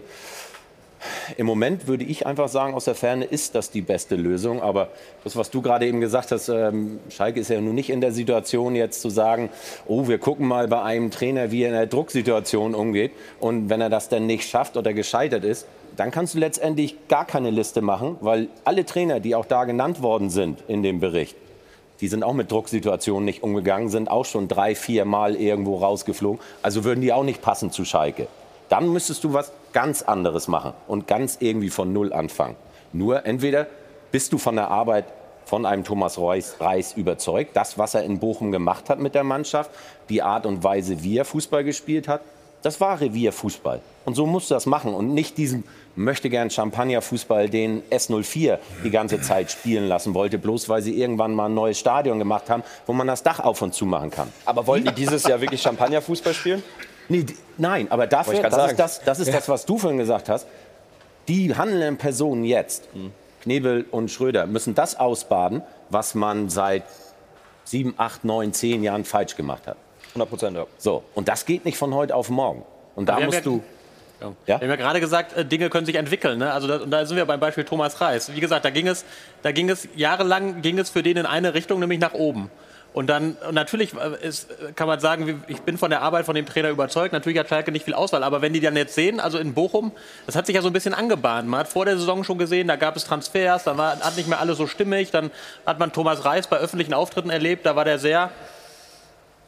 Im Moment würde ich einfach sagen, aus der Ferne ist das die beste Lösung. Aber das, was du gerade eben gesagt hast, ähm, Schalke ist ja nun nicht in der Situation, jetzt zu sagen, oh, wir gucken mal bei einem Trainer, wie er in der Drucksituation umgeht. Und wenn er das dann nicht schafft oder gescheitert ist, dann kannst du letztendlich gar keine Liste machen, weil alle Trainer, die auch da genannt worden sind in dem Bericht, die sind auch mit Drucksituationen nicht umgegangen, sind auch schon drei, vier Mal irgendwo rausgeflogen. Also würden die auch nicht passen zu Schalke. Dann müsstest du was ganz anderes machen und ganz irgendwie von Null anfangen. Nur entweder bist du von der Arbeit von einem Thomas Reis, Reis überzeugt, das, was er in Bochum gemacht hat mit der Mannschaft, die Art und Weise, wie er Fußball gespielt hat, das war Revierfußball. Und so musst du das machen und nicht diesen möchte gern Champagnerfußball, den S null vier die ganze Zeit spielen lassen wollte, bloß weil sie irgendwann mal ein neues Stadion gemacht haben, wo man das Dach auf und zu machen kann. Aber wollten die dieses Jahr wirklich Champagnerfußball spielen? Nee, die, nein, aber dafür, Wollte ich das grad ist, das, das, ist Ja. das, was du vorhin gesagt hast. Die handelnden Personen jetzt, Knebel und Schröder, müssen das ausbaden, was man seit sieben, acht, neun, zehn Jahren falsch gemacht hat. hundert Prozent, ja. So, und das geht nicht von heute auf morgen. Und da Wir haben musst ja- du... Ja. Ja? Wir haben ja gerade gesagt, äh, Dinge können sich entwickeln. Ne? Also da, und da sind wir beim Beispiel Thomas Reis. Wie gesagt, da ging es, da ging es jahrelang ging es für den in eine Richtung, nämlich nach oben. Und dann und natürlich äh, ist, kann man sagen, wie- ich bin von der Arbeit von dem Trainer überzeugt. Natürlich hat Schalke nicht viel Auswahl, aber wenn die dann jetzt sehen, also in Bochum, das hat sich ja so ein bisschen angebahnt. Man hat vor der Saison schon gesehen, da gab es Transfers, dann war hat nicht mehr alles so stimmig. Dann hat man Thomas Reis bei öffentlichen Auftritten erlebt, da war der sehr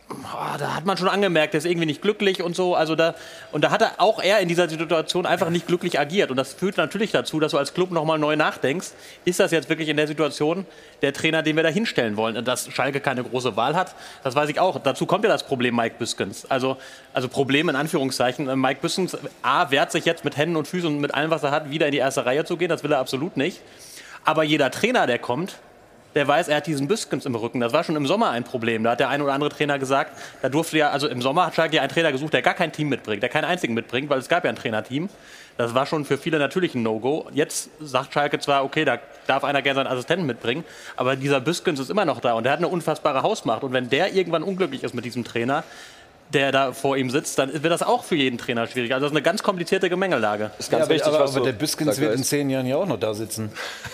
Oh, da hat man schon angemerkt, der ist irgendwie nicht glücklich und so. Also da, und da hat er auch er in dieser Situation einfach nicht glücklich agiert. Und das führt natürlich dazu, dass du als Club nochmal neu nachdenkst. Ist das jetzt wirklich in der Situation der Trainer, den wir da hinstellen wollen? Und dass Schalke keine große Wahl hat, das weiß ich auch. Dazu kommt ja das Problem Mike Büskens. Also, also Problem in Anführungszeichen. Mike Büskens A, wehrt sich jetzt mit Händen und Füßen und mit allem, was er hat, wieder in die erste Reihe zu gehen. Das will er absolut nicht. Aber jeder Trainer, der kommt, der weiß, er hat diesen Büskens im Rücken. Das war schon im Sommer ein Problem. Da hat der ein oder andere Trainer gesagt, da durfte ja, also im Sommer hat Schalke ja einen Trainer gesucht, der gar kein Team mitbringt, der keinen einzigen mitbringt, weil es gab ja ein Trainerteam. Das war schon für viele natürlich ein No-Go. Jetzt sagt Schalke zwar, okay, da darf einer gerne seinen Assistenten mitbringen, aber dieser Büskens ist immer noch da und der hat eine unfassbare Hausmacht. Und wenn der irgendwann unglücklich ist mit diesem Trainer, der da vor ihm sitzt, dann wird das auch für jeden Trainer schwierig. Also das ist eine ganz komplizierte Gemengelage. Das ist ganz ja, aber, wichtig, aber, was aber der Büskens wird in zehn Jahren ja auch noch da sitzen.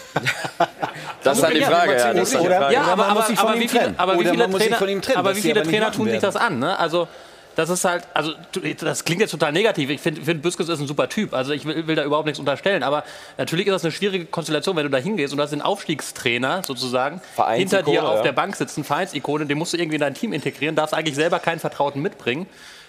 Das ist halt die Frage. Ja, das ist die Frage. Ja, aber, aber, aber wie viele, aber wie viele Trainer, aber wie viele Trainer tun sich das an? Ne? Also das ist halt, also das klingt jetzt total negativ. Ich finde, find, Büskens ist ein super Typ. Also ich will, will da überhaupt nichts unterstellen. Aber natürlich ist das eine schwierige Konstellation, wenn du da hingehst und du hast den Aufstiegstrainer sozusagen hinter dir auf ja. der Bank sitzen, Vereinsikone, den musst du irgendwie in dein Team integrieren, darfst eigentlich selber keinen Vertrauten mitbringen.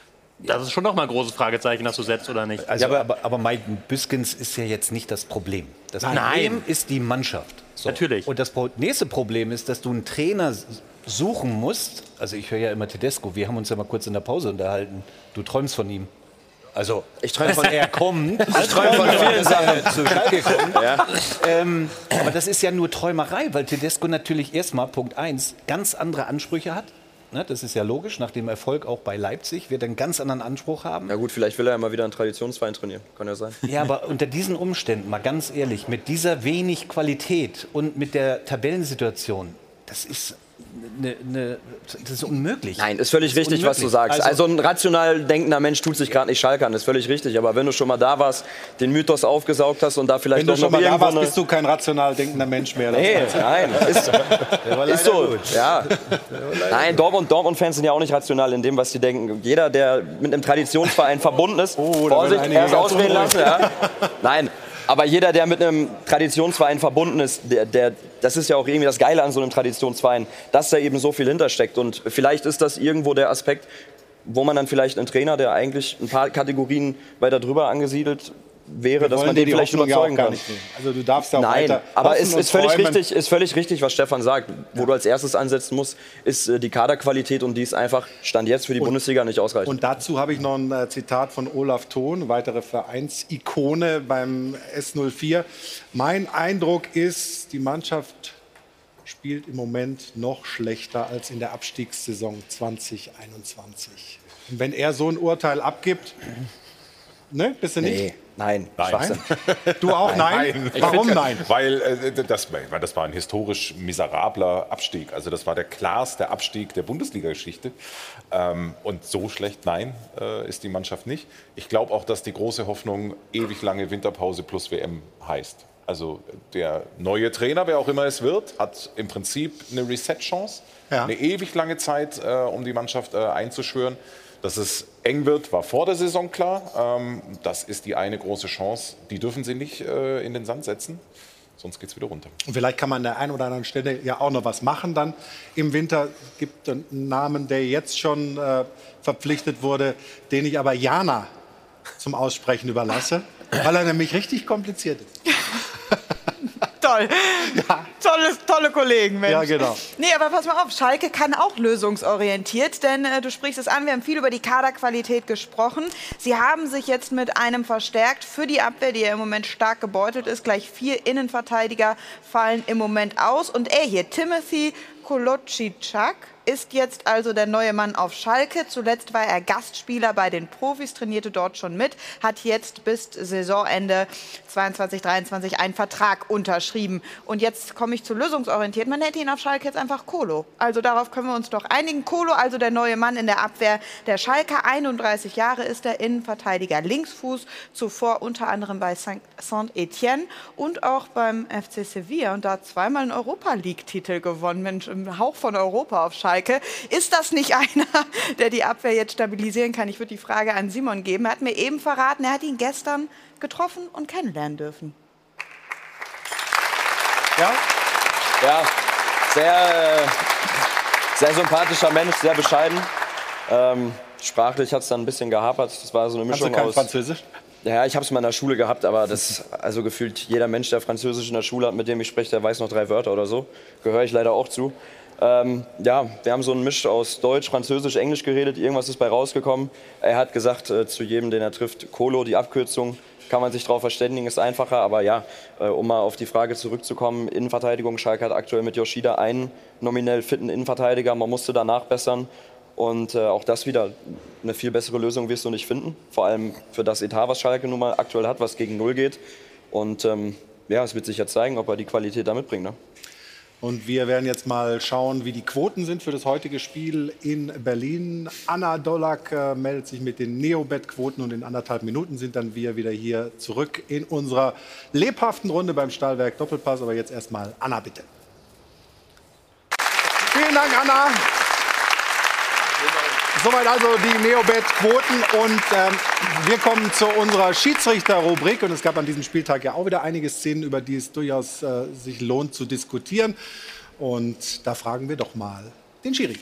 Das ist schon noch mal ein großes Fragezeichen, dass du setzt oder nicht. Also, ja, aber, aber Mike Büskens ist ja jetzt nicht das Problem. Das Nein. Problem ist die Mannschaft. So. Natürlich. Und das nächste Problem ist, dass du einen Trainer suchen musst. Also ich höre ja immer Tedesco, wir haben uns ja mal kurz in der Pause unterhalten. Du träumst von ihm. Also ich träume von er kommt. Ich träume von vielen Sachen zu Schalke kommt. Ja. Ähm, aber das ist ja nur Träumerei, weil Tedesco natürlich erstmal Punkt eins ganz andere Ansprüche hat. Ne, das ist ja logisch, nach dem Erfolg auch bei Leipzig wird er einen ganz anderen Anspruch haben. Ja gut, vielleicht will er ja mal wieder einen Traditionsverein trainieren, kann ja sein. Ja, aber unter diesen Umständen, mal ganz ehrlich, mit dieser wenig Qualität und mit der Tabellensituation, das ist eine, eine, das ist unmöglich. Nein, ist völlig richtig, unmöglich. Was du sagst. Also, also ein rational denkender Mensch tut sich gerade nicht Schalke an, ist völlig richtig. Aber wenn du schon mal da warst, den Mythos aufgesaugt hast und da vielleicht wenn doch noch irgendwo... Wenn du schon mal da warst, bist du kein rational denkender Mensch mehr. Nee, nein, ist, ist so. Ja. Nein, Dortmund, Dortmund-Fans sind ja auch nicht rational in dem, was sie denken. Jeder, der mit einem Traditionsverein verbunden ist, oh, Vorsicht, erst ausreden lassen. Ja. Nein. Aber jeder, der mit einem Traditionsverein verbunden ist, der, der, das ist ja auch irgendwie das Geile an so einem Traditionsverein, dass da eben so viel hintersteckt. Und vielleicht ist das irgendwo der Aspekt, wo man dann vielleicht einen Trainer, der eigentlich ein paar Kategorien weiter drüber angesiedelt wäre, dass man den vielleicht überzeugen kann. Also du darfst ja auch Nein, weiter aber es ist völlig richtig, ist völlig richtig, was Stefan sagt. Wo du als erstes ansetzen musst, ist äh, die Kaderqualität und die ist einfach Stand jetzt für die und, Bundesliga nicht ausreichend. Und dazu habe ich noch ein äh, Zitat von Olaf Thon, weitere Vereinsikone beim S null vier. Mein Eindruck ist, die Mannschaft spielt im Moment noch schlechter als in der Abstiegssaison zwanzig einundzwanzig. Und wenn er so ein Urteil abgibt, ne, bist du nicht? Nee. Nein, nein. Du auch nein? nein. Warum nein? Weil äh, das, das war ein historisch miserabler Abstieg. Also das war der klarste Abstieg der Bundesliga-Geschichte. Ähm, und so schlecht, nein, äh, ist die Mannschaft nicht. Ich glaube auch, dass die große Hoffnung ewig lange Winterpause plus W M heißt. Also der neue Trainer, wer auch immer es wird, hat im Prinzip eine Reset-Chance. Ja. Eine ewig lange Zeit, äh, um die Mannschaft äh, einzuschwören. Dass es eng wird, war vor der Saison klar. Ähm, das ist die eine große Chance. Die dürfen sie nicht äh, in den Sand setzen, sonst geht es wieder runter. Und vielleicht kann man an der einen oder anderen Stelle ja auch noch was machen dann im Winter. Es gibt einen Namen, der jetzt schon äh, verpflichtet wurde, den ich aber Jana zum Aussprechen überlasse, weil er nämlich richtig kompliziert ist. Toll. Ja. Tolle, tolle Kollegen, Mensch. Ja, genau. Nee, aber pass mal auf, Schalke kann auch lösungsorientiert, denn äh, du sprichst es an, wir haben viel über die Kaderqualität gesprochen. Sie haben sich jetzt mit einem verstärkt für die Abwehr, die ja im Moment stark gebeutelt ist. Gleich vier Innenverteidiger fallen im Moment aus. Und er hier, Timothy Kolocicak, ist jetzt also der neue Mann auf Schalke. Zuletzt war er Gastspieler bei den Profis, trainierte dort schon mit, hat jetzt bis Saisonende zweiundzwanzig dreiundzwanzig einen Vertrag unterschrieben. Und jetzt komme ich zu lösungsorientiert. Man nennt ihn auf Schalke jetzt einfach Kolo. Also darauf können wir uns doch einigen. Kolo, also der neue Mann in der Abwehr der Schalke. einunddreißig Jahre ist der Innenverteidiger, Linksfuß. Zuvor unter anderem bei Saint-Étienne und auch beim F C Sevilla. Und da zweimal einen Europa-League-Titel gewonnen. Mensch, im Hauch von Europa auf Schalke. Ist das nicht einer, der die Abwehr jetzt stabilisieren kann? Ich würde die Frage an Simon geben. Er hat mir eben verraten, er hat ihn gestern getroffen und kennenlernen dürfen. Ja? Ja, sehr, sehr sympathischer Mensch, sehr bescheiden. Ähm, sprachlich hat es dann ein bisschen gehapert. Das war so eine Mischung Kannst du kein aus. Französisch? Ja, ich habe es mal in der Schule gehabt, aber das, also gefühlt jeder Mensch, der Französisch in der Schule hat, mit dem ich spreche, der weiß noch drei Wörter oder so. Gehöre ich leider auch zu. Ähm, ja, wir haben so einen Misch aus Deutsch, Französisch, Englisch geredet. Irgendwas ist bei rausgekommen. Er hat gesagt äh, zu jedem, den er trifft, Colo, die Abkürzung. Kann man sich darauf verständigen, ist einfacher. Aber ja, äh, um mal auf die Frage zurückzukommen, Innenverteidigung. Schalke hat aktuell mit Yoshida einen nominell fitten Innenverteidiger. Man musste danach bessern. Und äh, auch das wieder, eine viel bessere Lösung wirst du nicht finden. Vor allem für das Etat, was Schalke nun mal aktuell hat, was gegen Null geht. Und ähm, ja, es wird sich ja zeigen, ob er die Qualität da mitbringt. Ne? Und wir werden jetzt mal schauen, wie die Quoten sind für das heutige Spiel in Berlin. Anna Dollak äh, meldet sich mit den Neobet-Quoten und in anderthalb Minuten sind dann wir wieder hier zurück in unserer lebhaften Runde beim Stahlwerk Doppelpass. Aber jetzt erstmal Anna, bitte. Vielen Dank, Anna. Soweit also die Neobet-Quoten und ähm, wir kommen zu unserer Schiedsrichter-Rubrik. Und es gab an diesem Spieltag ja auch wieder einige Szenen, über die es durchaus äh, sich lohnt zu diskutieren. Und da fragen wir doch mal den Schiri.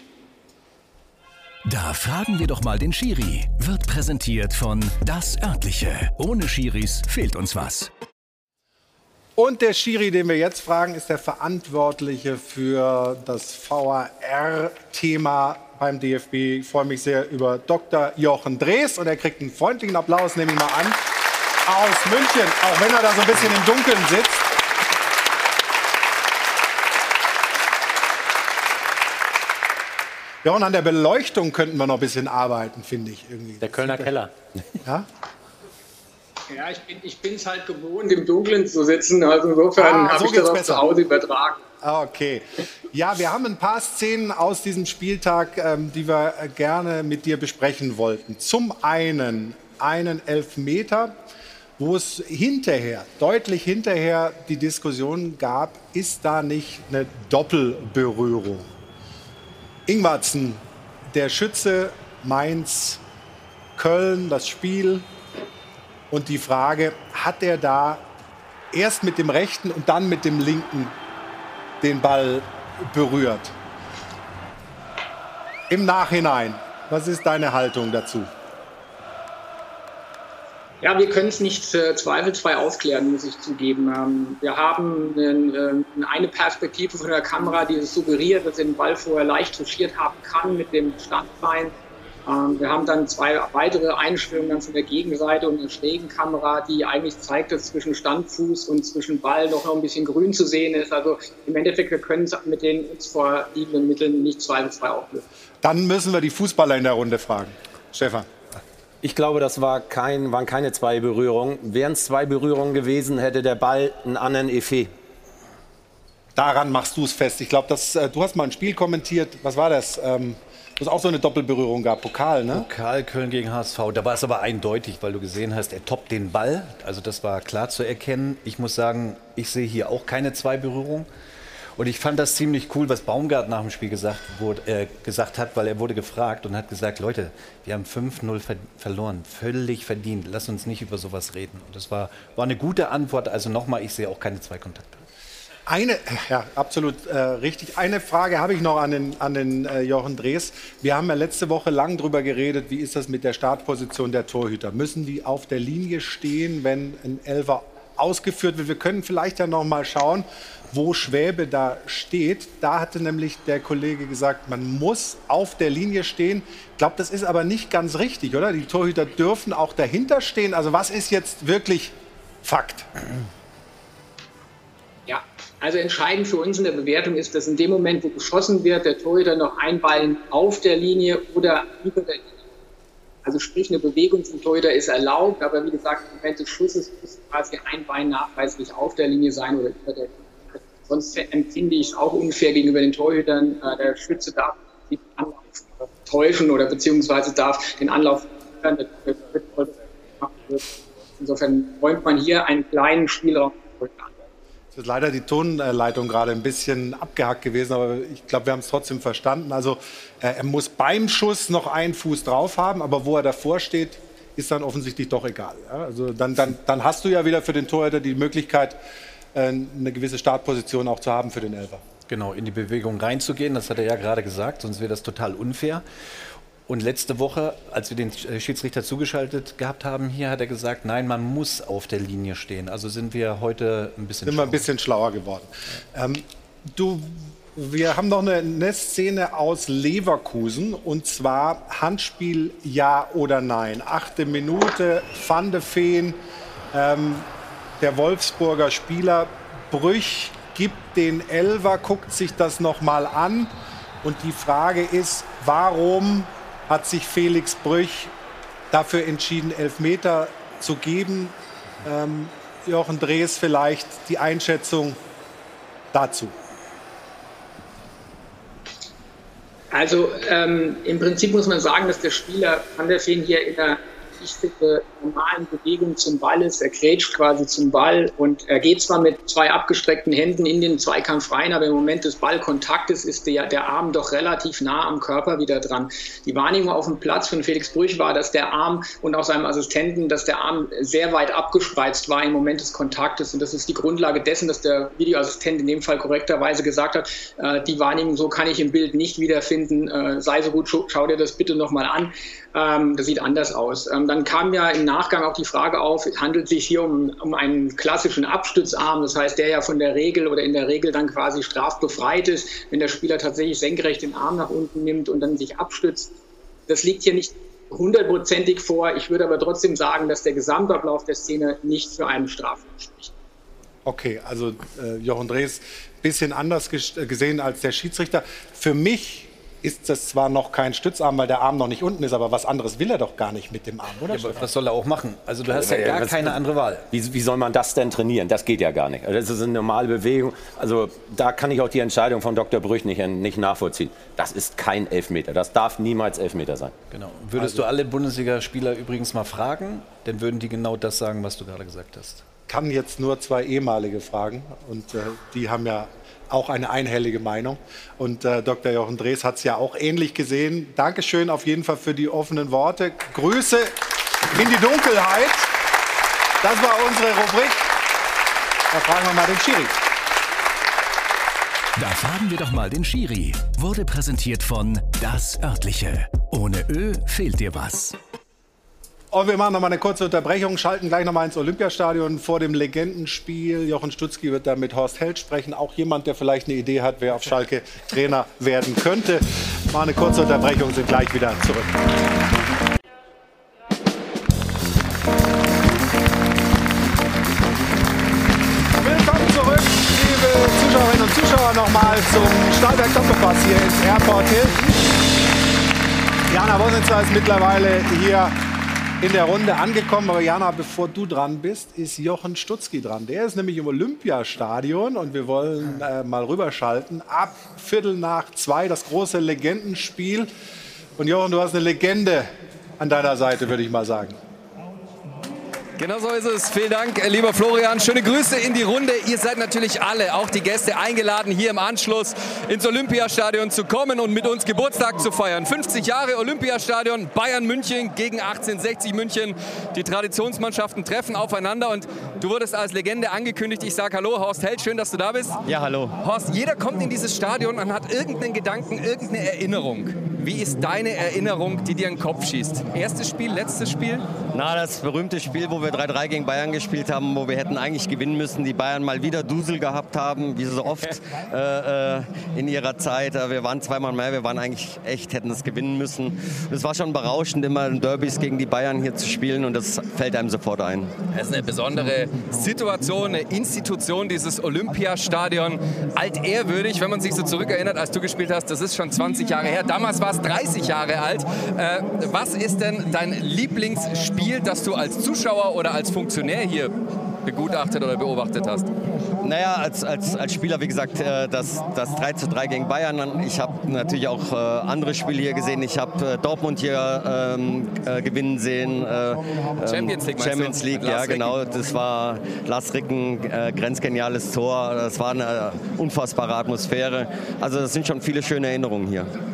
Da fragen wir doch mal den Schiri. Wird präsentiert von Das Örtliche. Ohne Schiris fehlt uns was. Und der Schiri, den wir jetzt fragen, ist der Verantwortliche für das V A R-Thema beim D F B. Ich freue mich sehr über Doktor Jochen Drees und er kriegt einen freundlichen Applaus, nehme ich mal an, aus München, auch wenn er da so ein bisschen im Dunkeln sitzt. Ja, und an der Beleuchtung könnten wir noch ein bisschen arbeiten, finde ich. Irgendwie. Der Kölner Keller. Ja? Ja, ich bin ich bin's halt gewohnt, im Dunkeln zu sitzen. Also insofern ah, habe so ich das auch besser. zu Hause übertragen. Okay. Ja, wir haben ein paar Szenen aus diesem Spieltag, ähm, die wir äh, gerne mit dir besprechen wollten. Zum einen einen Elfmeter, wo es hinterher, deutlich hinterher die Diskussion gab, ist da nicht eine Doppelberührung? Ingwarzen, der Schütze, Mainz, Köln, das Spiel. Und die Frage, hat er da erst mit dem rechten und dann mit dem linken den Ball berührt? Im Nachhinein, was ist deine Haltung dazu? Ja, wir können es nicht äh, zweifelsfrei aufklären, muss ich zugeben. Ähm, wir haben äh, eine Perspektive von der Kamera, die es suggeriert, dass er den Ball vorher leicht touchiert haben kann mit dem Standbein. Ähm, wir haben dann zwei weitere Einstellungen dann von der Gegenseite und einer schrägen Kamera, die eigentlich zeigt, dass zwischen Standfuß und zwischen Ball noch ein bisschen grün zu sehen ist. Also im Endeffekt, wir können es mit den uns vorliegenden Mitteln nicht zweifelsfrei auflösen. Dann müssen wir die Fußballer in der Runde fragen. Stefan. Ich glaube, das war kein, waren keine zwei Berührungen. Wären es zwei Berührungen gewesen, hätte der Ball einen anderen Effet. Daran machst du es fest. Ich glaube, äh, du hast mal ein Spiel kommentiert. Was war das? Ähm, wo es auch so eine Doppelberührung gab. Pokal, ne? Pokal Köln gegen H S V. Da war es aber eindeutig, weil du gesehen hast, er toppt den Ball. Also das war klar zu erkennen. Ich muss sagen, ich sehe hier auch keine zwei Berührungen. Und ich fand das ziemlich cool, was Baumgart nach dem Spiel gesagt, wurde, äh, gesagt hat, weil er wurde gefragt und hat gesagt, Leute, wir haben fünf null ver verloren, völlig verdient, lass uns nicht über sowas reden. Und das war, war eine gute Antwort, also nochmal, ich sehe auch keine zwei Kontakte. Eine, ja, absolut äh, richtig. Eine Frage habe ich noch an den, an den äh, Jochen Drees. Wir haben ja letzte Woche lang drüber geredet, wie ist das mit der Startposition der Torhüter? Müssen die auf der Linie stehen, wenn ein Elfer ausgeführt wird? Wir können vielleicht dann noch mal schauen, wo Schwäbe da steht. Da hatte nämlich der Kollege gesagt, man muss auf der Linie stehen. Ich glaube, das ist aber nicht ganz richtig, oder? Die Torhüter dürfen auch dahinter stehen. Also was ist jetzt wirklich Fakt? Ja, also entscheidend für uns in der Bewertung ist, dass in dem Moment, wo geschossen wird, der Torhüter noch ein Bein auf der Linie oder über der Linie. Also sprich, eine Bewegung zum Torhüter ist erlaubt, aber wie gesagt, im Moment des Schusses muss quasi ein Bein nachweislich auf der Linie sein oder über der Linie. Sonst empfinde ich es auch unfair gegenüber den Torhütern. Der Schütze darf den Anlauf täuschen oder beziehungsweise darf den Anlauf fördern. Insofern räumt man hier einen kleinen Spielraum an. Es ist leider die Tonleitung gerade ein bisschen abgehackt gewesen, aber ich glaube, wir haben es trotzdem verstanden. Also äh, er muss beim Schuss noch einen Fuß drauf haben, aber wo er davor steht, ist dann offensichtlich doch egal. Ja? Also dann, dann, dann hast du ja wieder für den Torhüter die Möglichkeit, eine gewisse Startposition auch zu haben für den Elfer. Genau, in die Bewegung reinzugehen, das hat er ja gerade gesagt, sonst wäre das total unfair. Und letzte Woche, als wir den Schiedsrichter zugeschaltet gehabt haben, hier hat er gesagt, nein, man muss auf der Linie stehen. Also sind wir heute ein bisschen Sind wir ein bisschen schlauer geworden. Ähm, du, wir haben noch eine, eine Szene aus Leverkusen, und zwar Handspiel ja oder nein. Achte Minute, Van de Ven, ähm, der Wolfsburger Spieler, Brüch gibt den Elfer, guckt sich das nochmal an. Und die Frage ist, warum hat sich Felix Brüch dafür entschieden, Elfmeter zu geben? Ähm, Jochen Drees, vielleicht die Einschätzung dazu. Also ähm, im Prinzip muss man sagen, dass der Spieler Van der Ven hier in der ich finde, normalen Bewegung zum Ball ist. Er grätscht quasi zum Ball und er geht zwar mit zwei abgestreckten Händen in den Zweikampf rein, aber im Moment des Ballkontaktes ist der, der Arm doch relativ nah am Körper wieder dran. Die Wahrnehmung auf dem Platz von Felix Brüch war, dass der Arm und auch seinem Assistenten, dass der Arm sehr weit abgespreizt war im Moment des Kontaktes, und das ist die Grundlage dessen, dass der Videoassistent in dem Fall korrekterweise gesagt hat, äh, die Wahrnehmung so kann ich im Bild nicht wiederfinden, äh, sei so gut, schau, schau dir das bitte nochmal an. Ähm, das sieht anders aus. Ähm, dann kam ja im Nachgang auch die Frage auf, handelt es sich hier um, um einen klassischen Abstützarm, das heißt, der ja von der Regel oder in der Regel dann quasi strafbefreit ist, wenn der Spieler tatsächlich senkrecht den Arm nach unten nimmt und dann sich abstützt. Das liegt hier nicht hundertprozentig vor. Ich würde aber trotzdem sagen, dass der Gesamtablauf der Szene nicht für einen Straftat spricht. Okay, also äh, Jochen Drees ein bisschen anders gesehen als der Schiedsrichter. Für mich ist das zwar noch kein Stützarm, weil der Arm noch nicht unten ist, aber was anderes will er doch gar nicht mit dem Arm, oder? Ja, aber was soll er auch machen? Also du hast ja, ja gar was, keine andere Wahl. Wie, wie soll man das denn trainieren? Das geht ja gar nicht. Das ist eine normale Bewegung. Also da kann ich auch die Entscheidung von Doktor Brüch nicht, nicht nachvollziehen. Das ist kein Elfmeter. Das darf niemals Elfmeter sein. Genau. Würdest also, du alle Bundesligaspieler übrigens mal fragen, dann würden die genau das sagen, was du gerade gesagt hast. Kann jetzt nur zwei ehemalige fragen, und äh, die haben ja auch eine einhellige Meinung. Und äh, Doktor Jochen Drees hat es ja auch ähnlich gesehen. Dankeschön auf jeden Fall für die offenen Worte. Grüße in die Dunkelheit. Das war unsere Rubrik. Da fragen wir mal den Schiri. Da fragen wir doch mal den Schiri. Wurde präsentiert von Das Örtliche. Ohne Ö fehlt dir was. Und wir machen noch mal eine kurze Unterbrechung, schalten gleich noch mal ins Olympiastadion vor dem Legendenspiel. Jochen Stutzki wird da mit Horst Held sprechen. Auch jemand, der vielleicht eine Idee hat, wer auf Schalke Trainer werden könnte. Mal eine kurze Unterbrechung, sind gleich wieder zurück. Willkommen zurück, liebe Zuschauerinnen und Zuschauer, noch mal zum Stahlberg Doppelpass hier ins Airport Hilton. Jana Wosnitzer ist mittlerweile hier in der Runde angekommen. Aber Jana, bevor du dran bist, ist Jochen Stutzki dran. Der ist nämlich im Olympiastadion und wir wollen äh, mal rüberschalten. Ab Viertel nach zwei das große Legendenspiel. Und Jochen, du hast eine Legende an deiner Seite, würde ich mal sagen. Genau so ist es. Vielen Dank, lieber Florian. Schöne Grüße in die Runde. Ihr seid natürlich alle, auch die Gäste, eingeladen, hier im Anschluss ins Olympiastadion zu kommen und mit uns Geburtstag zu feiern. fünfzig Jahre Olympiastadion, Bayern München gegen achtzehnhundertsechzig München. Die Traditionsmannschaften treffen aufeinander und du wurdest als Legende angekündigt. Ich sage hallo, Horst Held, schön, dass du da bist. Ja, hallo. Horst, jeder kommt in dieses Stadion und hat irgendeinen Gedanken, irgendeine Erinnerung. Wie ist deine Erinnerung, die dir in den Kopf schießt? Erstes Spiel, letztes Spiel? Na, das berühmte Spiel, wo wir drei drei gegen Bayern gespielt haben, wo wir hätten eigentlich gewinnen müssen. Die Bayern mal wieder Dusel gehabt haben, wie so oft äh, in ihrer Zeit. Wir waren zweimal mehr, wir waren eigentlich echt, hätten es gewinnen müssen. Es war schon berauschend, immer in Derbys gegen die Bayern hier zu spielen, und das fällt einem sofort ein. Es ist eine besondere Situation, eine Institution, dieses Olympiastadion. Altehrwürdig, wenn man sich so zurückerinnert, als du gespielt hast, das ist schon zwanzig Jahre her. Damals war es dreißig Jahre alt. Äh, was ist denn dein Lieblingsspiel, das du als Zuschauer oder als Funktionär hier begutachtet oder beobachtet hast? Naja, als, als, als Spieler, wie gesagt, das, das drei zu drei gegen Bayern. Ich habe natürlich auch äh, andere Spiele hier gesehen. Ich habe äh, Dortmund hier ähm, äh, gewinnen sehen. Äh, Champions League, Champions League, ja genau. Das war Lars Ricken, äh, grenzgeniales Tor. Das war eine unfassbare Atmosphäre. Also das sind schon viele schöne Erinnerungen hier.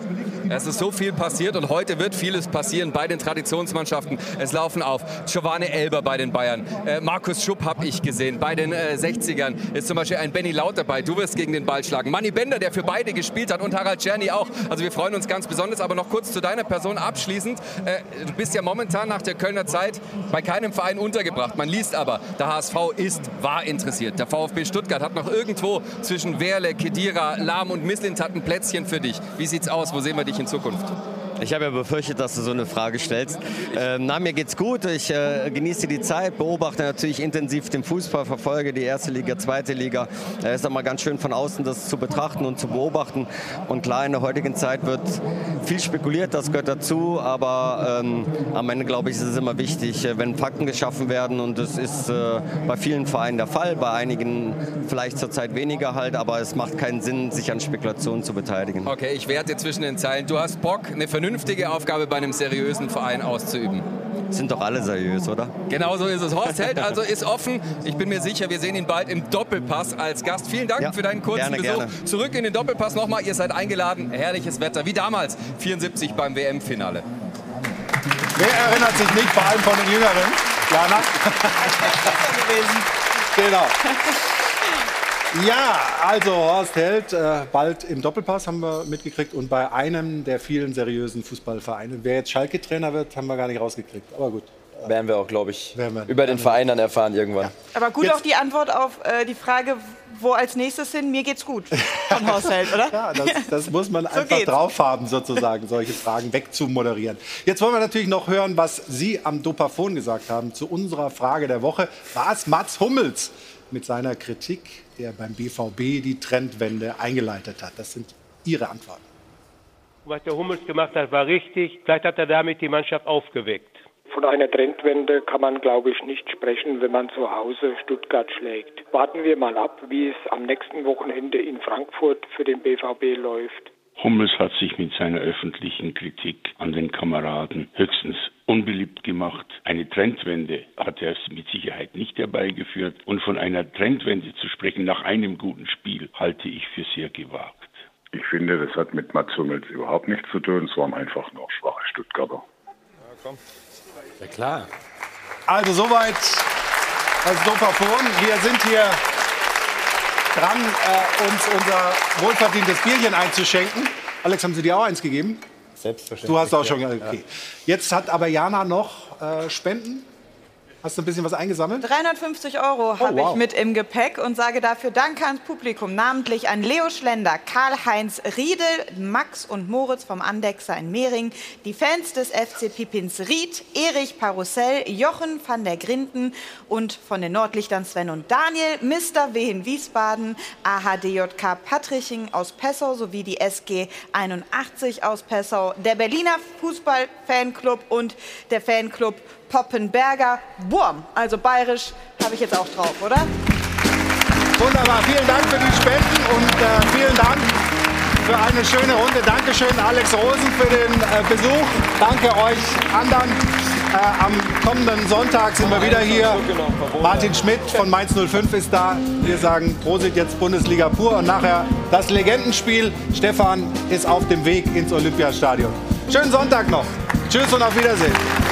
Es ist so viel passiert und heute wird vieles passieren bei den Traditionsmannschaften. Es laufen auf Giovanni Elber bei den Bayern. Äh, Markus Schupp habe ich gesehen. Bei den äh, sechzigern ist zum Beispiel ein Benny Laut dabei. Du wirst gegen den Ball schlagen. Manni Bender, der für beide gespielt hat, und Harald Czerny auch. Also wir freuen uns ganz besonders. Aber noch kurz zu deiner Person abschließend. Äh, du bist ja momentan nach der Kölner Zeit bei keinem Verein untergebracht. Man liest aber, der H S V ist, war interessiert. Der VfB Stuttgart hat noch irgendwo zwischen Werle, Kedira, Lahm und Mislintat ein Plätzchen für dich. Wie sieht's aus? Wo sehen wir dich in Zukunft? Ich habe ja befürchtet, dass du so eine Frage stellst. Ähm, na, mir geht's gut. Ich äh, genieße die Zeit, beobachte natürlich intensiv den Fußball, verfolge die erste Liga, zweite Liga. Es äh, ist immer ganz schön von außen das zu betrachten und zu beobachten. Und klar, in der heutigen Zeit wird viel spekuliert, das gehört dazu. Aber ähm, am Ende, glaube ich, ist es immer wichtig, wenn Fakten geschaffen werden. Und das ist äh, bei vielen Vereinen der Fall, bei einigen vielleicht zurzeit weniger halt. Aber es macht keinen Sinn, sich an Spekulationen zu beteiligen. Okay, ich werte zwischen den Zeilen. Du hast Bock, eine vernünftige Aufgabe bei einem seriösen Verein auszuüben. Sind doch alle seriös, oder? Genau so ist es. Horst Held also ist offen. Ich bin mir sicher, wir sehen ihn bald im Doppelpass als Gast. Vielen Dank ja, für deinen kurzen gerne, Besuch. Gerne. Zurück in den Doppelpass nochmal. Ihr seid eingeladen. Herrliches Wetter, wie damals, vierundsiebzig beim W M-Finale. Wer erinnert sich nicht, vor allem von den Jüngeren? Jana? Genau. Ja, also Horst Held, äh, bald im Doppelpass haben wir mitgekriegt und bei einem der vielen seriösen Fußballvereine. Wer jetzt Schalke-Trainer wird, haben wir gar nicht rausgekriegt, aber gut. Werden wir auch, glaube ich, über den Verein dann erfahren irgendwann. Ja. Aber gut jetzt auch die Antwort auf äh, die Frage, wo als nächstes hin, mir geht's gut, von Horst Held, oder? Ja, das, das muss man so einfach geht's. drauf haben, sozusagen, solche Fragen wegzumoderieren. Jetzt wollen wir natürlich noch hören, was Sie am Dopafon gesagt haben zu unserer Frage der Woche. War es Mats Hummels mit seiner Kritik, der beim B V B die Trendwende eingeleitet hat? Das sind Ihre Antworten. Was der Hummels gemacht hat, war richtig. Vielleicht hat er damit die Mannschaft aufgeweckt. Von einer Trendwende kann man, glaube ich, nicht sprechen, wenn man zu Hause Stuttgart schlägt. Warten wir mal ab, wie es am nächsten Wochenende in Frankfurt für den B V B läuft. Hummels hat sich mit seiner öffentlichen Kritik an den Kameraden höchstens unbeliebt gemacht. Eine Trendwende hat er mit Sicherheit nicht herbeigeführt. Und von einer Trendwende zu sprechen nach einem guten Spiel halte ich für sehr gewagt. Ich finde, das hat mit Mats Hummels überhaupt nichts zu tun. Es waren einfach nur schwache Stuttgarter. Ja, komm. Ja, klar. Also soweit als Dopafon. Wir sind hier dran, äh, uns unser wohlverdientes Bierchen einzuschenken. Alex, haben Sie dir auch eins gegeben? Selbstverständlich. Du hast auch schon, okay. Ja. Jetzt hat aber Jana noch äh, Spenden. Hast du ein bisschen was eingesammelt? dreihundertfünfzig Euro Oh, habe wow. ich mit im Gepäck und sage dafür Danke ans Publikum, namentlich an Leo Schlender, Karl-Heinz Riedel, Max und Moritz vom Andexer in Mehring, die Fans des F C Pipins Ried, Erich Parussell, Jochen van der Grinden und von den Nordlichtern Sven und Daniel, Mister W in Wiesbaden, A H D J K Patriching aus Passau sowie die S G einundachtzig aus Passau, der Berliner Fußball-Fanclub und der Fanclub Poppenberger Wurm. Also bayerisch habe ich jetzt auch drauf, oder? Wunderbar, vielen Dank für die Spenden und äh, vielen Dank für eine schöne Runde. Dankeschön Alex Rosen für den äh, Besuch. Danke euch anderen. Äh, am kommenden Sonntag sind wir wieder hier. Martin Schmidt von Mainz null fünf ist da. Wir sagen Prosit jetzt Bundesliga pur und nachher das Legendenspiel. Stefan ist auf dem Weg ins Olympiastadion. Schönen Sonntag noch. Tschüss und auf Wiedersehen.